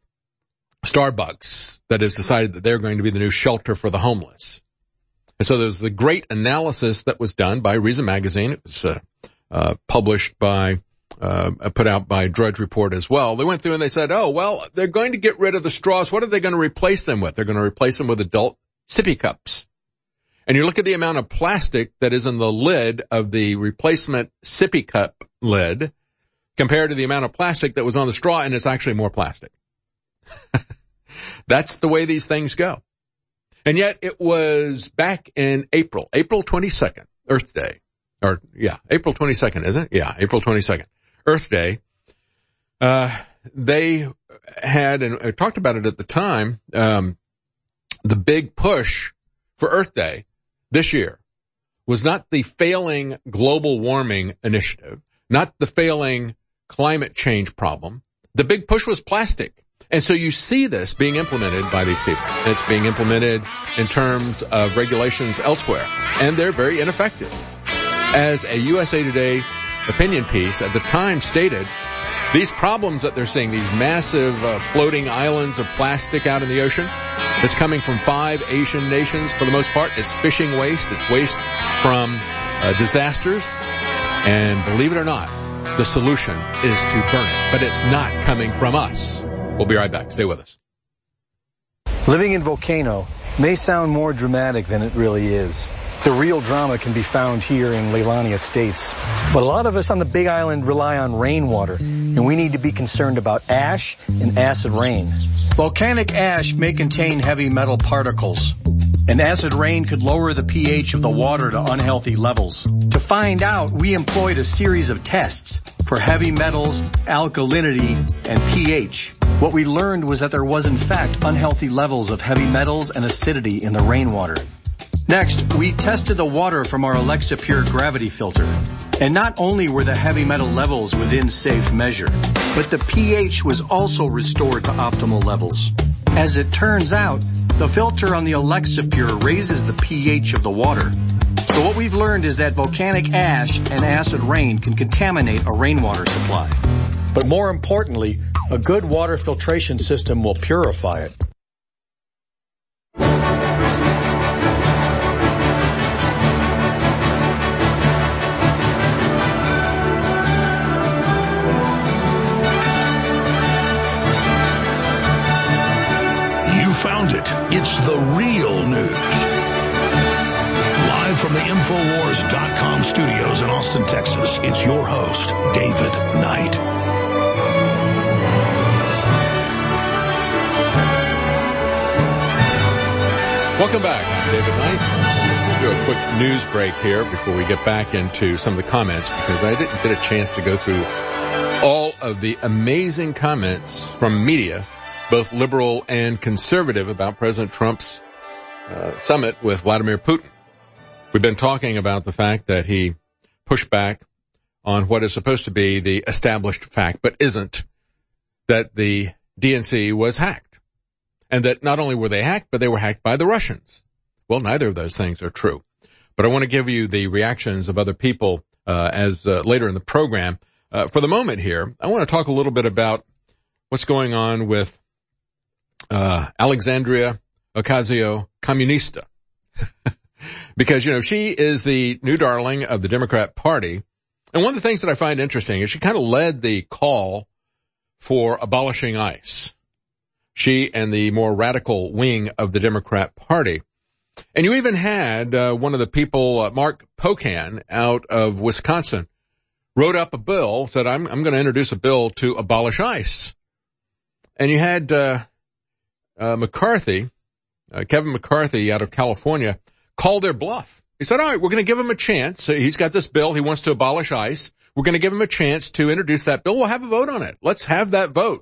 Speaker 2: Starbucks that has decided that they're going to be the new shelter for the homeless. And so there's the great analysis that was done by Reason Magazine. It was uh, uh published by, uh put out by Drudge Report as well. They went through and they said, oh, well, they're going to get rid of the straws. What are they going to replace them with? They're going to replace them with adult sippy cups. And you look at the amount of plastic that is in the lid of the replacement sippy cup lid, compared to the amount of plastic that was on the straw, and it's actually more plastic. That's the way these things go. And yet it was back in April, April twenty-second, Earth Day. Or, yeah, April twenty-second, isn't it? Yeah, April twenty-second, Earth Day. Uh, they had, and I talked about it at the time, um, the big push for Earth Day this year was not the failing global warming initiative, not the failing climate change problem. The big push was plastic. And so you see this being implemented by these people. It's being implemented in terms of regulations elsewhere, and they're very ineffective. As a U S A Today opinion piece at the time stated, these problems that they're seeing, these massive uh, floating islands of plastic out in the ocean, is coming from five Asian nations for the most part. It's fishing waste. It's waste from uh, disasters. And believe it or not, the solution is to burn it. But it's not coming from us. We'll be right back. Stay with us.
Speaker 16: Living in Volcano may sound more dramatic than it really is. The real drama can be found here in Leilani Estates. But a lot of us on the Big Island rely on rainwater, and we need to be concerned about ash and acid rain. Volcanic ash may contain heavy metal particles, and acid rain could lower the pH of the water to unhealthy levels. To find out, we employed a series of tests for heavy metals, alkalinity, and pH. What we learned was that there was in fact unhealthy levels of heavy metals and acidity in the rainwater. Next, we tested the water from our Alexa Pure gravity filter. And not only were the heavy metal levels within safe measure, but the pH was also restored to optimal levels. As it turns out, the filter on the Alexa Pure raises the pH of the water. So what we've learned is that volcanic ash and acid rain can contaminate a rainwater supply. But more importantly, a good water filtration system will purify it.
Speaker 1: Found it. It's the real news. Live from the Infowars dot com studios in Austin, Texas, it's your host, David Knight.
Speaker 2: Welcome back. I'm David Knight. We'll do a quick news break here before we get back into some of the comments, because I didn't get a chance to go through all of the amazing comments from media, both liberal and conservative, about President Trump's uh, summit with Vladimir Putin. We've been talking about the fact that he pushed back on what is supposed to be the established fact, but isn't, that the D N C was hacked. And that not only were they hacked, but they were hacked by the Russians. Well, neither of those things are true. But I want to give you the reactions of other people uh, as uh, later in the program. Uh, for the moment here, I want to talk a little bit about what's going on with Uh, Alexandria Ocasio-Comunista. Because, you know, she is the new darling of the Democrat Party. And one of the things that I find interesting is she kind of led the call for abolishing ICE. She and the more radical wing of the Democrat Party. And you even had uh, one of the people, uh, Mark Pocan, out of Wisconsin, wrote up a bill, said, I'm, I'm going to introduce a bill to abolish ICE. And you had uh Uh, McCarthy, uh, Kevin McCarthy out of California, called their bluff. He said, all right, we're going to give him a chance. So he's got this bill. He wants to abolish ICE. We're going to give him a chance to introduce that bill. We'll have a vote on it. Let's have that vote.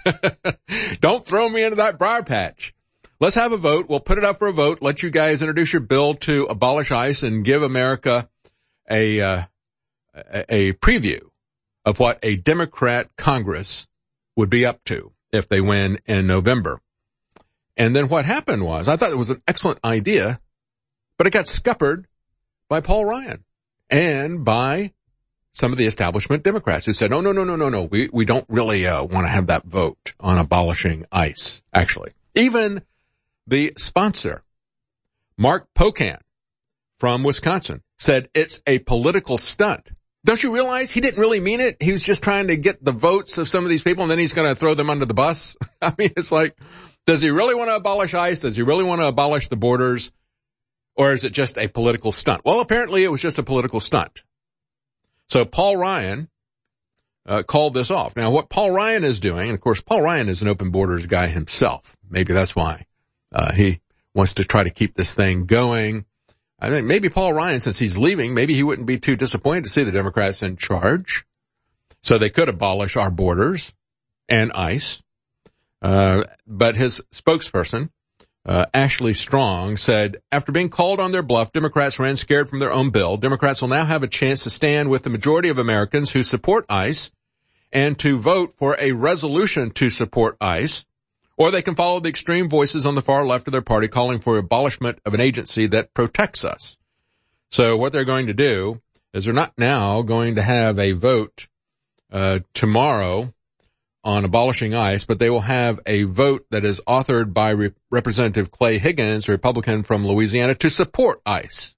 Speaker 2: Don't throw me into that briar patch. Let's have a vote. We'll put it up for a vote. Let you guys introduce your bill to abolish ICE and give America a, uh, a, a preview of what a Democrat Congress would be up to if they win in November. And then what happened was, I thought it was an excellent idea, but it got scuppered by Paul Ryan and by some of the establishment Democrats who said, no, no, no, no, no, no, we, we don't really uh, want to have that vote on abolishing ICE, actually. Even the sponsor, Mark Pocan from Wisconsin, said it's a political stunt. Don't you realize he didn't really mean it? He was just trying to get the votes of some of these people, and then he's going to throw them under the bus. I mean, it's like, does he really want to abolish ICE? Does he really want to abolish the borders? Or is it just a political stunt? Well, apparently it was just a political stunt. So Paul Ryan uh, called this off. Now, what Paul Ryan is doing, and of course, Paul Ryan is an open borders guy himself. Maybe that's why uh, he wants to try to keep this thing going. I think maybe Paul Ryan, since he's leaving, maybe he wouldn't be too disappointed to see the Democrats in charge. So they could abolish our borders and ICE. Uh, but his spokesperson, uh, Ashley Strong, said, after being called on their bluff, Democrats ran scared from their own bill. Democrats will now have a chance to stand with the majority of Americans who support ICE and to vote for a resolution to support ICE. Or they can follow the extreme voices on the far left of their party calling for abolishment of an agency that protects us. So what they're going to do is they're not now going to have a vote uh tomorrow on abolishing ICE, but they will have a vote that is authored by Re- Representative Clay Higgins, a Republican from Louisiana, to support ICE.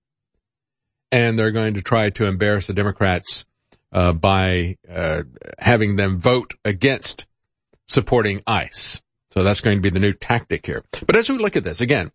Speaker 2: And they're going to try to embarrass the Democrats uh by uh having them vote against supporting ICE. So that's going to be the new tactic here. But as we look at this, again,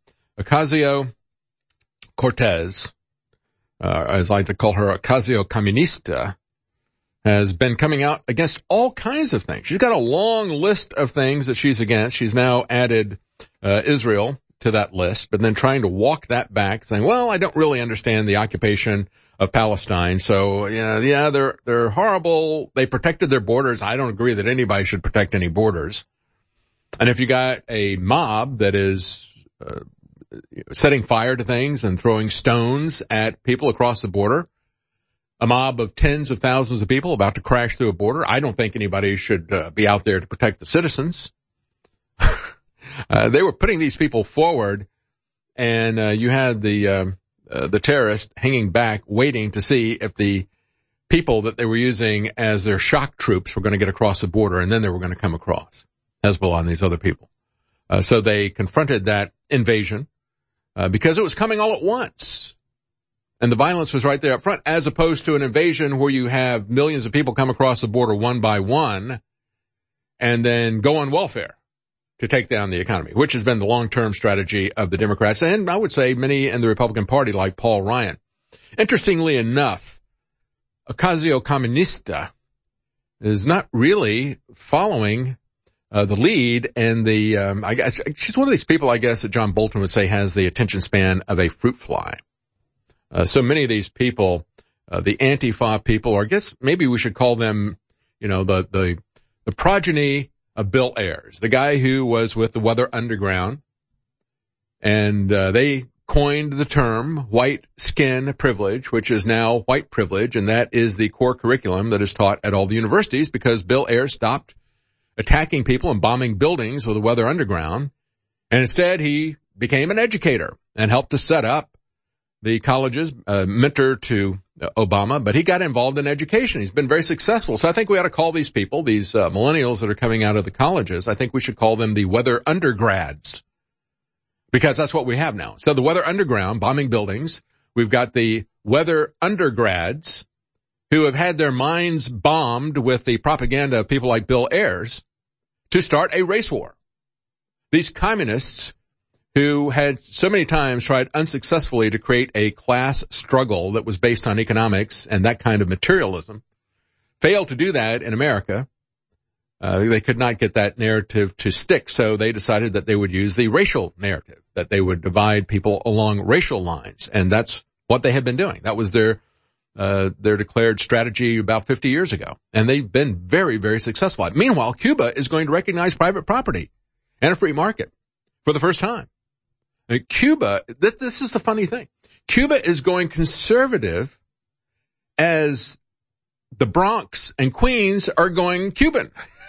Speaker 2: Ocasio-Cortez, uh, as I like to call her, Ocasio-Comunista, has been coming out against all kinds of things. She's got a long list of things that she's against. She's now added uh, Israel to that list, but then trying to walk that back, saying, well, I don't really understand the occupation of Palestine. So, you know, yeah, they're, they're horrible. They protected their borders. I don't agree that anybody should protect any borders. And if you got a mob that is uh, setting fire to things and throwing stones at people across the border, a mob of tens of thousands of people about to crash through a border, I don't think anybody should uh, be out there to protect the citizens. uh, they were putting these people forward, and uh, you had the uh, uh, the terrorists hanging back, waiting to see if the people that they were using as their shock troops were going to get across the border, and then they were going to come across. Hezbollah and these other people. Uh, so they confronted that invasion uh, because it was coming all at once. And the violence was right there up front, as opposed to an invasion where you have millions of people come across the border one by one and then go on welfare to take down the economy, which has been the long-term strategy of the Democrats and I would say many in the Republican Party like Paul Ryan. Interestingly enough, Ocasio-Comunista is not really following Uh, the lead and the, um, I guess, she's one of these people, I guess, that John Bolton would say has the attention span of a fruit fly. Uh, so many of these people, uh, the Antifa people, or I guess maybe we should call them, you know, the, the, the progeny of Bill Ayers, the guy who was with the Weather Underground. And, uh, they coined the term white skin privilege, which is now white privilege. And that is the core curriculum that is taught at all the universities because Bill Ayers stopped attacking people and bombing buildings with the Weather Underground. And instead, he became an educator and helped to set up the colleges, uh, mentor to uh, Obama, but he got involved in education. He's been very successful. So I think we ought to call these people, these uh, millennials that are coming out of the colleges, I think we should call them the Weather Undergrads because that's what we have now. So the Weather Underground bombing buildings, we've got the Weather Undergrads who have had their minds bombed with the propaganda of people like Bill Ayers to start a race war. These communists who had so many times tried unsuccessfully to create a class struggle that was based on economics and that kind of materialism, failed to do that in America. Uh, they could not get that narrative to stick, so they decided that they would use the racial narrative, that they would divide people along racial lines, and that's what they have been doing. That was their Uh, their declared strategy about fifty years ago. And they've been very, very successful. Meanwhile, Cuba is going to recognize private property and a free market for the first time. And Cuba, this, this is the funny thing. Cuba is going conservative as the Bronx and Queens are going Cuban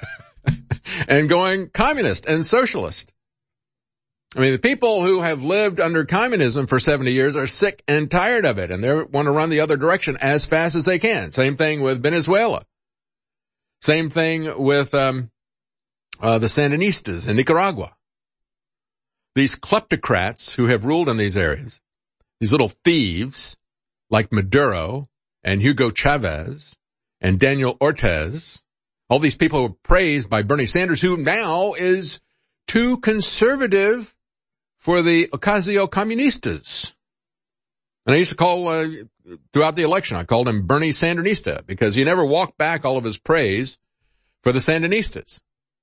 Speaker 2: and going communist and socialist. I mean, the people who have lived under communism for seventy years are sick and tired of it, and they want to run the other direction as fast as they can. Same thing with Venezuela. Same thing with um uh the Sandinistas in Nicaragua. These kleptocrats who have ruled in these areas, these little thieves like Maduro and Hugo Chavez and Daniel Ortiz, all these people who are praised by Bernie Sanders, who now is too conservative for the Ocasio-Comunistas. And I used to call, uh, throughout the election, I called him Bernie Sandinista because he never walked back all of his praise for the Sandinistas.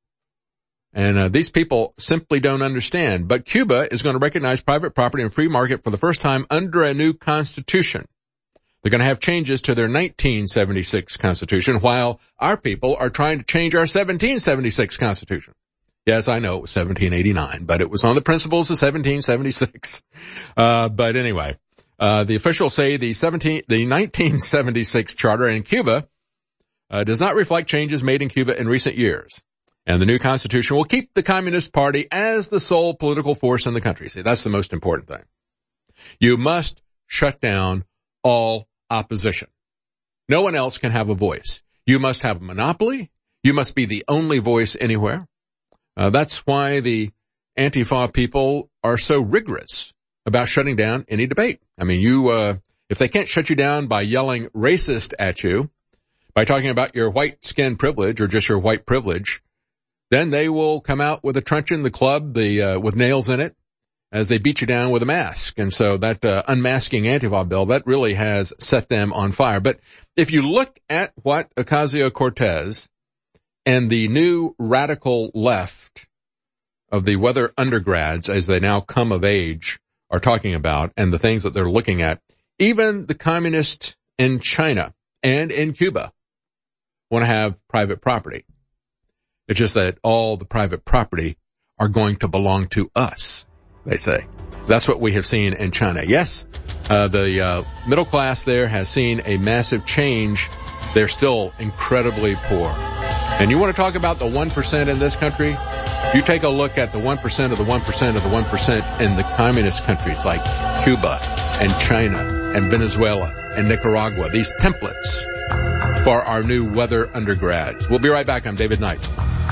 Speaker 2: And uh, these people simply don't understand. But Cuba is going to recognize private property and free market for the first time under a new constitution. They're going to have changes to their nineteen seventy-six constitution while our people are trying to change our seventeen seventy-six constitution. Yes, I know it was seventeen eighty-nine, but it was on the principles of seventeen seventy-six. Uh, but anyway. Uh, the officials say the seventeen, the nineteen seventy-six charter in Cuba, uh, does not reflect changes made in Cuba in recent years. And the new constitution will keep the Communist Party as the sole political force in the country. See, that's the most important thing. You must shut down all opposition. No one else can have a voice. You must have a monopoly. You must be the only voice anywhere. Uh, that's why the Antifa people are so rigorous about shutting down any debate. I mean, you, uh, if they can't shut you down by yelling racist at you, by talking about your white skin privilege or just your white privilege, then they will come out with a truncheon, the club, the, uh, with nails in it as they beat you down with a mask. And so that, uh, unmasking Antifa bill, that really has set them on fire. But if you look at what Ocasio-Cortez and the new radical left of the weather undergrads as they now come of age are talking about and the things that they're looking at, even the communists in China and in Cuba want to have private property. It's just that all the private property are going to belong to us, they say. That's what we have seen in China. Yes, uh, the uh, middle class there has seen a massive change. They're still incredibly poor. And you want to talk about the one percent in this country? You take a look at the one percent of the one percent of the one percent in the communist countries like Cuba and China and Venezuela and Nicaragua, these templates for our new weather undergrads. We'll be right back. I'm David Knight.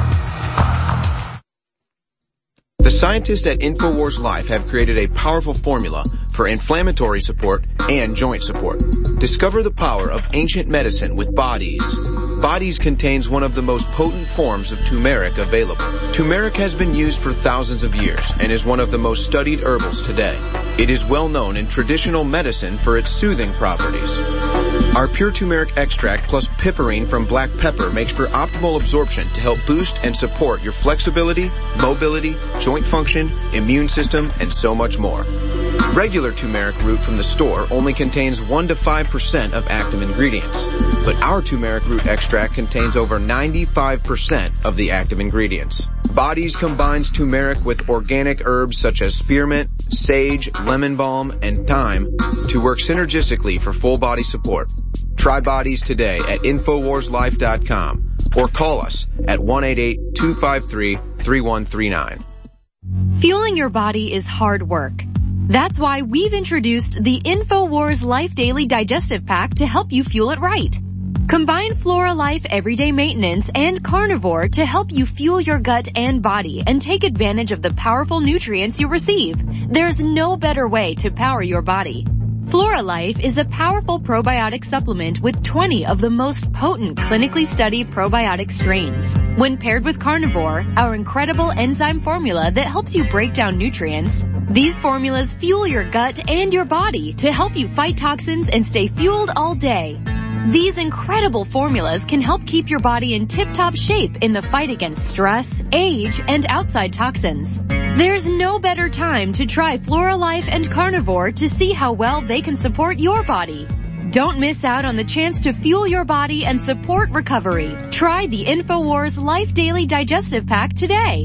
Speaker 22: The scientists at InfoWars Life have created a powerful formula for inflammatory support and joint support. Discover the power of ancient medicine with Bodies. Bodies contains one of the most potent forms of turmeric available. Turmeric has been used for thousands of years and is one of the most studied herbals today. It is well known in traditional medicine for its soothing properties. Our pure turmeric extract plus piperine from black pepper makes for optimal absorption to help boost and support your flexibility, mobility, joint function, immune system, and so much more. Regular turmeric root from the store only contains one to five percent of active ingredients, but our turmeric root extract contains over ninety-five percent of the active ingredients. Bodies combines turmeric with organic herbs such as spearmint, sage, lemon balm, and thyme to work synergistically for full body support. Try Bodies today at Infowars Life dot com or call us at one eight eight, two five three, three one three nine.
Speaker 17: Fueling your body is hard work. That's why we've introduced the InfoWars Life Daily Digestive Pack to help you fuel it right. Combine Flora Life Everyday Maintenance and Carnivore to help you fuel your gut and body and take advantage of the powerful nutrients you receive. There's no better way to power your body. Flora Life is a powerful probiotic supplement with twenty of the most potent clinically studied probiotic strains. When paired with Carnivore, our incredible enzyme formula that helps you break down nutrients, these formulas fuel your gut and your body to help you fight toxins and stay fueled all day. These incredible formulas can help keep your body in tip-top shape in the fight against stress, age, and outside toxins. There's no better time to try Flora Life and Carnivore to see how well they can support your body. Don't miss out on the chance to fuel your body and support recovery. Try the InfoWars Life Daily Digestive Pack today.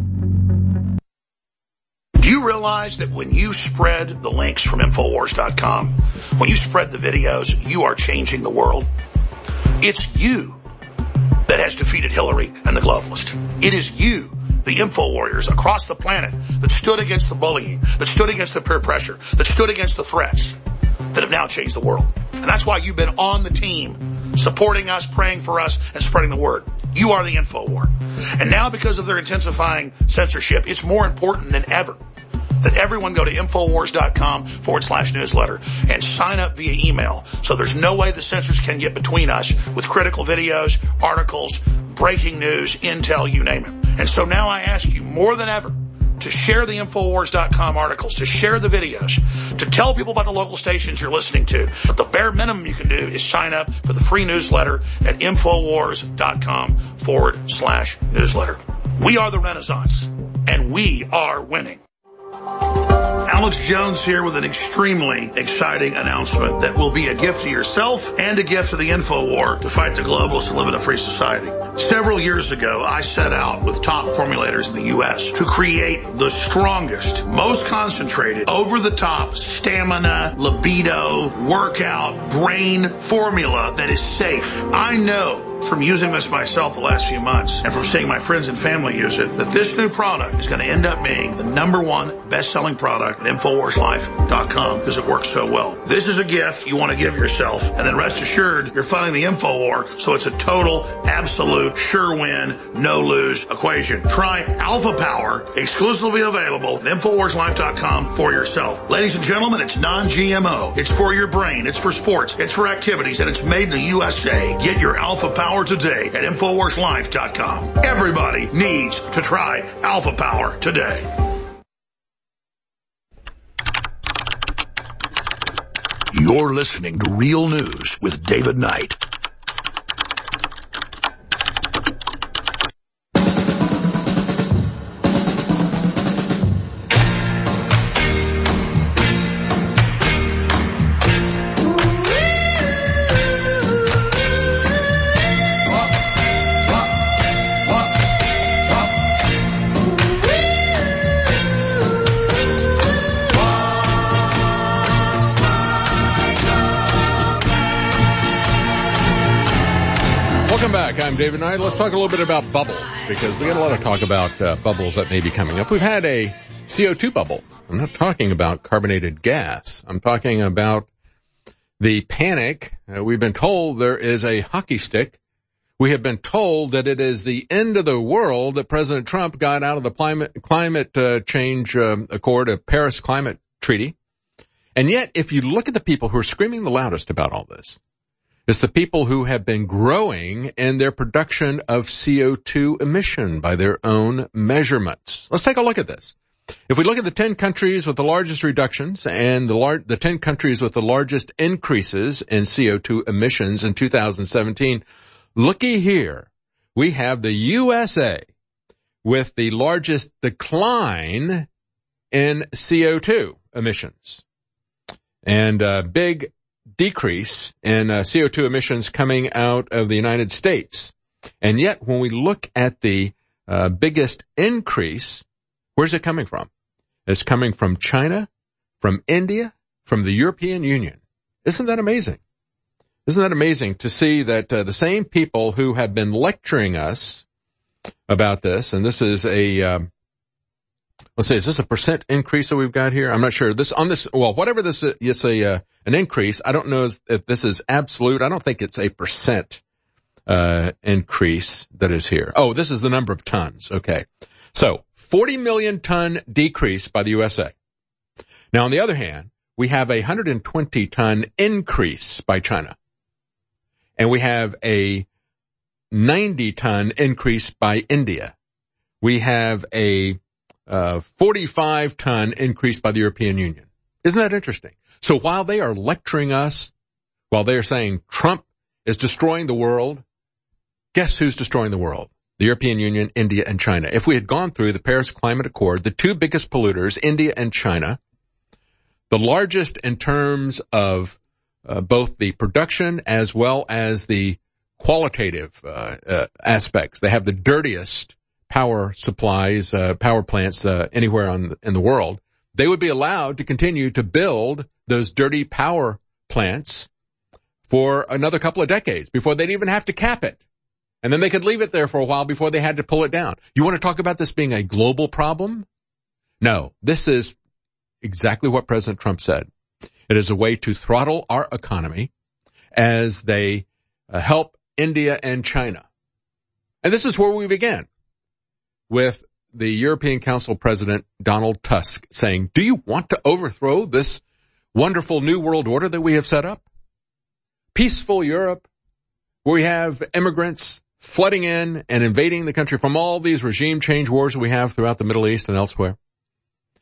Speaker 4: Do you realize that when you spread the links from Infowars dot com, when you spread the videos, you are changing the world? It's you that has defeated Hillary and the globalists. It is you, the info warriors across the planet, that stood against the bullying, that stood against the peer pressure, that stood against the threats, that have now changed the world. And that's why you've been on the team, supporting us, praying for us, and spreading the word. You are the info war. And now, because of their intensifying censorship, it's more important than ever that everyone go to Infowars.com forward slash newsletter and sign up via email. So there's no way the censors can get between us with critical videos, articles, breaking news, intel, you name it. And so now I ask you more than ever to share the Infowars dot com articles, to share the videos, to tell people about the local stations you're listening to. But the bare minimum you can do is sign up for the free newsletter at Infowars dot com forward slash newsletter. We are the Renaissance, and we are winning. Alex Jones here with an extremely exciting announcement that will be a gift to yourself and a gift to the InfoWar to fight the globalists and live in a free society. Several years ago, I set out with top formulators in the U S to create the strongest, most concentrated, over-the-top stamina, libido, workout, brain formula that is safe. I know from using this myself the last few months and from seeing my friends and family use it, that this new product is going to end up being the number one best-selling product at Infowars Life dot com because it works so well. This is a gift you want to give yourself, and then rest assured you're funding the InfoWar, so it's a total, absolute, sure win, no-lose equation. Try Alpha Power, exclusively available at Infowars Life dot com for yourself. Ladies and gentlemen, it's non-G M O. It's for your brain. It's for sports. It's for activities, and it's made in the U S A. Get your Alpha Power today at Infowars Life dot com. Everybody needs to try Alpha Power today.
Speaker 1: You're listening to Real News with David Knight.
Speaker 2: I'm David Knight. Let's talk a little bit about bubbles, because we got a lot of talk about uh, bubbles that may be coming up. We've had a C O two bubble. I'm not talking about carbonated gas. I'm talking about the panic. Uh, we've been told there is a hockey stick. We have been told that it is the end of the world, that President Trump got out of the climate, climate uh, change uh, accord, a Paris climate treaty. And yet, if you look at the people who are screaming the loudest about all this, it's the people who have been growing in their production of C O two emission by their own measurements. Let's take a look at this. If we look at the ten countries with the largest reductions and the lar- the ten countries with the largest increases in C O two emissions in two thousand seventeen, looky here. We have the U S A with the largest decline in C O two emissions. And a big decrease in uh, C O two emissions coming out of the United States. And yet, when we look at the uh, biggest increase, where's it coming from? It's coming from China, from India, from the European Union. Isn't that amazing? Isn't that amazing to see that uh, the same people who have been lecturing us about this, and this is a, um, let's say, is this a percent increase that we've got here? I'm not sure. This on this, well, whatever this is, it's a uh, an increase. I don't know if this is absolute. I don't think it's a percent uh increase that is here. Oh, this is the number of tons. Okay, so forty million ton decrease by the U S A. Now, on the other hand, we have a one hundred twenty ton increase by China, and we have a ninety ton increase by India. We have a Uh, forty-five ton increase by the European Union. Isn't that interesting? So while they are lecturing us, while they are saying Trump is destroying the world, guess who's destroying the world? The European Union, India, and China. If we had gone through the Paris Climate Accord, the two biggest polluters, India and China, the largest in terms of uh, both the production as well as the qualitative uh, uh, aspects. They have the dirtiest power supplies, uh, power plants, uh, anywhere on the, in the world. They would be allowed to continue to build those dirty power plants for another couple of decades before they'd even have to cap it. And then they could leave it there for a while before they had to pull it down. You want to talk about this being a global problem? No, this is exactly what President Trump said. It is a way to throttle our economy as they uh, help India and China. And this is where we began, with the European Council President Donald Tusk saying, do you want to overthrow this wonderful new world order that we have set up? Peaceful Europe, where we have immigrants flooding in and invading the country from all these regime change wars that we have throughout the Middle East and elsewhere.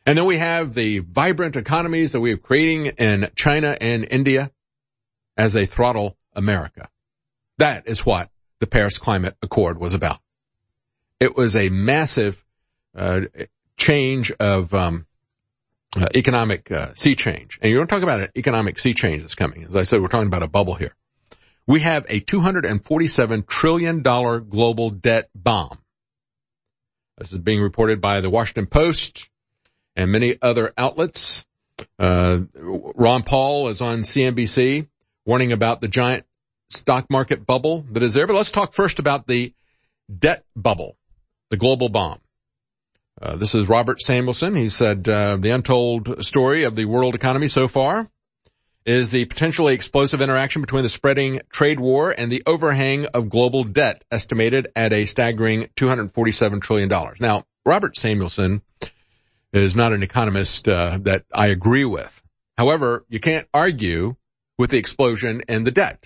Speaker 2: And then we have the vibrant economies that we are creating in China and India as they throttle America. That is what the Paris Climate Accord was about. It was a massive uh, change of um, uh, economic uh, sea change. And you don't talk about an economic sea change that's coming. As I said, we're talking about a bubble here. We have a two hundred forty-seven trillion dollars global debt bomb. This is being reported by the Washington Post and many other outlets. Uh, Ron Paul is on C N B C warning about the giant stock market bubble that is there. But let's talk first about the debt bubble, the global bomb. Uh, this is Robert Samuelson. He said, uh, the untold story of the world economy so far is the potentially explosive interaction between the spreading trade war and the overhang of global debt, estimated at a staggering two hundred forty-seven trillion dollars. Now, Robert Samuelson is not an economist uh, that I agree with. However, you can't argue with the explosion in the debt.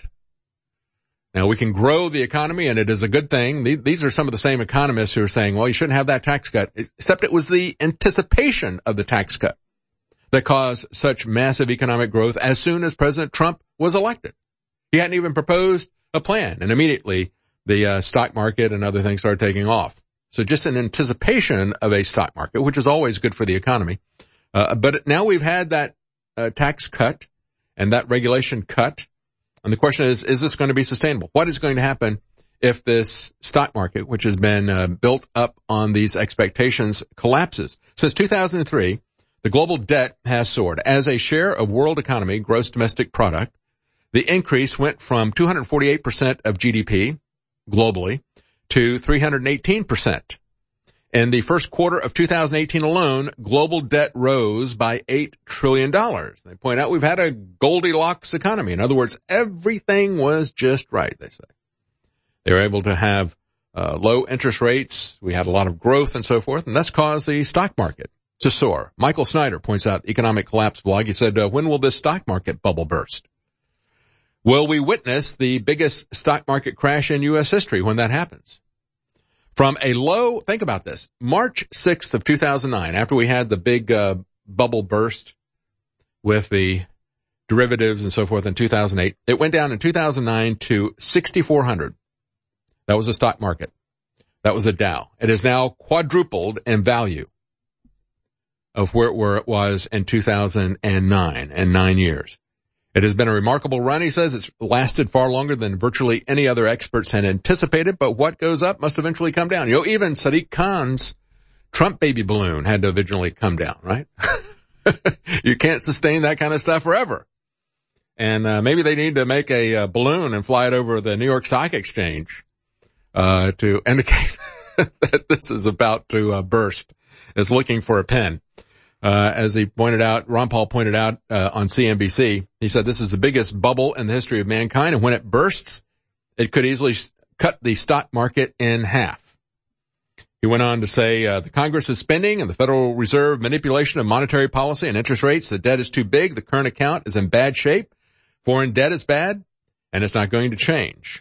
Speaker 2: Now, we can grow the economy, and it is a good thing. These are some of the same economists who are saying, well, you shouldn't have that tax cut, except it was the anticipation of the tax cut that caused such massive economic growth as soon as President Trump was elected. He hadn't even proposed a plan, and immediately the uh, stock market and other things started taking off. So just in anticipation of a stock market, which is always good for the economy. Uh, but now we've had that uh, tax cut and that regulation cut. And the question is, is this going to be sustainable? What is going to happen if this stock market, which has been uh, built up on these expectations, collapses? Since two thousand three, the global debt has soared. As a share of world economy, gross domestic product, the increase went from two hundred forty-eight percent of G D P globally to three hundred eighteen percent. In the first quarter of two thousand eighteen alone, global debt rose by eight trillion dollars. They point out we've had a Goldilocks economy. In other words, everything was just right, they say. They were able to have uh, low interest rates. We had a lot of growth and so forth, and that's caused the stock market to soar. Michael Snyder points out Economic Collapse blog. He said, uh, when will this stock market bubble burst? Will we witness the biggest stock market crash in U S history when that happens? From a low, think about this, March sixth of two thousand nine, after we had the big uh, bubble burst with the derivatives and so forth in two thousand eight, it went down in two thousand nine to sixty-four hundred. That was the stock market. That was a Dow. It is now quadrupled in value of where, where it was in two thousand nine, in nine years. It has been a remarkable run, he says. It's lasted far longer than virtually any other experts had anticipated, but what goes up must eventually come down. You know, even Sadiq Khan's Trump baby balloon had to eventually come down, right? You can't sustain that kind of stuff forever. And uh, maybe they need to make a uh, balloon and fly it over the New York Stock Exchange uh to indicate that this is about to uh, burst. Is looking for a pen. Uh, as he pointed out, Ron Paul pointed out, uh, on C N B C, he said this is the biggest bubble in the history of mankind, and when it bursts, it could easily cut the stock market in half. He went on to say, uh, the Congress is spending and the Federal Reserve manipulation of monetary policy and interest rates. The debt is too big. The current account is in bad shape. Foreign debt is bad, and it's not going to change.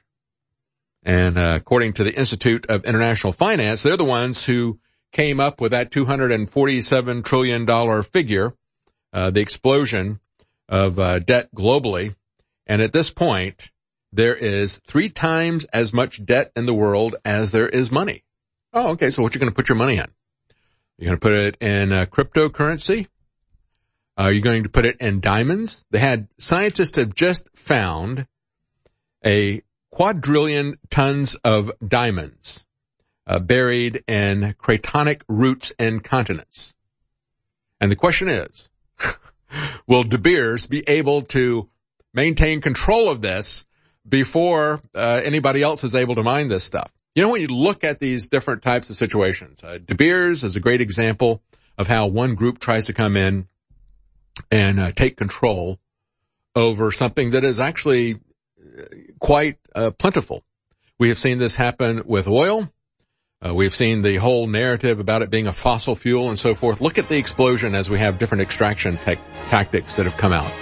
Speaker 2: And, uh, according to the Institute of International Finance, they're the ones who came up with that two hundred forty-seven trillion dollars figure, uh, the explosion of uh, debt globally. And at this point, there is three times as much debt in the world as there is money. Oh, okay. So what you're going to put your money on? You're going to put it in uh, cryptocurrency? Are you going to put it in diamonds? They had scientists have just found a quadrillion tons of diamonds Uh, buried in cratonic roots and continents. And the question is, will De Beers be able to maintain control of this before uh, anybody else is able to mine this stuff? You know, when you look at these different types of situations, uh, De Beers is a great example of how one group tries to come in and uh, take control over something that is actually quite uh, plentiful. We have seen this happen with oil. Uh, we've seen the whole narrative about it being a fossil fuel and so forth. Look at the explosion as we have different extraction te- tactics that have come out.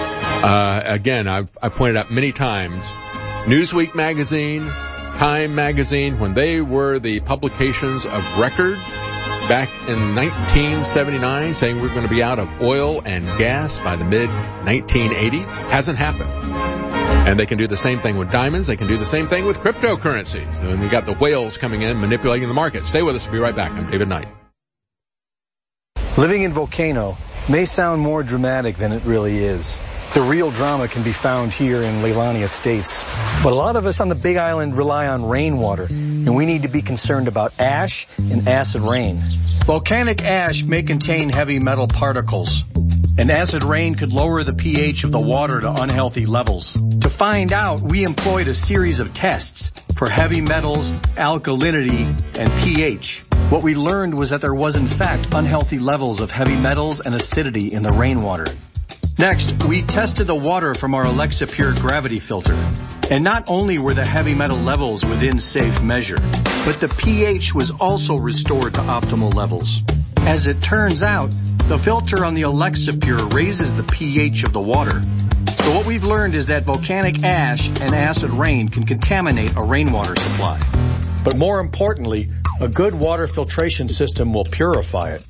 Speaker 2: Uh, again, I've, I've pointed out many times, Newsweek magazine, Time magazine, when they were the publications of record back in nineteen seventy-nine saying we're going to be out of oil and gas by the mid nineteen eighties. Hasn't happened. And they can do the same thing with diamonds. They can do the same thing with cryptocurrencies. And you got the whales coming in, manipulating the market. Stay with us. We'll be right back. I'm David Knight.
Speaker 16: Living in Volcano may sound more dramatic than it really is. The real drama can be found here in Leilani Estates. But a lot of us on the Big Island rely on rainwater, and we need to be concerned about ash and acid rain. Volcanic ash may contain heavy metal particles, and acid rain could lower the pH of the water to unhealthy levels. To find out, we employed a series of tests for heavy metals, alkalinity, and pH. What we learned was that there was in fact unhealthy levels of heavy metals and acidity in the rainwater. Next, we tested the water from our Alexa Pure gravity filter. And not only were the heavy metal levels within safe measure, but the pH was also restored to optimal levels. As it turns out, the filter on the Alexa Pure raises the pH of the water. So what we've learned is that volcanic ash and acid rain can contaminate a rainwater supply. But more importantly, a good water filtration system will purify it.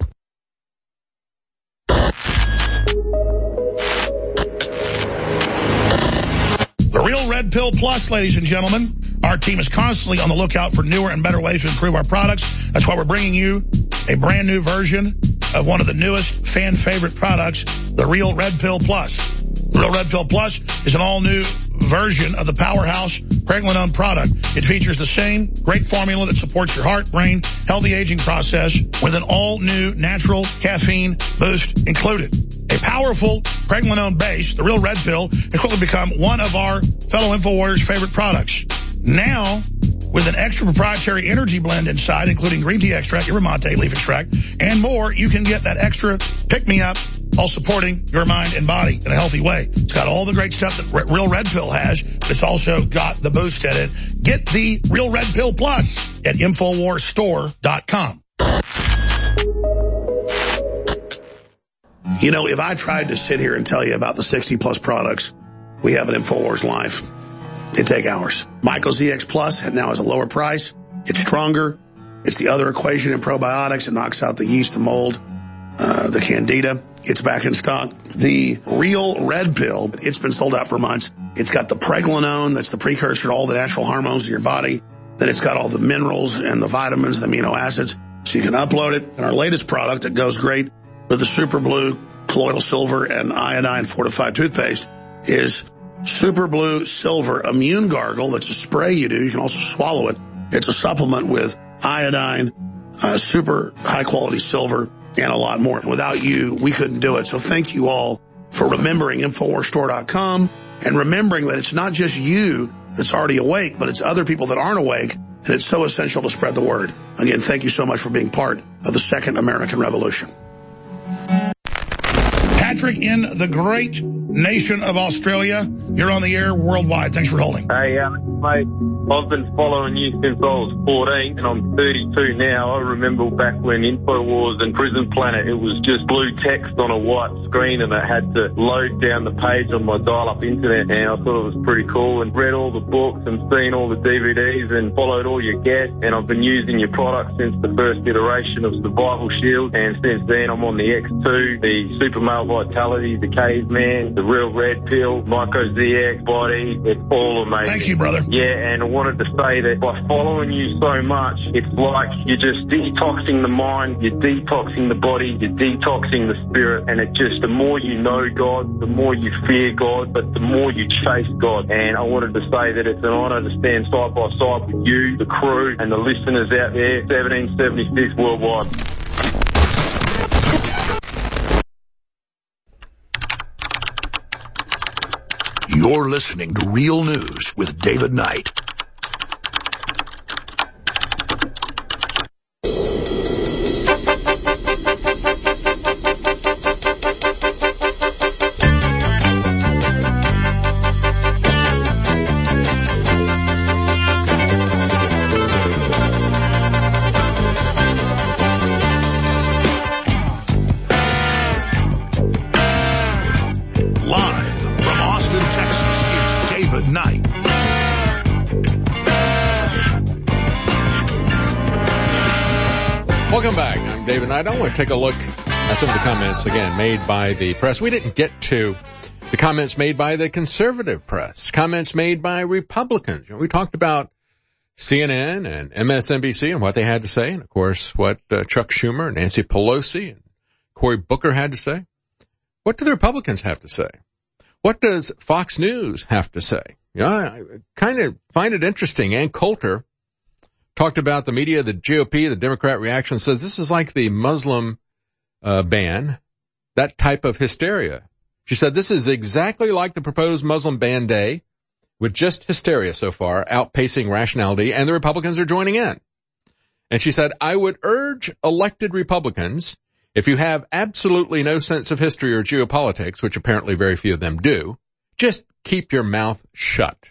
Speaker 4: The Real Red Pill Plus, ladies and gentlemen. Our team is constantly on the lookout for newer and better ways to improve our products. That's why we're bringing you a brand new version of one of the newest fan favorite products, the Real Red Pill Plus. The Real Red Pill Plus is an all-new version of the powerhouse Pregnenolone product. It features the same great formula that supports your heart, brain, healthy aging process with an all-new natural caffeine boost included. A powerful Pregnenolone base, the Real Red Pill, has quickly become one of our fellow InfoWarriors' favorite products. Now, with an extra proprietary energy blend inside, including green tea extract, yerba mate, leaf extract, and more, you can get that extra pick-me-up while supporting your mind and body in a healthy way. It's got all the great stuff that Real Red Pill has, but it's also got the boost in it. Get the Real Red Pill Plus at InfoWars Store dot com. You know, if I tried to sit here and tell you about the sixty plus products we have at InfoWars Live, it'd take hours. Myco Z X Plus now has a lower price. It's stronger. It's the other equation in probiotics. It knocks out the yeast, the mold, uh, the candida. It's back in stock. The Real Red Pill, it's been sold out for months. It's got the Pregnenolone, that's the precursor to all the natural hormones in your body. Then it's got all the minerals and the vitamins, the amino acids, so you can upload it. And our latest product that goes great with the Super Blue Colloidal Silver and Iodine Fortified Toothpaste is Super Blue Silver Immune Gargle. That's a spray you do. You can also swallow it. It's a supplement with iodine, uh, super high quality silver, and a lot more. Without you, we couldn't do it. So thank you all for remembering InfoWars Store dot com and remembering that it's not just you that's already awake, but it's other people that aren't awake, and it's so essential to spread the word. Again, thank you so much for being part of the Second American Revolution. Patrick in the great nation of Australia, you're on the air worldwide. Thanks for holding.
Speaker 7: Hey, um, mate, I've been following you since I was fourteen, and I'm thirty-two now. I remember back when InfoWars and Prison Planet, it was just blue text on a white screen, and I had to load down the page on my dial-up internet, and I thought it was pretty cool, and read all the books and seen all the D V Ds and followed all your guests, and I've been using your product since the first iteration of Survival Shield, and since then I'm on the X two, the Super Male Vitality, the Caveman, the Real Red Pill, Myco Z X, Body. It's all amazing.
Speaker 4: Thank you, brother.
Speaker 7: Yeah, and I wanted to say that by following you so much, it's like you're just detoxing the mind, you're detoxing the body, you're detoxing the spirit, and it just, the more you know God, the more you fear God, but the more you chase God. And I wanted to say that it's an honor to stand side by side with you, the crew, and the listeners out there, seventeen seventy-six worldwide.
Speaker 1: You're listening to Real News with David Knight.
Speaker 2: Welcome back. I'm David Knight. I want to take a look at some of the comments, again, made by the press. We didn't get to the comments made by the conservative press, comments made by Republicans. You know, we talked about C N N and M S N B C and what they had to say, and, of course, what uh, Chuck Schumer, Nancy Pelosi, and Cory Booker had to say. What do the Republicans have to say? What does Fox News have to say? You know, I kind of find it interesting. Ann Coulter talked about the media, the G O P, the Democrat reaction, says this is like the Muslim uh, ban, that type of hysteria. She said this is exactly like the proposed Muslim ban day, with just hysteria so far, outpacing rationality, and the Republicans are joining in. And she said, I would urge elected Republicans, if you have absolutely no sense of history or geopolitics, which apparently very few of them do, just keep your mouth shut.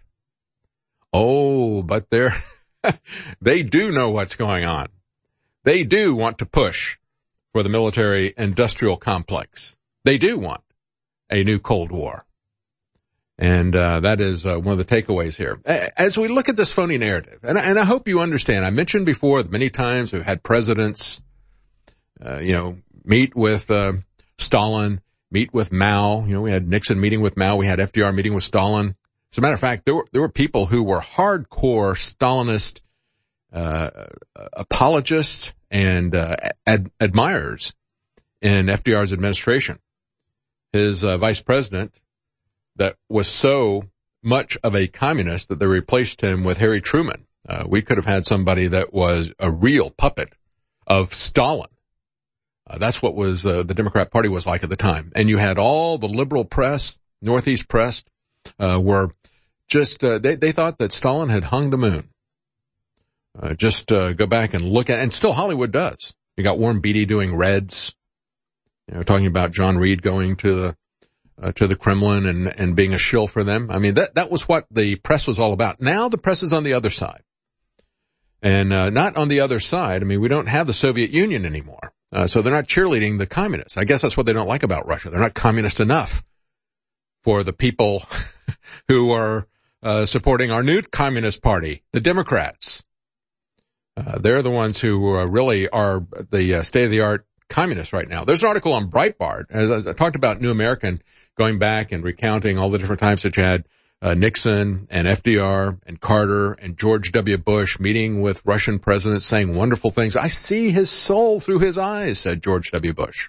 Speaker 2: Oh, but they're, they do know what's going on. They do want to push for the military industrial complex. They do want a new Cold War. And uh, that is uh, one of the takeaways here. As we look at this phony narrative, and, and I hope you understand, I mentioned before that many times we've had presidents, uh, you know, meet with uh, Stalin, meet with Mao. You know, we had Nixon meeting with Mao. We had F D R meeting with Stalin. As a matter of fact, there were, there were people who were hardcore Stalinist uh, apologists and uh, ad- admirers in F D R's administration. His uh, vice president that was so much of a communist that they replaced him with Harry Truman. Uh, we could have had somebody that was a real puppet of Stalin. Uh, that's what was uh, the Democrat Party was like at the time. And you had all the liberal press, Northeast press, uh, were just, uh, they, they thought that Stalin had hung the moon. Uh, just uh, go back and look at, and still Hollywood does. You got Warren Beatty doing Reds, you know, talking about John Reed going to the Uh, to the Kremlin and, and being a shill for them. I mean, that, that was what the press was all about. Now the press is on the other side. And, uh, not on the other side. I mean, we don't have the Soviet Union anymore. Uh, so they're not cheerleading the communists. I guess that's what they don't like about Russia. They're not communist enough for the people who are, uh, supporting our new communist party, the Democrats. Uh, they're the ones who uh, really are the uh, state-of-the-art communists right now. There's an article on Breitbart, as I talked about New American, going back and recounting all the different times that you had uh, Nixon and F D R and Carter and George W. Bush meeting with Russian presidents saying wonderful things. I see his soul through his eyes, said George W. Bush.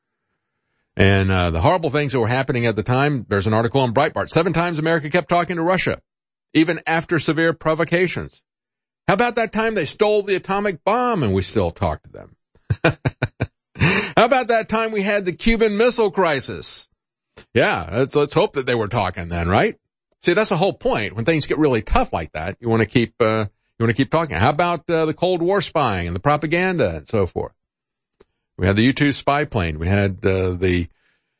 Speaker 2: And uh, the horrible things that were happening at the time, there's an article on Breitbart. Seven times America kept talking to Russia, even after severe provocations. How about that time they stole the atomic bomb and we still talk to them? How about that time we had the Cuban Missile Crisis? Yeah, let's, let's hope that they were talking then, right? See, that's the whole point. When things get really tough like that, you want to keep, uh, you want to keep talking. How about, uh, the Cold War spying and the propaganda and so forth? We had the U two spy plane. We had, uh, the,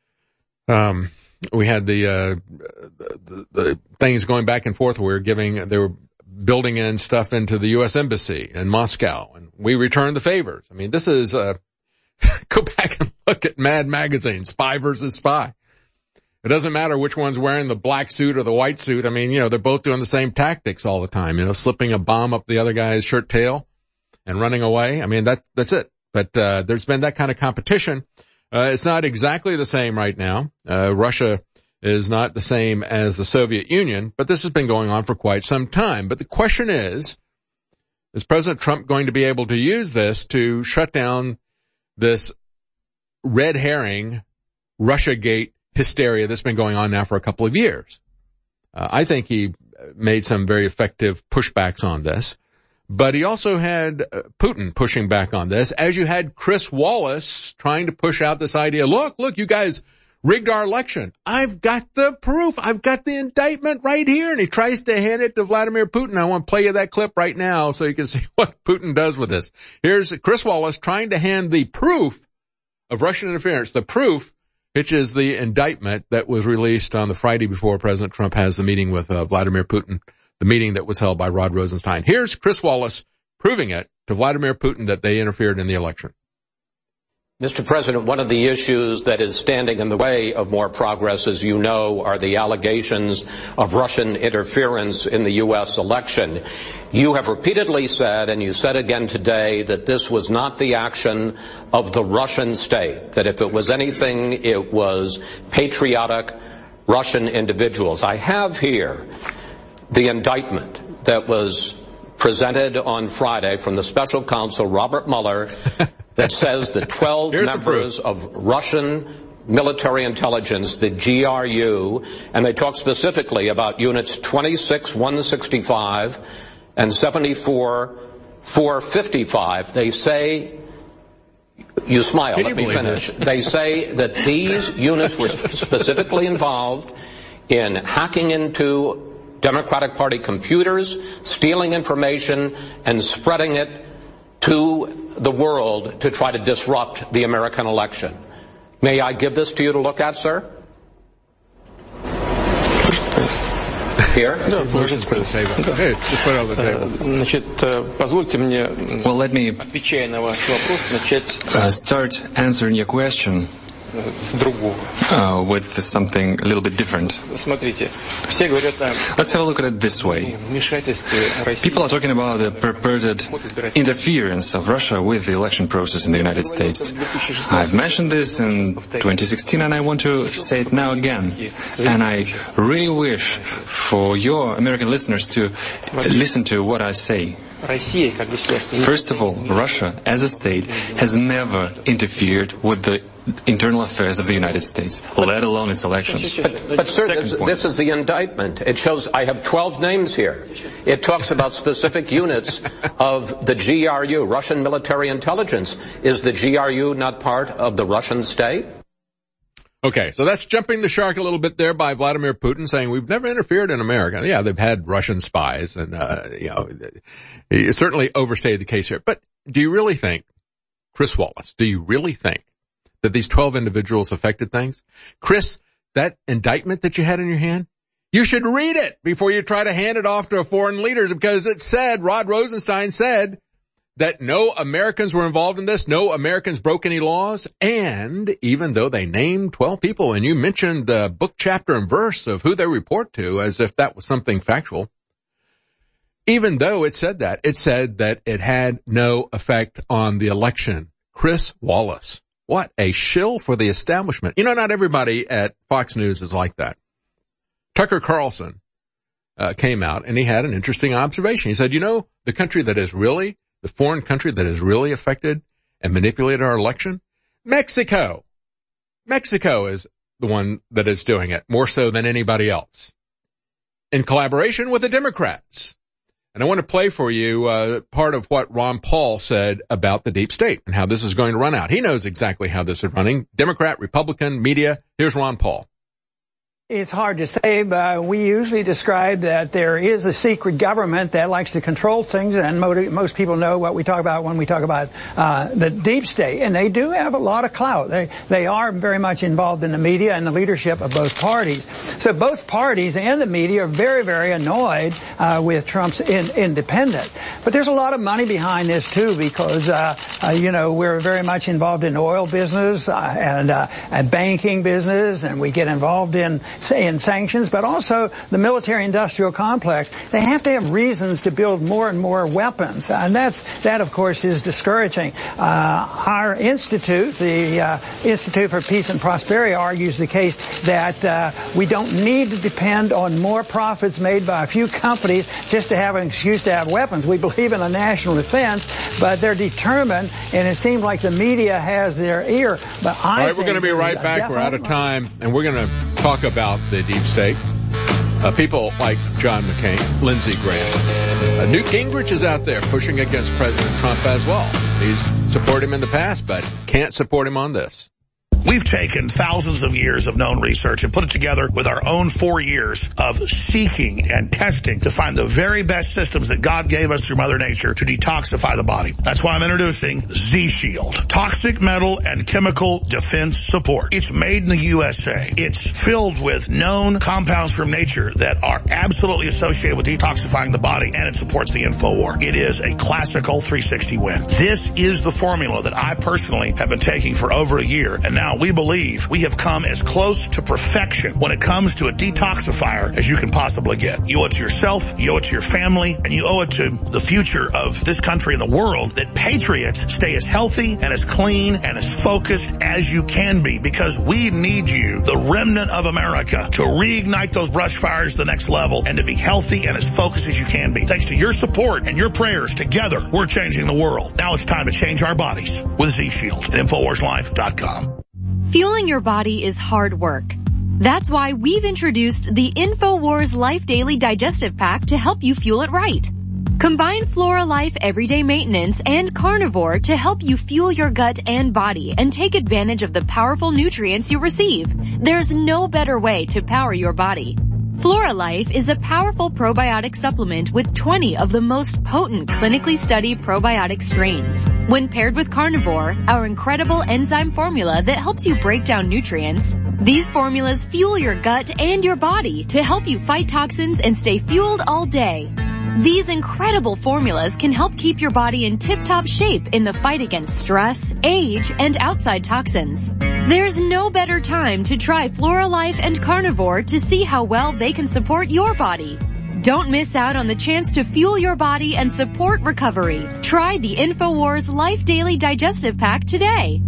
Speaker 2: um, we had the, uh, the, the things going back and forth. We were giving, they were building in stuff into the U S Embassy in Moscow, and we returned the favors. I mean, this is, uh, go back and look at Mad Magazine, Spy versus Spy. It doesn't matter which one's wearing the black suit or the white suit. I mean, you know, they're both doing the same tactics all the time, you know, slipping a bomb up the other guy's shirt tail and running away. I mean, that, that's it. But, uh, there's been that kind of competition. Uh, it's not exactly the same right now. Uh, Russia is not the same as the Soviet Union, but this has been going on for quite some time. But the question is, is President Trump going to be able to use this to shut down this red herring Russiagate hysteria that's been going on now for a couple of years? Uh, I think he made some very effective pushbacks on this, but he also had uh, Putin pushing back on this, as you had Chris Wallace trying to push out this idea. Look, look, you guys rigged our election. I've got the proof. I've got the indictment right here. And he tries to hand it to Vladimir Putin. I want to play you that clip right now so you can see what Putin does with this. Here's Chris Wallace trying to hand the proof of Russian interference, the proof, which is the indictment that was released on the Friday before President Trump has the meeting with uh, Vladimir Putin, the meeting that was held by Rod Rosenstein. Here's Chris Wallace proving it to Vladimir Putin that they interfered in the election.
Speaker 20: Mister President, one of the issues that is standing in the way of more progress, as you know, are the allegations of Russian interference in the U S election. You have repeatedly said, and you said again today, that this was not the action of the Russian state, that if it was anything, it was patriotic Russian individuals. I have here the indictment that was presented on Friday from the special counsel, Robert Mueller, that says that twelve Here's members of Russian military intelligence, the G R U, and they talk specifically about units twenty-six one sixty-five and seventy-four four fifty-five. They say, you smile,
Speaker 2: Can
Speaker 20: let
Speaker 2: you
Speaker 20: me finish. This? They say that these units were specifically involved in hacking into Democratic Party computers, stealing information, and spreading it to the world to try to disrupt the American election. May I give this to you to look at, sir? Here?
Speaker 2: Well,
Speaker 21: let me uh, start answering your question uh, with something a little bit different. Let's have a look at it this way. People are talking about the purported interference of Russia with the election process in the United States. I've mentioned this in twenty sixteen, and I want to say it now again. And I really wish for your American listeners to listen to what I say. First of all, Russia, as a state, has never interfered with the internal affairs of the United States, let alone its elections.
Speaker 20: But, but sir, this, this is the indictment. It shows I have twelve names here. It talks about specific units of the G R U, Russian military intelligence. Is the G R U not part of the Russian state?
Speaker 2: Okay, so that's jumping the shark a little bit there by Vladimir Putin, saying we've never interfered in America. Yeah, they've had Russian spies, and uh, you know, he certainly overstated the case here. But do you really think, Chris Wallace, do you really think that these twelve individuals affected things? Chris, that indictment that you had in your hand, you should read it before you try to hand it off to a foreign leader, because it said, Rod Rosenstein said, that no Americans were involved in this, no Americans broke any laws, and even though they named twelve people, and you mentioned the book, chapter, and verse of who they report to as if that was something factual, even though it said that, it said that it had no effect on the election. Chris Wallace, what a shill for the establishment. You know, not everybody at Fox News is like that. Tucker Carlson uh, came out, and he had an interesting observation. He said, you know, the country that is really The foreign country that has really affected and manipulated our election? Mexico. Mexico is the one that is doing it more so than anybody else, in collaboration with the Democrats. And I want to play for you uh, part of what Ron Paul said about the deep state and how this is going to run out. He knows exactly how this is running. Democrat, Republican, media. Here's Ron Paul.
Speaker 11: It's hard to say, but we usually describe that there is a secret government that likes to control things, and most people know what we talk about when we talk about uh, the deep state. And they do have a lot of clout. They they are very much involved in the media and the leadership of both parties. So both parties and the media are very, very annoyed uh, with Trump's in, independent. But there's a lot of money behind this too, because uh, uh, you know, we're very much involved in oil business uh, and uh, and banking business, and we get involved in in sanctions, but also the military-industrial complex. They have to have reasons to build more and more weapons, and that's that, of course, is discouraging. Uh, our institute, the uh, Institute for Peace and Prosperity, argues the case that uh, we don't need to depend on more profits made by a few companies just to have an excuse to have weapons. We believe in a national defense, but they're determined, and it seems like the media has their ear. But I
Speaker 2: All right, we're going to be right back. We're out of time, and we're going to talk about the deep state. Uh, people like John McCain, Lindsey Graham. Uh, Newt Gingrich is out there pushing against President Trump as well. He's supported him in the past, but can't support him on this.
Speaker 4: We've taken thousands of years of known research and put it together with our own four years of seeking and testing to find the very best systems that God gave us through Mother Nature to detoxify the body. That's why I'm introducing Z-Shield. Toxic metal and chemical defense support. It's made in the U S A. It's filled with known compounds from nature that are absolutely associated with detoxifying the body, and it supports the InfoWar. It is a classical three sixty win. This is the formula that I personally have been taking for over a year, and now we believe we have come as close to perfection when it comes to a detoxifier as you can possibly get. You owe it to yourself, you owe it to your family, and you owe it to the future of this country and the world that patriots stay as healthy and as clean and as focused as you can be, because we need you, the remnant of America, to reignite those brush fires to the next level and to be healthy and as focused as you can be. Thanks to your support and your prayers, together we're changing the world. Now it's time to change our bodies with Z-Shield at Infowars Life dot com.
Speaker 17: Fueling your body is hard work. That's why we've introduced the InfoWars Life Daily Digestive Pack to help you fuel it right. Combine Flora Life Everyday Maintenance and Carnivore to help you fuel your gut and body and take advantage of the powerful nutrients you receive. There's no better way to power your body. Flora Life is a powerful probiotic supplement with twenty of the most potent clinically studied probiotic strains. When paired with Carnivore, our incredible enzyme formula that helps you break down nutrients, these formulas fuel your gut and your body to help you fight toxins and stay fueled all day. These incredible formulas can help keep your body in tip-top shape in the fight against stress, age, and outside toxins. There's no better time to try Flora Life and Carnivore to see how well they can support your body. Don't miss out on the chance to fuel your body and support recovery. Try the InfoWars Life Daily Digestive Pack today.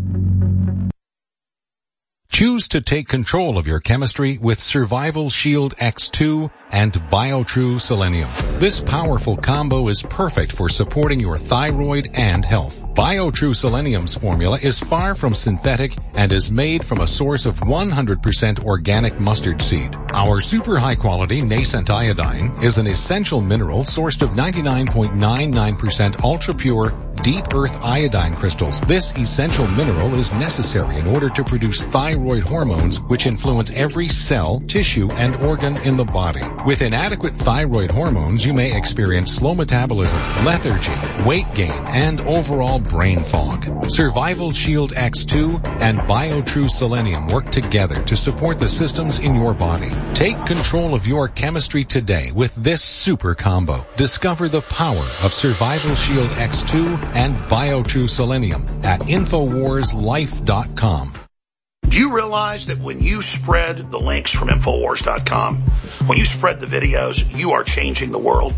Speaker 13: Choose to take control of your chemistry with Survival Shield X two and BioTrue Selenium. This powerful combo is perfect for supporting your thyroid and health. BioTrue Selenium's formula is far from synthetic and is made from a source of one hundred percent organic mustard seed. Our super high quality nascent iodine is an essential mineral sourced of ninety-nine point nine nine percent ultra pure deep earth iodine crystals. This essential mineral is necessary in order to produce thyroid hormones, which influence every cell, tissue, and organ in the body. With inadequate thyroid hormones, you may experience slow metabolism, lethargy, weight gain, and overall brain fog. Survival Shield X two and BioTrue Selenium work together to support the systems in your body. Take control of your chemistry today with this super combo. Discover the power of Survival Shield X two and BioTrue Selenium at Infowars Life dot com.
Speaker 4: Do you realize that when you spread the links from Infowars dot com, when you spread the videos, you are changing the world?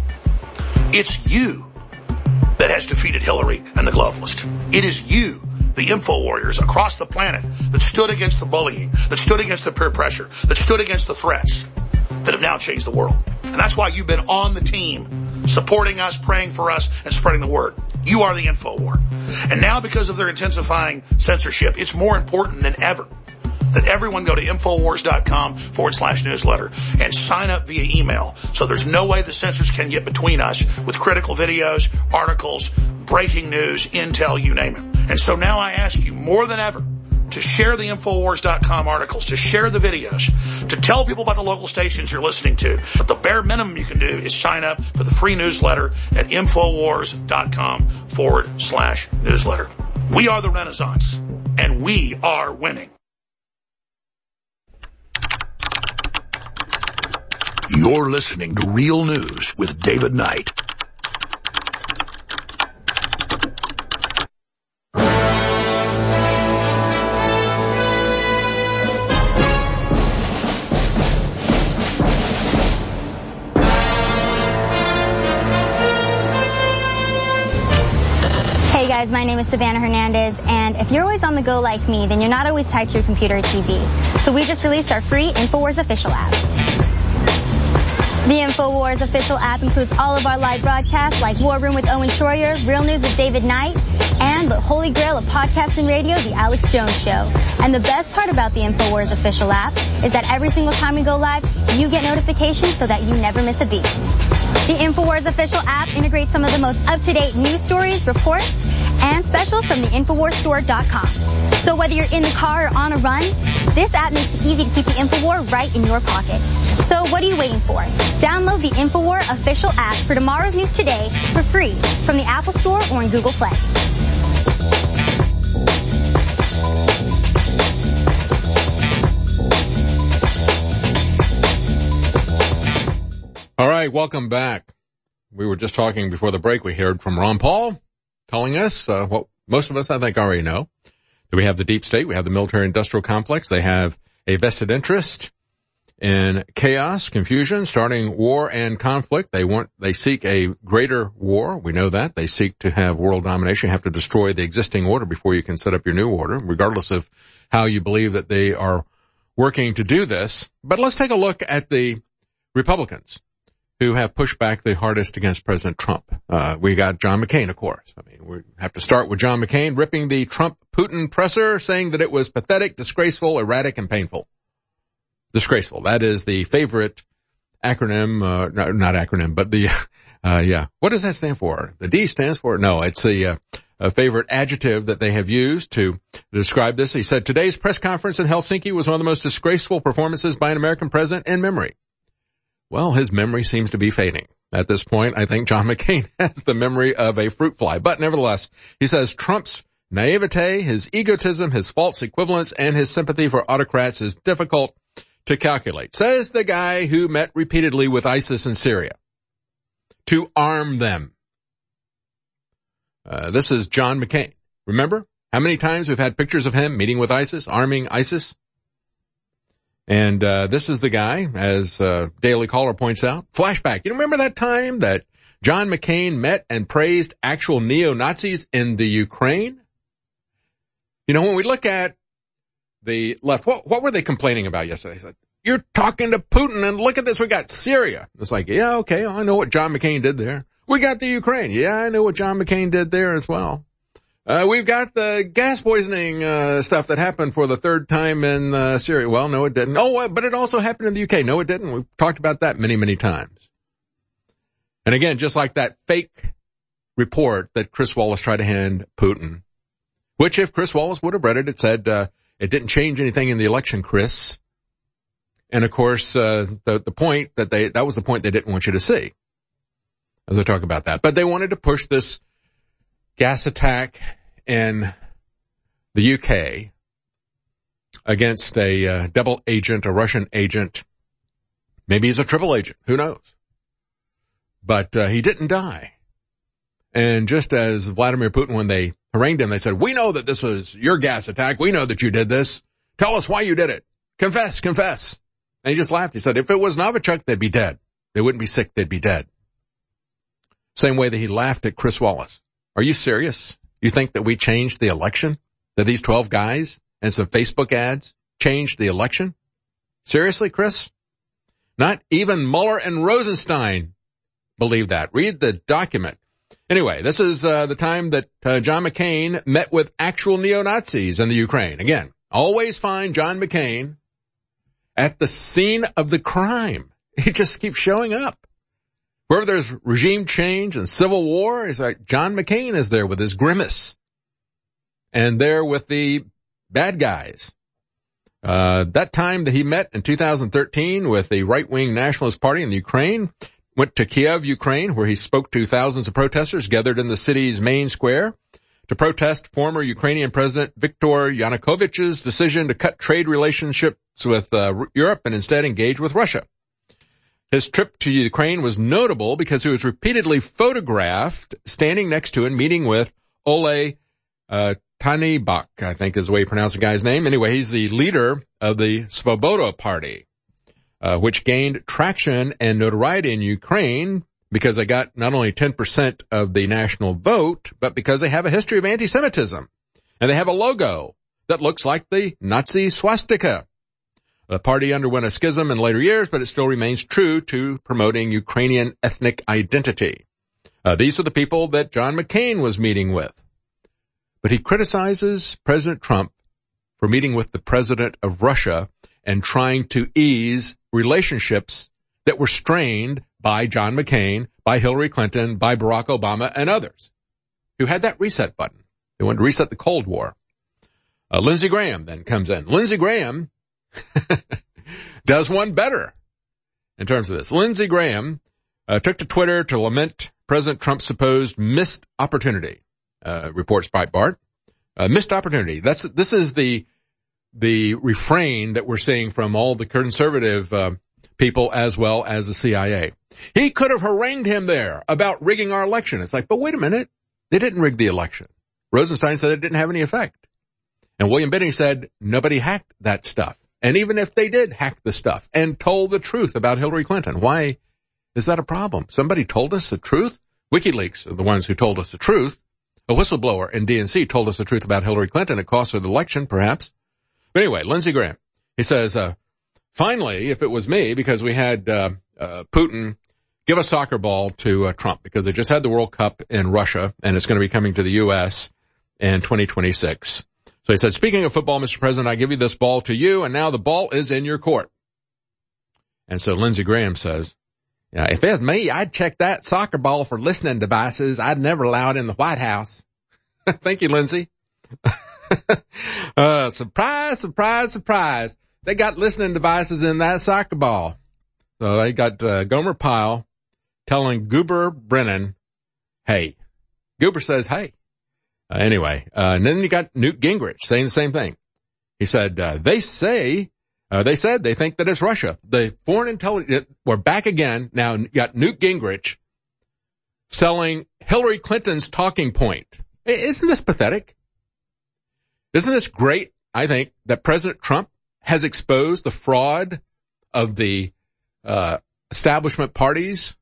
Speaker 4: It's you that has defeated Hillary and the globalists. It is you, the info warriors across the planet, that stood against the bullying, that stood against the peer pressure, that stood against the threats, that have now changed the world. And that's why you've been on the team, supporting us, praying for us, and spreading the word. You are the info war. And now, because of their intensifying censorship, it's more important than ever that everyone go to Infowars.com forward slash newsletter and sign up via email. So there's no way the censors can get between us with critical videos, articles, breaking news, intel, you name it. And so now I ask you more than ever to share the Infowars dot com articles, to share the videos, to tell people about the local stations you're listening to. But the bare minimum you can do is sign up for the free newsletter at Infowars.com forward slash newsletter. We are the Renaissance, and we are winning.
Speaker 1: You're listening to Real News with David Knight.
Speaker 8: Hey guys, my name is Savannah Hernandez, and if you're always on the go like me, then you're not always tied to your computer or T V. So we just released our free InfoWars official app. The InfoWars official app includes all of our live broadcasts like War Room with Owen Schroyer, Real News with David Knight, and the holy grail of podcasts and radio, The Alex Jones Show. And the best part about the InfoWars official app is that every single time we go live, you get notifications so that you never miss a beat. The InfoWars official app integrates some of the most up-to-date news stories, reports, and specials from the Infowars Store dot com. So whether you're in the car or on a run, this app makes it easy to keep the InfoWar right in your pocket. So what are you waiting for? Download the InfoWar official app for tomorrow's news today for free from the Apple Store or in Google Play.
Speaker 2: All right, welcome back. We were just talking before the break. We heard from Ron Paul telling us uh, what most of us, I think, already know. That we have the deep state, we have the military-industrial complex. They have a vested interest in chaos, confusion, starting war and conflict. They want, they seek a greater war. We know that. They seek to have world domination. You have to destroy the existing order before you can set up your new order, regardless of how you believe that they are working to do this. But let's take a look at the Republicans who have pushed back the hardest against President Trump. Uh, we got John McCain, of course. I mean, we have to start with John McCain ripping the Trump-Putin presser, saying that it was pathetic, disgraceful, erratic, and painful. Disgraceful. That is the favorite acronym, uh, no, not acronym, but the, uh, yeah. What does that stand for? The D stands for, no, it's the, uh, a favorite adjective that they have used to describe this. He said, today's press conference in Helsinki was one of the most disgraceful performances by an American president in memory. Well, his memory seems to be fading. At this point, I think John McCain has the memory of a fruit fly. But nevertheless, he says Trump's naivete, his egotism, his false equivalence, and his sympathy for autocrats is difficult to calculate. Says the guy who met repeatedly with ISIS in Syria to arm them. Uh, this is John McCain. Remember how many times we've had pictures of him meeting with ISIS, arming ISIS? And uh this is the guy, as uh Daily Caller points out. Flashback. You remember that time that John McCain met and praised actual neo-Nazis in the Ukraine? You know, when we look at the left, what, what were they complaining about yesterday? They said, you're talking to Putin and look at this, we got Syria. It's like, yeah, okay, I know what John McCain did there. We got the Ukraine. Yeah, I know what John McCain did there as well. Uh, we've got the gas poisoning, uh, stuff that happened for the third time in, uh, Syria. Well, no, it didn't. Oh, but it also happened in the U K. No, it didn't. We've talked about that many, many times. And again, just like that fake report that Chris Wallace tried to hand Putin, which if Chris Wallace would have read it, it said, uh, it didn't change anything in the election, Chris. And of course, uh, the, the point that they, that was the point they didn't want you to see as I talk about that. But they wanted to push this gas attack in the U K against a uh, double agent, a Russian agent. Maybe he's a triple agent. Who knows? But uh, he didn't die. And just as Vladimir Putin, when they harangued him, they said, we know that this was your gas attack. We know that you did this. Tell us why you did it. Confess, confess. And he just laughed. He said, if it was Novichok, they'd be dead. They wouldn't be sick. They'd be dead. Same way that he laughed at Chris Wallace. Are you serious? You think that we changed the election? That these twelve guys and some Facebook ads changed the election? Seriously, Chris? Not even Mueller and Rosenstein believe that. Read the document. Anyway, this is uh, the time that uh, John McCain met with actual neo-Nazis in the Ukraine. Again, always find John McCain at the scene of the crime. He just keeps showing up. Wherever there's regime change and civil war, it's like John McCain is there with his grimace. And there with the bad guys. Uh, that time that he met in two thousand thirteen with the right-wing nationalist party in the Ukraine, went to Kiev, Ukraine, where he spoke to thousands of protesters gathered in the city's main square to protest former Ukrainian President Viktor Yanukovych's decision to cut trade relationships with uh, Europe and instead engage with Russia. His trip to Ukraine was notable because he was repeatedly photographed standing next to and meeting with Ole uh, Tyahnybok, I think is the way you pronounce the guy's name. Anyway, he's the leader of the Svoboda Party, uh, which gained traction and notoriety in Ukraine because they got not only ten percent of the national vote, but because they have a history of anti-Semitism. And they have a logo that looks like the Nazi swastika. The party underwent a schism in later years, but it still remains true to promoting Ukrainian ethnic identity. Uh, these are the people that John McCain was meeting with. but he criticizes President Trump for meeting with the president of Russia and trying to ease relationships that were strained by John McCain, by Hillary Clinton, by Barack Obama, and others who had that reset button. They wanted to reset the Cold War. Uh, Lindsey Graham then comes in. Lindsey Graham does one better in terms of this. Lindsey Graham uh, took to Twitter to lament President Trump's supposed missed opportunity, uh, reports Breitbart. Uh, missed opportunity. That's, this is the, the refrain that we're seeing from all the conservative, uh, people as well as the C I A. He could have harangued him there about rigging our election. It's like, but wait a minute. They didn't rig the election. Rosenstein said it didn't have any effect. And William Binney said nobody hacked that stuff. And even if they did hack the stuff and told the truth about Hillary Clinton, why is that a problem? Somebody told us the truth. WikiLeaks are the ones who told us the truth. A whistleblower in D N C told us the truth about Hillary Clinton. It cost her the election, perhaps. But anyway, Lindsey Graham, he says, uh, finally, if it was me, because we had uh, uh Putin give a soccer ball to uh, Trump, because they just had the World Cup in Russia, and it's going to be coming to the U S in twenty twenty-six. So he said, speaking of football, Mister President, I give you this ball to you, and now the ball is in your court. And so Lindsey Graham says, yeah, if it was me, I'd check that soccer ball for listening devices. I'd never allow it in the White House. Thank you, Lindsey. uh, surprise, surprise, surprise. They got listening devices in that soccer ball. So they got uh, Gomer Pyle telling Goober Brennan, hey. Goober says, hey. Uh, anyway, uh, and then you got Newt Gingrich saying the same thing. He said, uh, they say, uh, they said they think that it's Russia. The foreign intelligence, we're back again. Now you got Newt Gingrich selling Hillary Clinton's talking point. Isn't this pathetic? Isn't this great? I think that President Trump has exposed the fraud of the uh, establishment parties,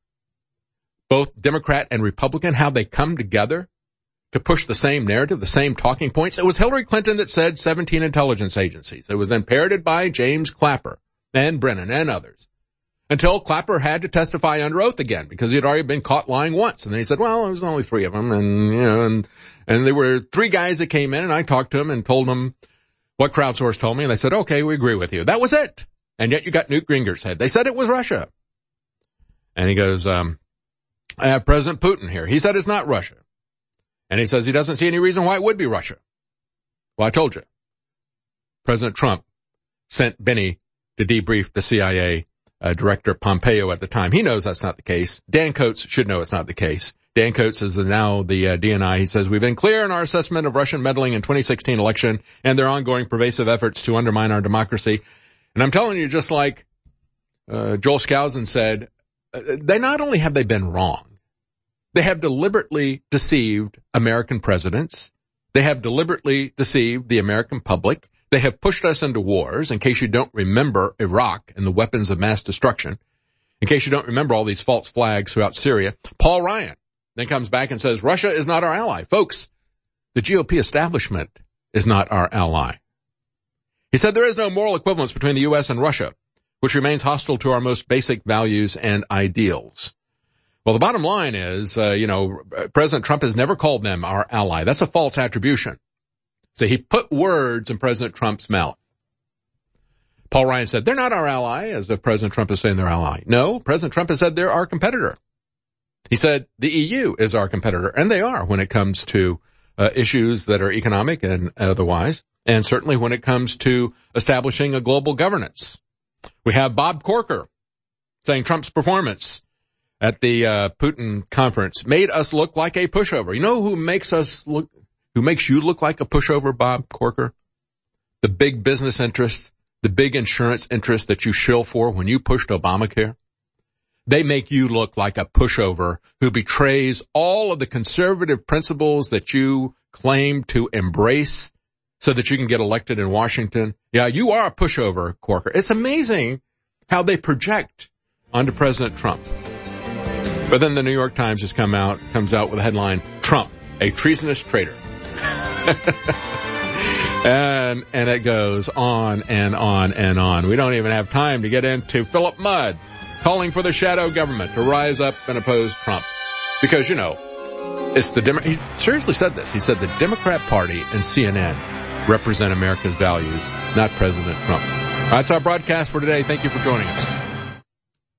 Speaker 2: both Democrat and Republican, how they come together to push the same narrative, the same talking points. It was Hillary Clinton that said seventeen intelligence agencies. It was then parroted by James Clapper and Brennan and others, until Clapper had to testify under oath again because he had already been caught lying once. And then he said, well, there was only three of them. And, you know, and, and there were three guys that came in, and I talked to them and told them what crowdsource told me. And they said, okay, we agree with you. That was it. And yet you got Newt Gingrich said, they said it was Russia. And he goes, um, I have President Putin here. He said it's not Russia. And he says he doesn't see any reason why it would be Russia. Well, I told you. President Trump sent Binney to debrief the C I A uh, director Pompeo at the time. He knows that's not the case. Dan Coates should know it's not the case. Dan Coates is the, now the uh, D N I. He says, we've been clear in our assessment of Russian meddling in twenty sixteen election and their ongoing pervasive efforts to undermine our democracy. And I'm telling you, just like uh, Joel Skousen said, uh, they not only have they been wrong, they have deliberately deceived American presidents. They have deliberately deceived the American public. They have pushed us into wars. In case you don't remember Iraq and the weapons of mass destruction, in case you don't remember all these false flags throughout Syria, Paul Ryan then comes back and says, Russia is not our ally. Folks, the G O P establishment is not our ally. He said there is no moral equivalence between the U S and Russia, which remains hostile to our most basic values and ideals. Well, the bottom line is, uh, you know, President Trump has never called them our ally. That's a false attribution. So he put words in President Trump's mouth. Paul Ryan said, they're not our ally, as if President Trump is saying they're ally. No, President Trump has said they're our competitor. He said the E U is our competitor, and they are when it comes to uh, issues that are economic and otherwise, and certainly when it comes to establishing a global governance. We have Bob Corker saying Trump's performance at the uh, Putin conference made us look like a pushover. You know who makes us look, who makes you look like a pushover, Bob Corker? The big business interests, the big insurance interests that you shill for when you pushed Obamacare. They make you look like a pushover who betrays all of the conservative principles that you claim to embrace so that you can get elected in Washington. Yeah, you are a pushover, Corker. It's amazing how they project onto President Trump. But then the New York Times has come out, comes out with a headline, Trump, a treasonous traitor. and, and it goes on and on and on. We don't even have time to get into Philip Mudd calling for the shadow government to rise up and oppose Trump. Because, you know, It's the Demo- he seriously said this. He said the Democrat Party and C N N represent America's values, not President Trump. That's our broadcast for today. Thank you for joining us.